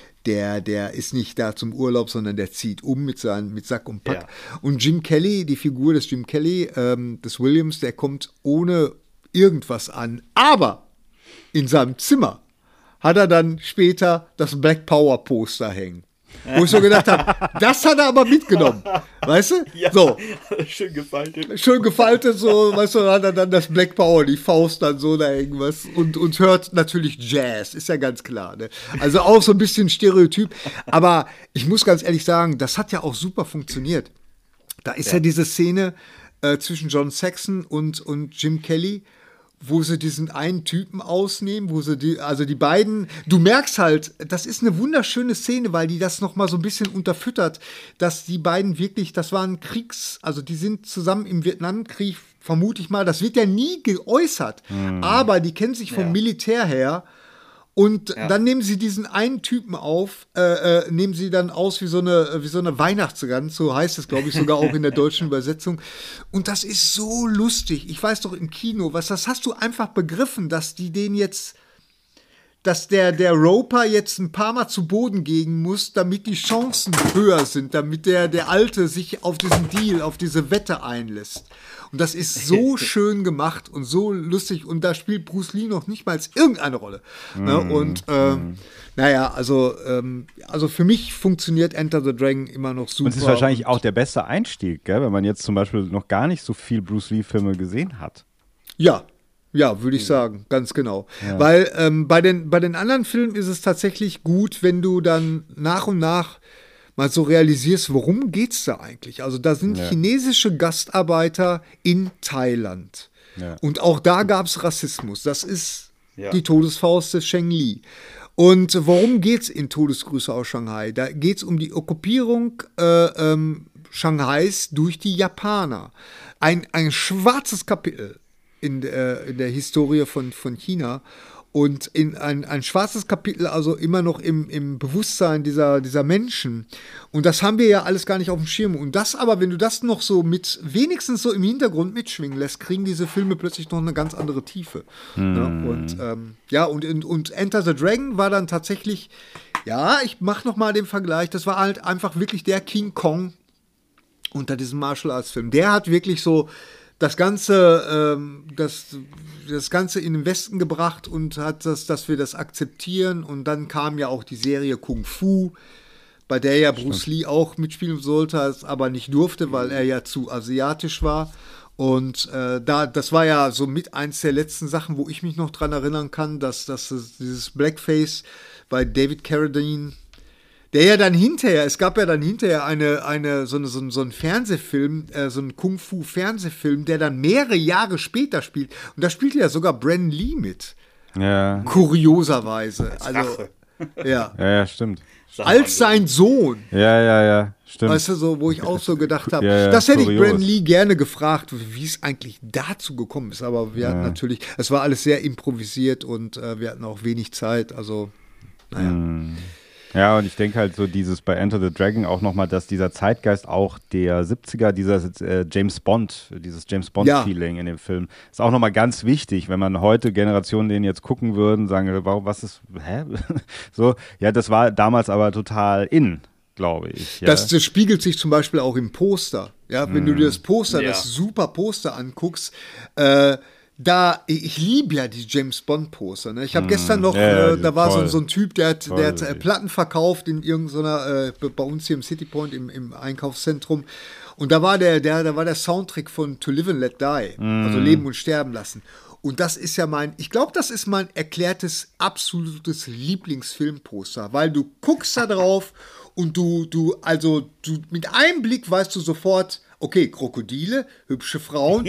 der ist nicht da zum Urlaub, sondern der zieht um mit Sack und Pack. Ja. Und Jim Kelly, die Figur des Jim Kelly, des Williams, der kommt ohne irgendwas an. Aber in seinem Zimmer hat er dann später das Black Power Poster hängen. Wo ich so gedacht habe, das hat er aber mitgenommen. Weißt du? Ja, so. Schön gefaltet. Schön gefaltet, so, weißt du, dann hat er dann das Black Power, die Faust dann so da irgendwas und hört natürlich Jazz, ist ja ganz klar. Ne? Also auch so ein bisschen Stereotyp. Aber ich muss ganz ehrlich sagen, das hat ja auch super funktioniert. Da ist ja diese Szene zwischen John Saxon und Jim Kelly, wo sie diesen einen Typen ausnehmen, wo sie die beiden, du merkst halt, das ist eine wunderschöne Szene, weil die das nochmal so ein bisschen unterfüttert, dass die beiden wirklich, das waren also die sind zusammen im Vietnamkrieg, vermute ich mal, das wird ja nie geäußert, aber die kennen sich vom Militär her. Und dann nehmen sie diesen einen Typen auf, nehmen sie dann aus wie so eine Weihnachtsgans, so heißt es, glaube ich, sogar auch in der deutschen Übersetzung. Und das ist so lustig. Ich weiß doch im Kino, das hast du einfach begriffen, dass die den jetzt, dass der Roper jetzt ein paar Mal zu Boden gehen muss, damit die Chancen höher sind, damit der Alte sich auf diesen Deal, auf diese Wette einlässt. Und das ist so schön gemacht und so lustig. Und da spielt Bruce Lee noch nicht mal irgendeine Rolle. Ne? Und also für mich funktioniert Enter the Dragon immer noch super. Und es ist wahrscheinlich auch der beste Einstieg, gell? Wenn man jetzt zum Beispiel noch gar nicht so viel Bruce Lee-Filme gesehen hat. Ja, würde ich sagen, ganz genau. Ja. Weil bei den anderen Filmen ist es tatsächlich gut, wenn du dann nach und nach mal so realisierst, worum geht's da eigentlich? Also da sind chinesische Gastarbeiter in Thailand. Ja. Und auch da gab es Rassismus. Das ist die Todesfaust des Cheng Li. Und worum geht's in Todesgrüße aus Shanghai? Da geht's um die Okkupierung Shanghais durch die Japaner. Ein schwarzes Kapitel in der Historie von China. Und in ein schwarzes Kapitel, also immer noch im Bewusstsein dieser Menschen. Und das haben wir ja alles gar nicht auf dem Schirm. Und das aber, wenn du das noch so wenigstens so im Hintergrund mitschwingen lässt, kriegen diese Filme plötzlich noch eine ganz andere Tiefe. Ja, und Enter the Dragon war dann tatsächlich, ich mache noch mal den Vergleich, das war halt einfach wirklich der King Kong unter diesem Martial Arts Film. Der hat wirklich so das Ganze in den Westen gebracht und hat dass wir das akzeptieren. Und dann kam ja auch die Serie Kung Fu, bei der ja Bruce Lee auch mitspielen sollte, es aber nicht durfte, weil er ja zu asiatisch war. Und das war ja so mit eins der letzten Sachen, wo ich mich noch dran erinnern kann, dass dieses Blackface bei David Carradine, der ja dann hinterher, es gab ja dann hinterher so einen Fernsehfilm, so einen Kung-Fu-Fernsehfilm, der dann mehrere Jahre später spielt. Und da spielte ja sogar Brandon Lee mit. Ja. Kurioserweise. Also, ja, stimmt. Als sein Sohn. Ja, stimmt. Weißt du, so, wo ich auch so gedacht habe, Ja, das hätte ich kurios. Brandon Lee gerne gefragt, wie es eigentlich dazu gekommen ist. Aber wir hatten natürlich, es war alles sehr improvisiert und wir hatten auch wenig Zeit. Also, naja. Ja, und ich denke halt so dieses bei Enter the Dragon auch nochmal, dass dieser Zeitgeist auch der 70er, dieses James Bond-Feeling in dem Film, ist auch nochmal ganz wichtig, wenn man heute Generationen den jetzt gucken würden, sagen, warum, was ist, so, ja, das war damals aber total in, glaube ich. Ja. Das spiegelt sich zum Beispiel auch im Poster. Ja, wenn du dir das Poster, das super Poster anguckst, ich liebe ja die James Bond Poster. Ne? Ich habe gestern noch, da war so ein Typ, der hat Platten verkauft in irgendeiner, bei uns hier im City Point im Einkaufszentrum. Und da war der Soundtrack von To Live and Let Die, also Leben und Sterben lassen. Und das ist ja ich glaube, das ist mein erklärtes, absolutes Lieblingsfilmposter, weil du guckst da drauf und du mit einem Blick weißt du sofort, okay, Krokodile, hübsche Frauen,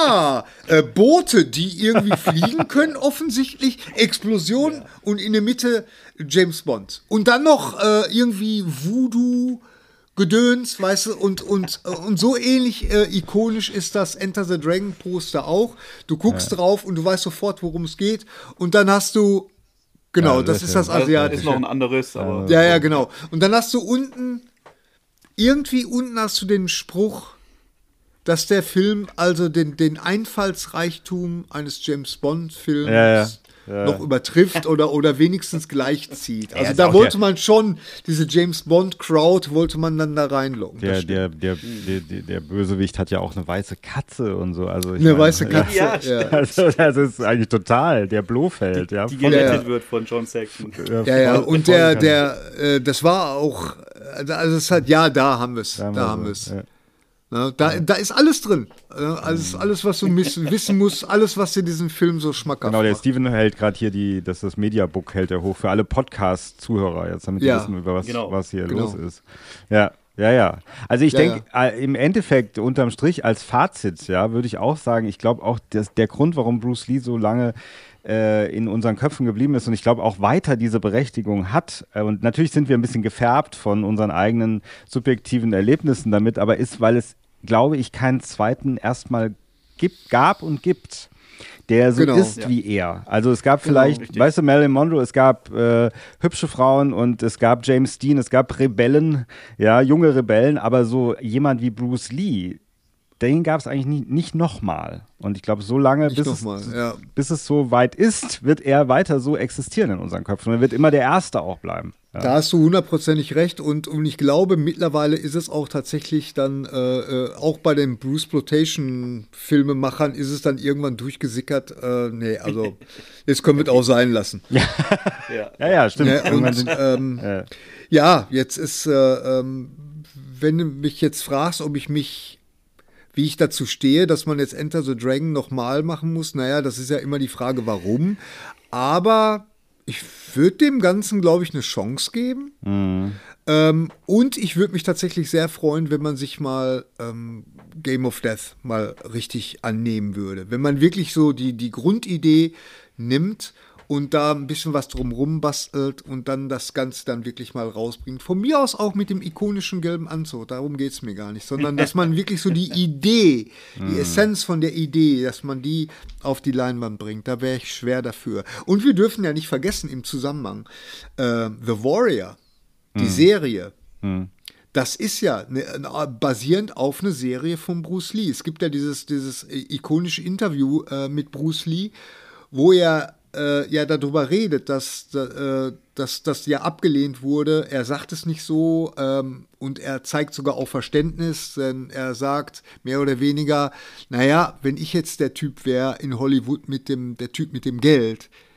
Boote, die irgendwie fliegen können, offensichtlich, Explosionen und in der Mitte James Bond. Und dann noch irgendwie Voodoo, Gedöns, weißt du, und so ähnlich ikonisch ist das Enter the Dragon Poster auch. Du guckst drauf und du weißt sofort, worum es geht. Und dann hast du, genau, das ist das Asiatische. Das ist noch ein anderes, aber. Ja, genau. Und dann hast du unten hast du den Spruch, dass der Film also den Einfallsreichtum eines James Bond-Films noch übertrifft oder wenigstens gleichzieht. Also da wollte man schon, diese James Bond-Crowd wollte man dann da reinlocken. Der Bösewicht hat ja auch eine weiße Katze und so. Also weiße Katze, ja. Also das ist eigentlich total der Blofeld. Die gerettet wird von John Saxon. Und das war auch, also es hat, da haben wir es. Ja. Na, da ist alles drin. Alles, was du wissen musst, alles, was dir diesen Film so schmackhaft macht. Genau, der Steven hält gerade hier das Mediabook hält er hoch für alle Podcast-Zuhörer jetzt, damit die wissen, über was hier los ist. Ja. Also ich denke, im Endeffekt, unterm Strich, als Fazit, würde ich auch sagen, ich glaube auch, dass der Grund, warum Bruce Lee so lange in unseren Köpfen geblieben ist und ich glaube auch weiter diese Berechtigung hat. Und natürlich sind wir ein bisschen gefärbt von unseren eigenen subjektiven Erlebnissen damit, aber weil es, glaube ich, keinen zweiten erstmal gab und gibt, der so ist wie er. Also es gab vielleicht, weißt du, Marilyn Monroe, es gab hübsche Frauen und es gab James Dean, es gab Rebellen, junge Rebellen, aber so jemand wie Bruce Lee, den gab es eigentlich nicht nochmal. Und ich glaube, so lange, bis es so weit ist, wird er weiter so existieren in unseren Köpfen. Und er wird immer der Erste auch bleiben. Ja. Da hast du 100% recht. Und ich glaube, mittlerweile ist es auch tatsächlich dann, auch bei den Bruceploitation-Filmemachern ist es dann irgendwann durchgesickert. Also jetzt können wir es auch sein lassen. Ja, stimmt. Jetzt ist, wenn du mich jetzt fragst, wie ich dazu stehe, dass man jetzt Enter the Dragon nochmal machen muss. Das ist ja immer die Frage, warum. Aber ich würde dem Ganzen, glaube ich, eine Chance geben. Und ich würde mich tatsächlich sehr freuen, wenn man sich mal Game of Death mal richtig annehmen würde. Wenn man wirklich so die Grundidee nimmt und da ein bisschen was drumrum bastelt und dann das Ganze dann wirklich mal rausbringt. Von mir aus auch mit dem ikonischen gelben Anzug, darum geht es mir gar nicht, sondern dass man wirklich so die Idee, die Essenz von der Idee, dass man die auf die Leinwand bringt, da wäre ich schwer dafür. Und wir dürfen ja nicht vergessen im Zusammenhang, The Warrior, die Serie, das ist ja basierend auf einer Serie von Bruce Lee. Es gibt ja dieses ikonische Interview mit Bruce Lee, wo er darüber redet, dass das ja abgelehnt wurde. Er sagt es nicht so und er zeigt sogar auch Verständnis, denn er sagt mehr oder weniger, wenn ich jetzt der Typ wäre in Hollywood der Typ mit dem Geld,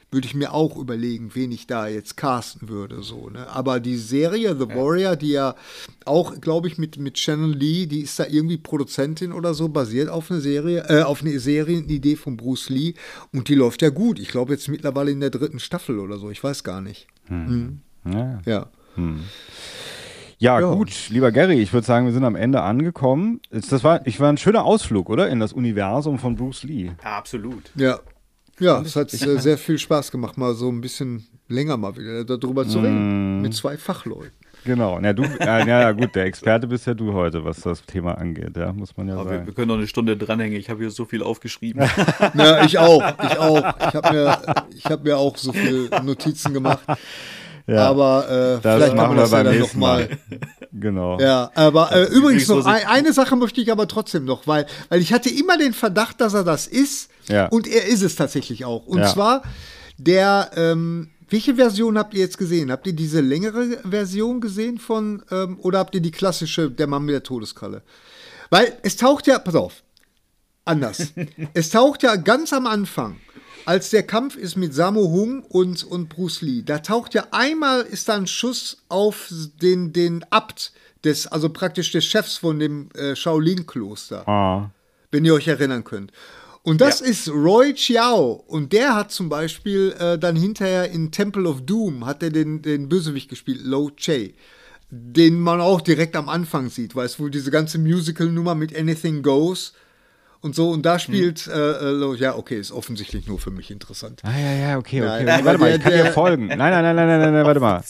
würde ich mir auch überlegen, wen ich da jetzt casten würde. So, ne? Aber die Serie The Warrior, die ja auch, glaube ich, mit Shannon Lee, die ist da irgendwie Produzentin oder so, basiert auf eine Serie, auf eine Serienidee von Bruce Lee. Und die läuft ja gut. Ich glaube jetzt mittlerweile in der 3. Staffel oder so. Ich weiß gar nicht. Ja. Ja, gut, lieber Gary, ich würde sagen, wir sind am Ende angekommen. Ich war ein schöner Ausflug, oder? In das Universum von Bruce Lee. Ja, absolut. Ja, es hat sehr viel Spaß gemacht, mal so ein bisschen länger mal wieder darüber zu reden. Mit 2 Fachleuten. Genau. Ja, gut, der Experte bist ja du heute, was das Thema angeht, ja, muss man ja sagen. Wir können noch eine Stunde dranhängen, ich habe hier so viel aufgeschrieben. Ja, ich auch. Ich hab mir auch so viele Notizen gemacht. Ja, aber vielleicht machen wir das ja dann nochmal. Genau. Ja, aber übrigens noch eine Sache möchte ich aber trotzdem noch, weil ich hatte immer den Verdacht, dass er das ist. Ja. Und er ist es tatsächlich auch. Und zwar welche Version habt ihr jetzt gesehen? Habt ihr diese längere Version gesehen oder habt ihr die klassische, der Mann mit der Todeskralle? Weil es taucht ja, pass auf, anders. Es taucht ja ganz am Anfang, als der Kampf ist mit Sammo Hung und Bruce Lee, da taucht ja einmal, ist da ein Schuss auf den Abt also praktisch des Chefs von dem Shaolin-Kloster. Wenn ihr euch erinnern könnt. Und das ist Roy Chiao. Und der hat zum Beispiel dann hinterher in Temple of Doom, hat er den Bösewicht gespielt, Lo Che. Den man auch direkt am Anfang sieht, weil es wohl diese ganze Musical-Nummer mit Anything Goes und so. Und da spielt, okay, ist offensichtlich nur für mich interessant. Okay. Warte mal, ich kann dir folgen. Nein, warte mal.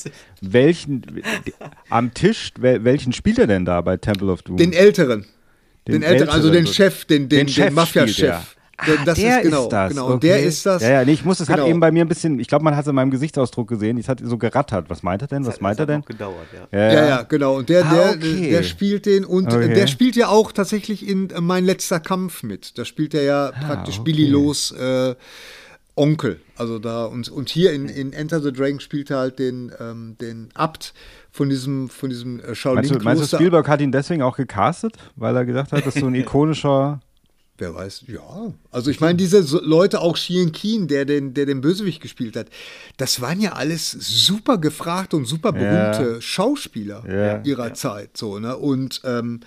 Am Tisch, welchen spielt er denn da bei Temple of Doom? Den Älteren. Also den Chef, den Mafia-Chef. Das der ist das. Genau. Okay. Und der ist das. Ja, es hat eben bei mir ein bisschen, ich glaube, man hat es in meinem Gesichtsausdruck gesehen, es hat so gerattert. Was meint er denn? Das hat noch gedauert, Ja, genau. Und der spielt den und der spielt ja auch tatsächlich in Mein letzter Kampf mit. Da spielt er ja praktisch Billy Lo's Onkel. Also da und hier in Enter the Dragon spielt er halt den Abt von diesem Shaolin-Kloster. Meinst du, Spielberg hat ihn deswegen auch gecastet, weil er gedacht hat, das ist so ein ikonischer... Wer weiß, ja. Also ich meine, diese Leute, auch Sheehan Keen, der den Bösewicht gespielt hat, das waren ja alles super gefragte und super berühmte Schauspieler ihrer Zeit. So, ne? Und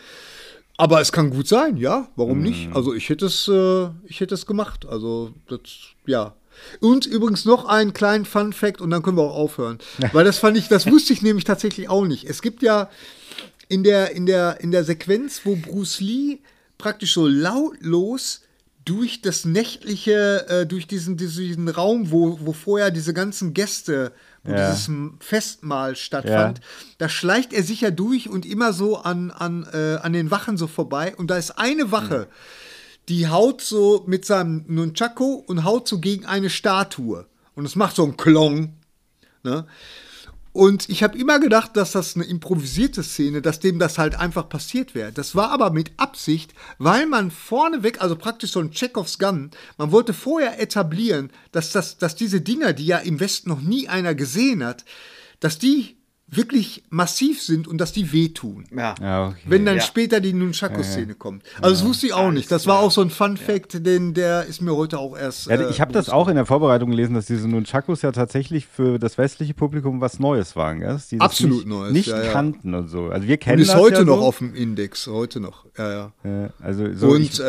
aber es kann gut sein, ja, warum nicht? Also ich hätte es gemacht. Also das, ja. Und übrigens noch einen kleinen Fun-Fact und dann können wir auch aufhören. Weil das wusste ich nämlich tatsächlich auch nicht. Es gibt ja in der Sequenz, wo Bruce Lee praktisch so lautlos durch das nächtliche, durch diesen Raum, wo vorher diese ganzen Gäste, wo dieses Festmahl stattfand, da schleicht er sich ja durch und immer so an den Wachen so vorbei. Und da ist eine Wache, die haut so mit seinem Nunchaku und haut so gegen eine Statue. Und es macht so einen Klong. Ne? Und ich habe immer gedacht, dass das eine improvisierte Szene, dass dem das halt einfach passiert wäre. Das war aber mit Absicht, weil man vorneweg, also praktisch so ein Chekhovs Gun, man wollte vorher etablieren, dass diese Dinger, die ja im Westen noch nie einer gesehen hat, dass die wirklich massiv sind und dass die wehtun. Okay. Wenn dann später die Nunchaku-Szene kommt. Also das wusste ich auch nicht. Das war auch so ein Fun-Fact, der ist mir heute auch erst ich habe das auch in der Vorbereitung gelesen, dass diese Nunchakus ja tatsächlich für das westliche Publikum was Neues waren. Gell? Die absolut Neues. Nicht kannten und so. Also wir kennen und ist das heute ja noch so. Auf dem Index. Heute noch. Also so und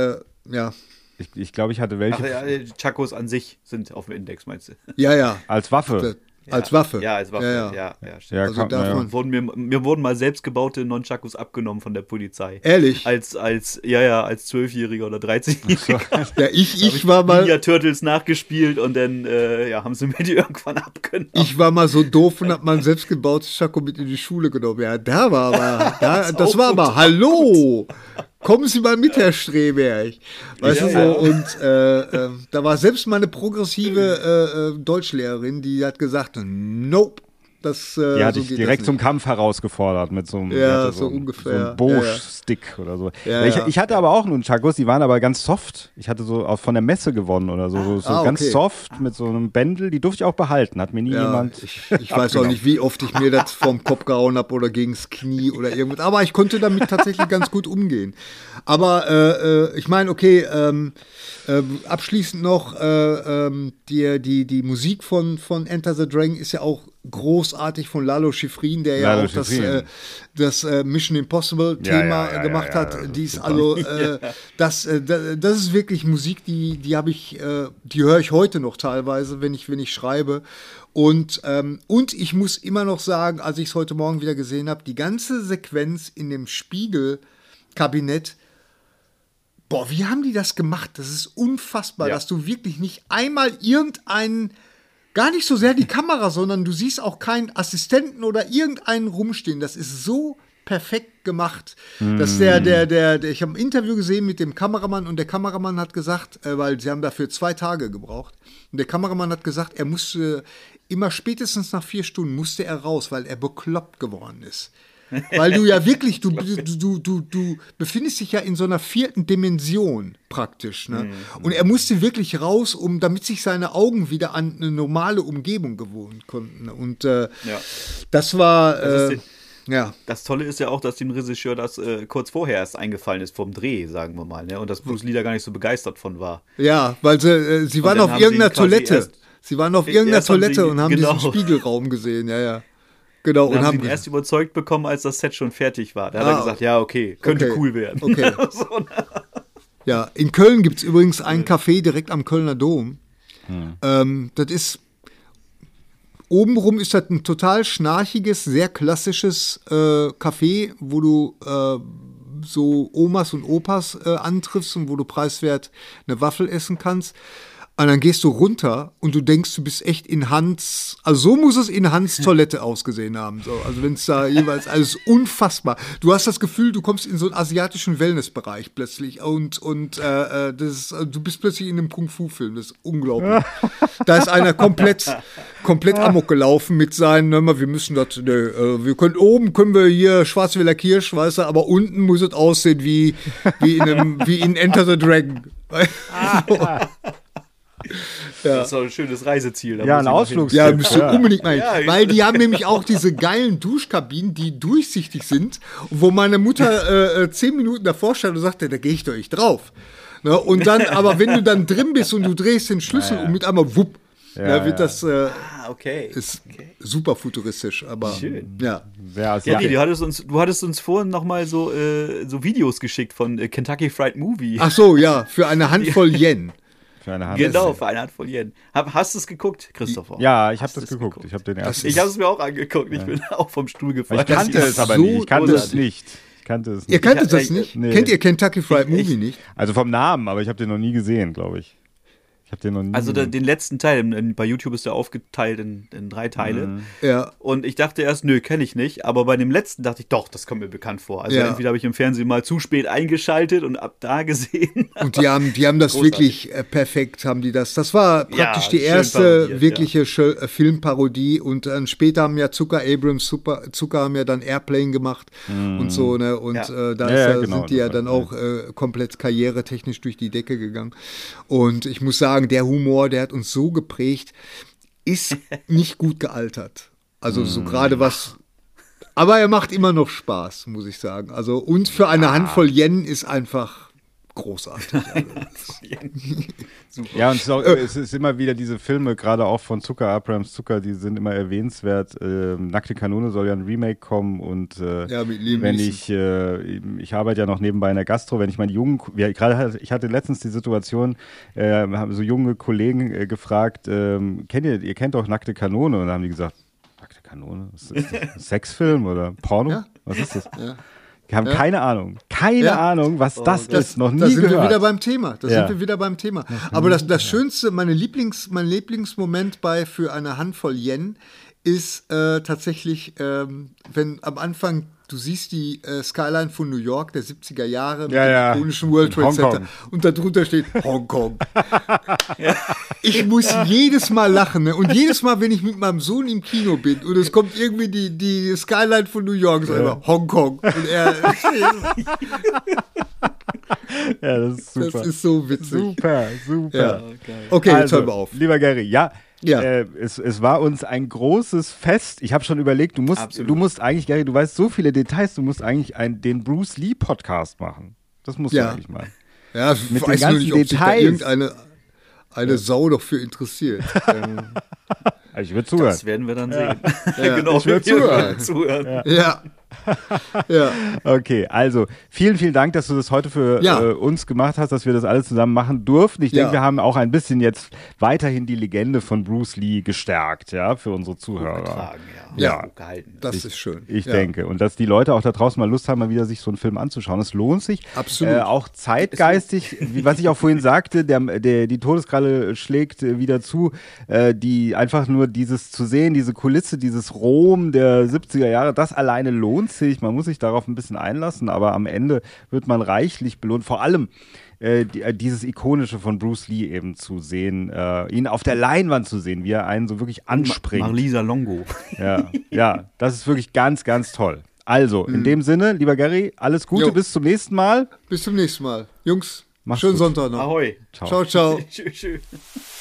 ich glaube, ich hatte welche. Die Chakos an sich sind auf dem Index, meinst du? Ja. Als Waffe. Als Waffe. Ja, als Waffe. Ja, also mir wurden mal selbstgebaute Nunchakus abgenommen von der Polizei. Ehrlich? Als 12-Jähriger oder 13-Jähriger. Ja, ich war mal Ninja Turtles nachgespielt und dann haben sie mir die irgendwann abgenommen. Ich war mal so doof und hab mal ein selbstgebautes Chaco mit in die Schule genommen. Ja, das war aber hallo! Kommen Sie mal mit, Herr Streberg. Weißt du so? Und da war selbst meine progressive Deutschlehrerin, die hat gesagt, nope, Die hatte ich direkt zum Kampf herausgefordert mit so einem, so ungefähr. So einem Bosch-Stick oder so. Ja, ich hatte aber auch Nunchakos, die waren aber ganz soft. Ich hatte so auch von der Messe gewonnen oder so. Ganz soft mit so einem Bändel. Die durfte ich auch behalten. Hat mir nie jemand. Ich weiß auch nicht, wie oft ich mir das vom Kopf gehauen habe oder gegens Knie oder irgendwas. Aber ich konnte damit tatsächlich ganz gut umgehen. Aber ich meine, okay, abschließend noch, die Musik von Enter the Dragon ist ja auch großartig von Lalo Schifrin, der ja auch das Mission Impossible Thema gemacht hat. Die ist also, das ist wirklich Musik, die höre ich heute noch teilweise, wenn ich schreibe. Und ich muss immer noch sagen, als ich es heute Morgen wieder gesehen habe, die ganze Sequenz in dem Spiegelkabinett, boah, wie haben die das gemacht? Das ist unfassbar, dass du wirklich nicht einmal gar nicht so sehr die Kamera, sondern du siehst auch keinen Assistenten oder irgendeinen rumstehen. Das ist so perfekt gemacht, dass ich habe ein Interview gesehen mit dem Kameramann und der Kameramann hat gesagt, weil sie haben dafür 2 Tage gebraucht, und der Kameramann hat gesagt, er musste immer spätestens nach 4 Stunden musste er raus, weil er bekloppt geworden ist. Weil du ja wirklich, du befindest dich ja in so einer 4. Dimension praktisch. Ne? Und er musste wirklich raus, damit sich seine Augen wieder an eine normale Umgebung gewöhnen konnten. Und das war... Das Tolle ist ja auch, dass dem Regisseur das kurz vorher erst eingefallen ist vom Dreh, sagen wir mal. Ne? Und dass Bruce Lee da gar nicht so begeistert von war. Ja, weil sie waren auf irgendeiner Toilette. Sie waren auf irgendeiner Toilette und haben diesen Spiegelraum gesehen. Ja. Genau, und haben ihn erst überzeugt bekommen, als das Set schon fertig war. Da hat er gesagt, ja, okay, könnte cool werden. Okay. Ja, in Köln gibt es übrigens ein Café direkt am Kölner Dom. Das ist, obenrum ist das ein total schnarchiges, sehr klassisches Café, wo du so Omas und Opas antriffst und wo du preiswert eine Waffel essen kannst. Und dann gehst du runter und du denkst, du bist echt in Hans, also so muss es in Hans Toilette ausgesehen haben. So. Also wenn es da jeweils, alles unfassbar. Du hast das Gefühl, du kommst in so einen asiatischen Wellnessbereich plötzlich und du bist plötzlich in einem Kung-Fu-Film. Das ist unglaublich. Da ist einer komplett amok gelaufen mit seinen, wir müssen das, oben können wir hier Schwarzwälder Kirsch, weißt du, aber unten muss es aussehen wie in Enter the Dragon. Das ist doch ein schönes Reiseziel. Ja, ein Ausflugsziel. Ja, müsst ihr unbedingt mal hin. Weil die haben nämlich auch diese geilen Duschkabinen, die durchsichtig sind, wo meine Mutter 10 Minuten davor stand und sagte, da gehe ich doch nicht drauf. Ne? Und dann, aber wenn du dann drin bist und du drehst den Schlüssel und mit einmal wupp, wird das ist super futuristisch, aber schön. Du hattest uns vorhin noch mal so Videos geschickt von Kentucky Fried Movie. Ach so, ja, für eine Handvoll Yen. Für eine Handvoll Yen. Hast du es geguckt, Christopher? Ja, ich habe das geguckt. Ich habe den ersten. Ich habe es mir auch angeguckt. Ich bin auch vom Stuhl gefallen. Ich kannte es aber nicht. Ich kannte es nicht. Ihr kanntet das nicht? Nee. Kennt ihr Kentucky Fried Movie nicht? Also vom Namen, aber ich habe den noch nie gesehen, glaube ich. Also den letzten Teil, bei YouTube ist der aufgeteilt in 3 Teile. Ja. Und ich dachte erst, kenne ich nicht. Aber bei dem letzten dachte ich, doch, das kommt mir bekannt vor. Also entweder habe ich im Fernsehen mal zu spät eingeschaltet und ab da gesehen. Und die haben das wirklich perfekt, haben die das. Das war praktisch die erste wirkliche Filmparodie. Und dann später haben ja Abrams haben ja dann Airplane gemacht und so. Ne? Und sind die ja dann auch komplett karrieretechnisch durch die Decke gegangen. Und ich muss sagen, der Humor, der hat uns so geprägt, ist nicht gut gealtert. Also so gerade was, aber er macht immer noch Spaß, muss ich sagen. Also und für eine Handvoll Yen ist einfach großartig. Super. Ja, und es ist immer wieder diese Filme, gerade auch von Abrams Zucker, die sind immer erwähnenswert. Nackte Kanone soll ja ein Remake kommen und wenn ich arbeite ja noch nebenbei in der Gastro, wenn ich meine ich hatte letztens die Situation, haben so junge Kollegen gefragt, ihr kennt doch Nackte Kanone? Und dann haben die gesagt, Nackte Kanone? Ist das ein Sexfilm oder Porno? Ja. Was ist das? Ja. Wir haben keine Ahnung. Ahnung, was das ist. Noch nie gehört. Da sind wir wieder beim Thema. Aber das Schönste, mein Lieblingsmoment für eine Handvoll Yen ist tatsächlich, wenn am Anfang, du siehst die Skyline von New York der 70er Jahre mit dem ikonischen World Trade Center und darunter steht Hongkong. Ich muss jedes Mal lachen, ne? Und jedes Mal, wenn ich mit meinem Sohn im Kino bin und es kommt irgendwie die Skyline von New York, so immer Hongkong. Und er ja, das ist super. Das ist so witzig. Super. Ja. Okay, jetzt also, hören wir auf. Lieber Gary, es war uns ein großes Fest. Ich habe schon überlegt, du musst eigentlich, Gary, du weißt so viele Details, du musst eigentlich den Bruce Lee Podcast machen. Das musst du eigentlich mal. Ja, ich mit weiß den ganzen nur nicht, ob Details. sich da irgendeine Sau doch für interessiert. Ich würde zuhören. Das werden wir dann sehen. Ja, genau, ich würde zuhören. Ja. Okay, also vielen, vielen Dank, dass du das heute für uns gemacht hast, dass wir das alles zusammen machen durften. Ich denke, wir haben auch ein bisschen jetzt weiterhin die Legende von Bruce Lee gestärkt, für unsere Zuhörer. Das ist schön. Ich denke. Und dass die Leute auch da draußen mal Lust haben, mal wieder sich so einen Film anzuschauen. Es lohnt sich. Absolut. Auch zeitgeistig, was ich auch vorhin sagte, die Todeskralle schlägt wieder zu, die einfach nur dieses zu sehen, diese Kulisse, dieses Rom der 70er Jahre, das alleine lohnt sich. Man muss sich darauf ein bisschen einlassen, aber am Ende wird man reichlich belohnt. Vor allem dieses Ikonische von Bruce Lee eben zu sehen, ihn auf der Leinwand zu sehen, wie er einen so wirklich anspringt. Marlisa Longo. Ja, das ist wirklich ganz, ganz toll. Also, in dem Sinne, lieber Gary, alles Gute, bis zum nächsten Mal. Bis zum nächsten Mal. Jungs, Macht's schönen gut. Sonntag noch. Ahoi. Ciao, ciao. Tschüss.